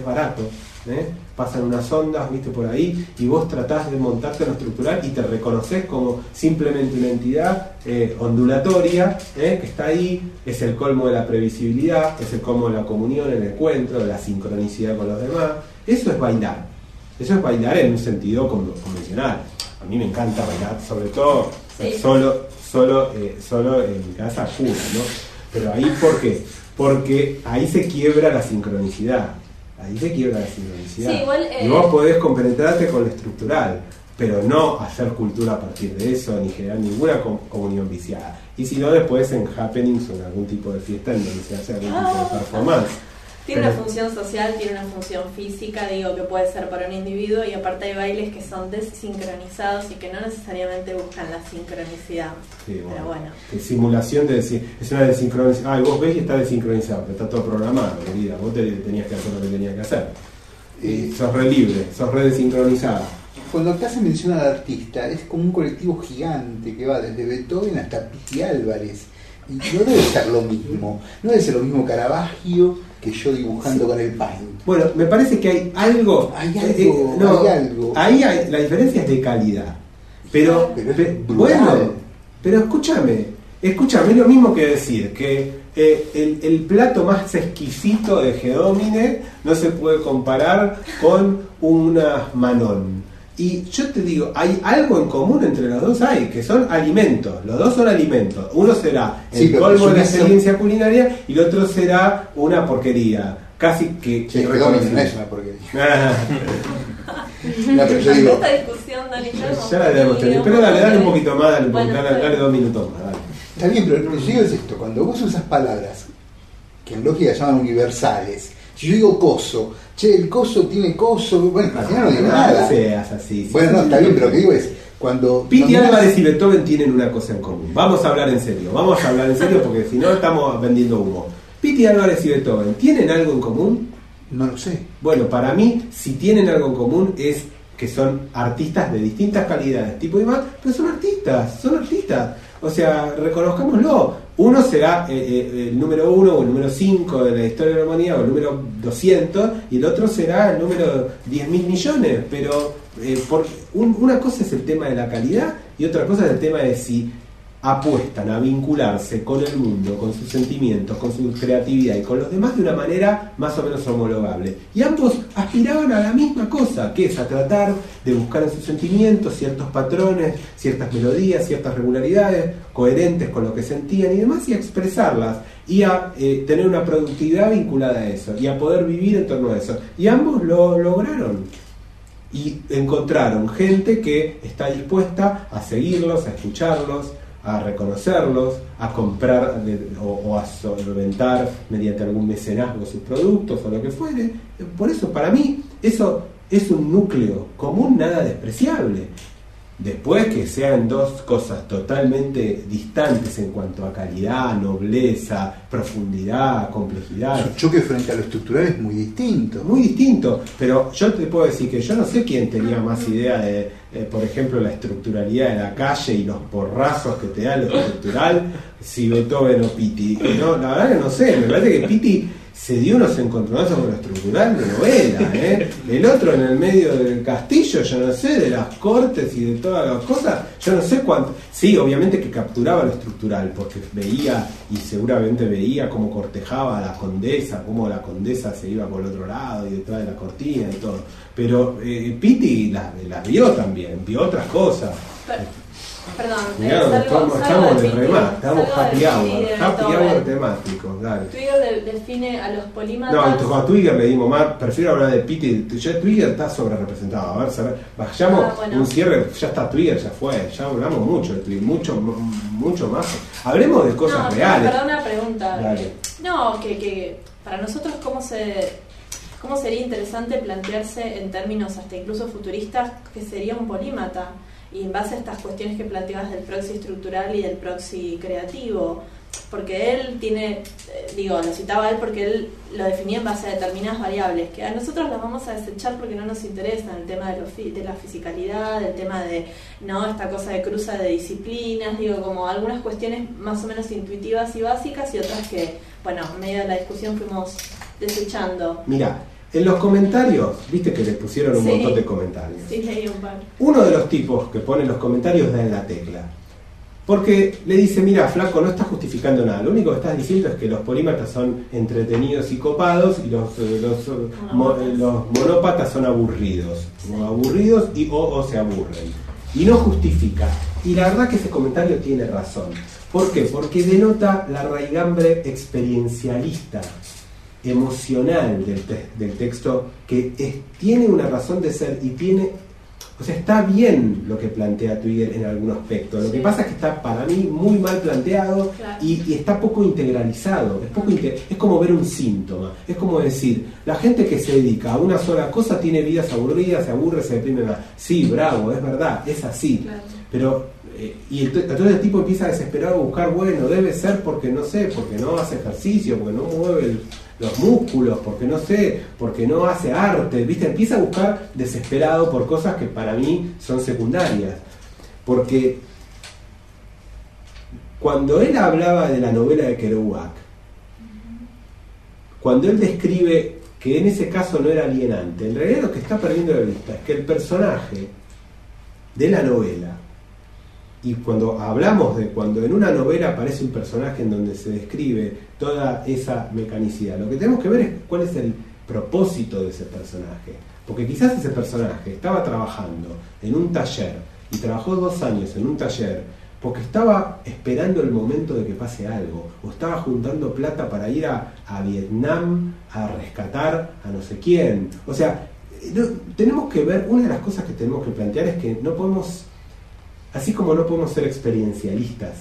¿eh? Pasan unas ondas, viste, por ahí, y vos tratás de montarte en lo estructural y te reconoces como simplemente una entidad ondulatoria, que está ahí. Es el colmo de la previsibilidad, es el colmo de la comunión, el encuentro, de la sincronicidad con los demás. Eso es bailar. Eso es bailar en un sentido convencional. A mí me encanta bailar, sobre todo Sí. solo en mi casa pura, ¿no? Pero ahí, ¿por qué? Porque ahí se quiebra la sincronicidad. Sí, igual, Y vos podés compenetrarte con lo estructural, pero no hacer cultura a partir de eso, ni generar ninguna comunión viciada. Y si no, después en happenings o en algún tipo de fiesta en donde se hace algún tipo de performance. tiene una función social, tiene una función física, digo, que puede ser para un individuo, y aparte hay bailes que son desincronizados y que no necesariamente buscan la sincronicidad. Sí, Pero bueno. Simulación es una desincronización. Vos ves y está desincronizado, pero está todo programado, querida. Vos tenías que hacer lo que tenías que hacer. Sos re libre, sos re desincronizada. Cuando acá se menciona al artista, es como un colectivo gigante que va desde Beethoven hasta Piti Álvarez. Y no debe ser lo mismo. No debe ser lo mismo Caravaggio que yo dibujando con el paint. Bueno, me parece que hay algo. Hay algo. Ahí la diferencia es de calidad. Pero es brutal. bueno, pero escúchame, Escúchame, es lo mismo que decir que el plato más exquisito de Gedómine no se puede comparar con una Manon. Y yo te digo, hay algo en común entre los dos, que son alimentos. Los dos son alimentos. Uno será el colmo de la experiencia culinaria y el otro será una porquería. Casi que Gedómine no es una porquería. No, pero yo digo, esta discusión, Dani, ya la debemos tener. Pero dale un poquito más, Bueno, dale 2 minutos más. Dale. está bien, pero lo que yo digo es esto: cuando vos usas palabras que en lógica llaman universales, si yo digo coso, el coso tiene coso, bueno, al final no digo nada. No seas así. Bueno, no, está bien, pero lo que digo es, cuando... Piti Álvarez y Beethoven tienen una cosa en común. Vamos a hablar en serio porque si no estamos vendiendo humo. Piti Álvarez y Beethoven, ¿tienen algo en común? No lo sé. Bueno, para mí, si tienen algo en común es que son artistas de distintas calidades, tipo y más, pero son artistas. O sea, reconozcámoslo. Uno será el número 1 o el número 5 de la historia de la humanidad o el número 200 y el otro será el número 10.000 millones. Pero una cosa es el tema de la calidad y otra cosa es el tema de si apuestan a vincularse con el mundo, con sus sentimientos, con su creatividad y con los demás de una manera más o menos homologable. Y ambos aspiraban a la misma cosa, que es a tratar de buscar en sus sentimientos ciertos patrones, ciertas melodías, ciertas regularidades, coherentes con lo que sentían y demás, y a expresarlas, y a tener una productividad vinculada a eso, y a poder vivir en torno a eso. Y ambos lo lograron. Y encontraron gente que está dispuesta a seguirlos, a escucharlos, a reconocerlos, a comprar o a solventar mediante algún mecenazgo sus productos o lo que fuere. Por eso, para mí, eso es un núcleo común nada despreciable. Después que sean dos cosas totalmente distantes en cuanto a calidad, nobleza, profundidad, complejidad. Su choque frente a lo estructural es muy distinto. Muy distinto, pero yo te puedo decir que yo no sé quién tenía más idea de, por ejemplo, la estructuralidad de la calle y los porrazos que te da lo estructural, si Beethoven o Pitti. No, la verdad que no sé, me parece que Pitti se dio unos encontronazos con lo estructural de novela, El otro en el medio del castillo, yo no sé, de las cortes y de todas las cosas, yo no sé cuánto. Sí, obviamente que capturaba lo estructural, porque veía, y seguramente veía cómo cortejaba a la condesa, cómo la condesa se iba por el otro lado y detrás de la cortina y todo. Pero Pitti la vio también, vio otras cosas. Perdón, estamos de remate, estamos happy hour temáticos, dale. Twigger define a los polímatas. No, a Twigger le dimos más, prefiero hablar de Pitti. Ya Twigger está sobre representado. A ver, vayamos un cierre, ya está Twigger, ya fue, ya hablamos mucho de Twigger, mucho más. Hablemos de cosas reales. Perdón, una pregunta. Dale. No, que para nosotros cómo sería interesante plantearse en términos hasta incluso futuristas que sería un polímata. Y en base a estas cuestiones que planteabas del proxy estructural y del proxy creativo, porque él tiene, lo citaba él porque él lo definía en base a determinadas variables, que a nosotros las vamos a desechar porque no nos interesan, el tema de la fisicalidad, el tema de, esta cosa de cruza de disciplinas, como algunas cuestiones más o menos intuitivas y básicas y otras que, en medio de la discusión fuimos desechando. Mira, en los comentarios, viste que le pusieron un montón de comentarios. Sí, leí un par. Uno de los tipos que pone los comentarios da en la tecla. Porque le dice, mira, flaco, no estás justificando nada. Lo único que estás diciendo es que los polímatas son entretenidos y copados y los monópatas son aburridos. Sí. Aburridos o se aburren. Y no justifica. Y la verdad que ese comentario tiene razón. ¿Por qué? Porque denota la raigambre experiencialista, emocional del texto, que tiene una razón de ser y tiene, está bien lo que plantea Twigger en algún aspecto. Lo que pasa es que está para mí muy mal planteado, claro. y está poco integralizado. Es como ver un síntoma. Es como decir, la gente que se dedica a una sola cosa tiene vidas aburridas, se aburre, se deprime más. Sí, bravo, es verdad, es así. Claro. Pero entonces el tipo empieza desesperado a buscar, debe ser porque no hace ejercicio, porque no mueve los músculos, porque no hace arte, ¿viste? Empieza a buscar desesperado por cosas que para mí son secundarias. Porque cuando él hablaba de la novela de Kerouac, cuando él describe que en ese caso no era alienante, en realidad lo que está perdiendo de vista es que el personaje de la novela Y cuando hablamos de cuando en una novela aparece un personaje en donde se describe toda esa mecanicidad, lo que tenemos que ver es cuál es el propósito de ese personaje. Porque quizás ese personaje estaba trabajando en un taller y trabajó 2 años en un taller porque estaba esperando el momento de que pase algo, o estaba juntando plata para ir a Vietnam a rescatar a no sé quién. O sea, tenemos que ver, una de las cosas que tenemos que plantear es que no podemos, así como no podemos ser experiencialistas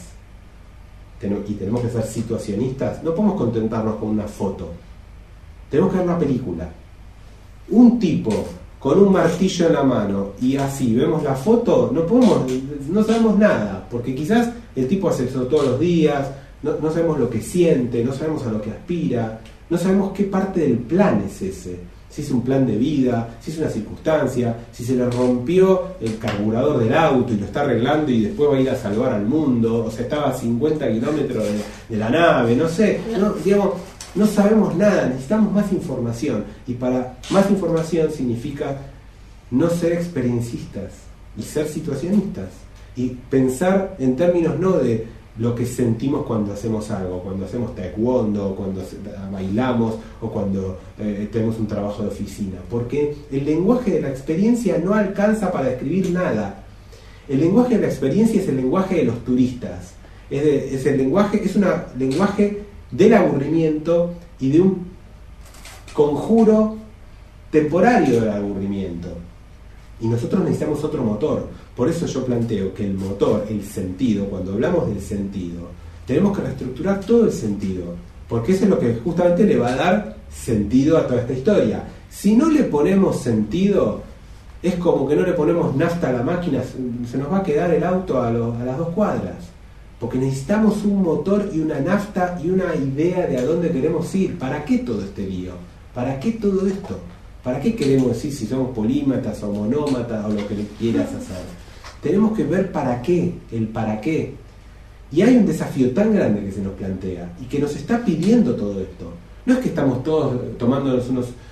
y tenemos que ser situacionistas, no podemos contentarnos con una foto. Tenemos que ver una película. Un tipo con un martillo en la mano y así vemos la foto, no sabemos nada, porque quizás el tipo hace eso todos los días, no sabemos lo que siente, no sabemos a lo que aspira, no sabemos qué parte del plan es ese, si es un plan de vida, si es una circunstancia, si se le rompió el carburador del auto y lo está arreglando y después va a ir a salvar al mundo, o sea, estaba a 50 kilómetros de la nave, no sé, no sabemos nada, necesitamos más información, y para más información significa no ser experienciistas y ser situacionistas y pensar en términos no de lo que sentimos cuando hacemos algo, cuando hacemos taekwondo, cuando bailamos o cuando tenemos un trabajo de oficina, porque el lenguaje de la experiencia no alcanza para describir nada. El lenguaje de la experiencia es el lenguaje de los turistas, es un lenguaje del aburrimiento y de un conjuro temporario del aburrimiento. Y nosotros necesitamos otro motor. Por eso yo planteo que el motor, el sentido, cuando hablamos del sentido, tenemos que reestructurar todo el sentido, porque eso es lo que justamente le va a dar sentido a toda esta historia. Si no le ponemos sentido, es como que no le ponemos nafta a la máquina, se nos va a quedar el auto a las 2 cuadras. Porque necesitamos un motor y una nafta y una idea de a dónde queremos ir. ¿Para qué todo este lío? ¿Para qué todo esto? ¿Para qué queremos decir si somos polímatas o monómatas o lo que quieras hacer? Tenemos que ver para qué, el para qué. Y hay un desafío tan grande que se nos plantea y que nos está pidiendo todo esto. No es que estamos todos tomándonos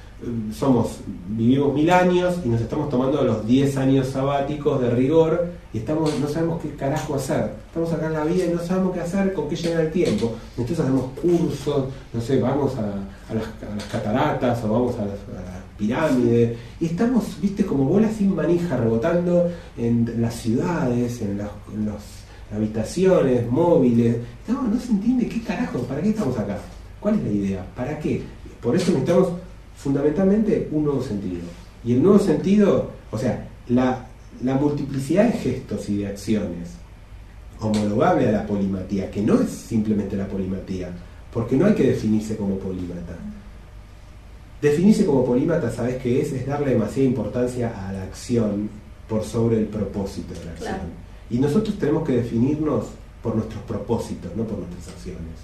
vivimos 1000 años y nos estamos tomando los 10 años sabáticos de rigor y no sabemos qué carajo hacer. Estamos acá en la vida y no sabemos qué hacer, con qué llegar el tiempo. Entonces hacemos cursos, no sé, vamos a las cataratas o vamos a las pirámides y estamos, viste, como bolas sin manija rebotando en las ciudades, en las habitaciones móviles. No se entiende qué carajo, ¿para qué estamos acá? ¿Cuál es la idea? ¿Para qué? Por eso necesitamos fundamentalmente un nuevo sentido. Y el nuevo sentido, o sea, la multiplicidad de gestos y de acciones homologable a la polimatía, que no es simplemente la polimatía, porque no hay que definirse como polímata. Definirse como polímata, ¿sabes qué es? Es darle demasiada importancia a la acción por sobre el propósito de la acción. Claro. Y nosotros tenemos que definirnos por nuestros propósitos, no por nuestras acciones.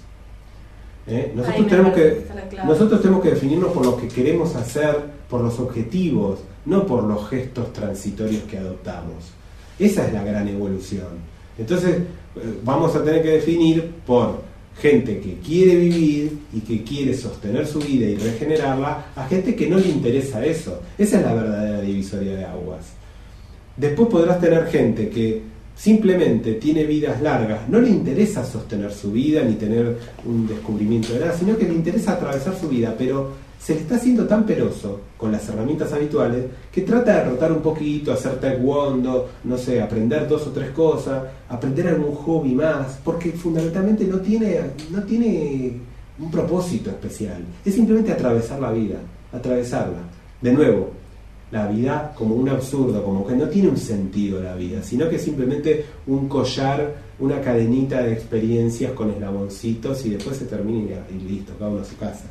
Nosotros tenemos que definirnos por lo que queremos hacer, por los objetivos, no por los gestos transitorios que adoptamos. Esa es la gran evolución. Entonces vamos a tener que definir por gente que quiere vivir y que quiere sostener su vida y regenerarla, a gente que no le interesa eso. Esa es la verdadera divisoria de aguas. Después podrás tener gente que simplemente tiene vidas largas, no le interesa sostener su vida ni tener un descubrimiento de nada, sino que le interesa atravesar su vida, pero se le está haciendo tan peroso con las herramientas habituales que trata de rotar un poquito, hacer taekwondo, no sé, aprender 2 o 3 cosas, aprender algún hobby más, porque fundamentalmente no tiene un propósito especial, es simplemente atravesar la vida, atravesarla. De nuevo, la vida como un absurdo, como que no tiene un sentido la vida, sino que es simplemente un collar, una cadenita de experiencias con eslaboncitos y después se termina y listo, cada uno a su casa.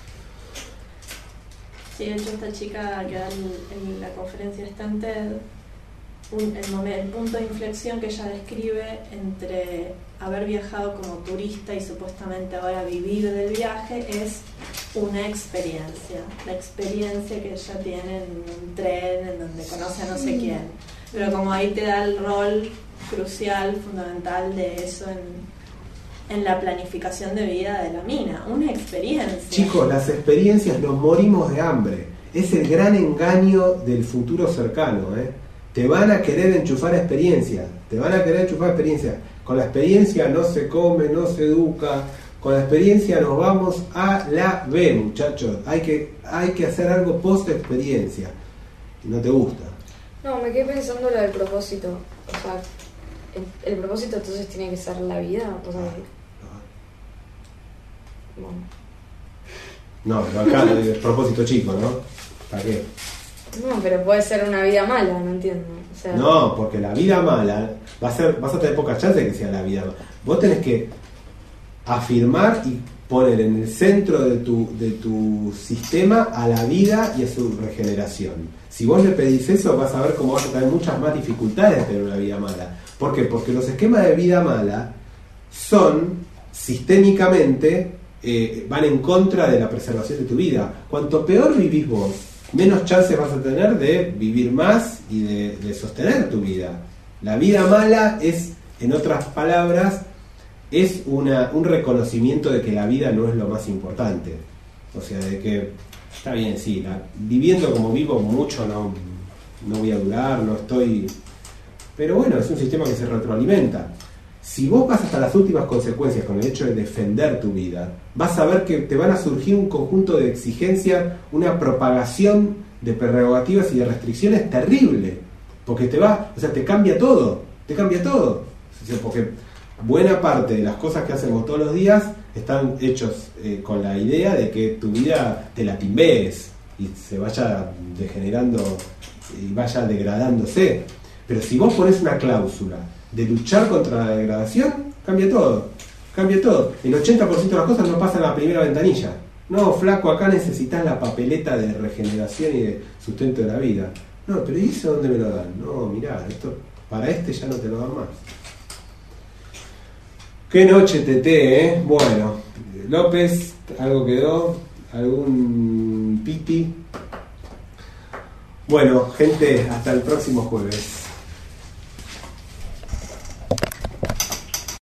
Sí, de hecho esta chica que da en la conferencia está en TED, el punto de inflexión que ella describe entre haber viajado como turista y supuestamente ahora vivir del viaje es una experiencia, la experiencia que ella tiene en un tren en donde conoce a no sé quién, pero como ahí te da el rol crucial, fundamental de eso en la planificación de vida de la mina, una experiencia. Chicos, las experiencias, nos morimos de hambre, es el gran engaño del futuro cercano, te van a querer enchufar experiencia, con la experiencia no se come, no se educa, con la experiencia nos vamos a la B, muchachos, hay que hacer algo post experiencia, y no te gusta. No, me quedé pensando lo del propósito, o sea, el propósito entonces tiene que ser la vida, o sea, bueno. No, pero acá el propósito chico, ¿no? ¿Para qué? No, pero puede ser una vida mala, no entiendo. O sea, No, porque la vida mala vas a tener pocas chances de que sea la vida mala. Vos tenés que afirmar y poner en el centro de tu sistema a la vida y a su regeneración. Si vos le pedís eso, vas a ver cómo vas a tener muchas más dificultades de tener una vida mala. ¿Por qué? Porque los esquemas de vida mala son sistémicamente van en contra de la preservación de tu vida. Cuanto peor vivís vos, menos chances vas a tener de vivir más y de sostener tu vida. La vida mala es, en otras palabras, es un reconocimiento de que la vida no es lo más importante. O sea, de que, está bien, sí, viviendo como vivo mucho no voy a durar, no estoy... Pero bueno, es un sistema que se retroalimenta. Si vos vas hasta las últimas consecuencias con el hecho de defender tu vida, vas a ver que te van a surgir un conjunto de exigencias, una propagación de prerrogativas y de restricciones terrible, porque te cambia todo, o sea, porque buena parte de las cosas que hacemos todos los días están hechos con la idea de que tu vida te la timbees y se vaya degenerando y vaya degradándose. Pero si vos pones una cláusula de luchar contra la degradación, cambia todo. El 80% de las cosas no pasan a la primera ventanilla. No, flaco, acá necesitas la papeleta de regeneración y de sustento de la vida. No, pero ¿y eso dónde me lo dan? No, mirá, esto para ya no te lo dan más. Qué noche, Tete, Bueno, López, ¿algo quedó? ¿Algún piti? Bueno, gente, hasta el próximo jueves.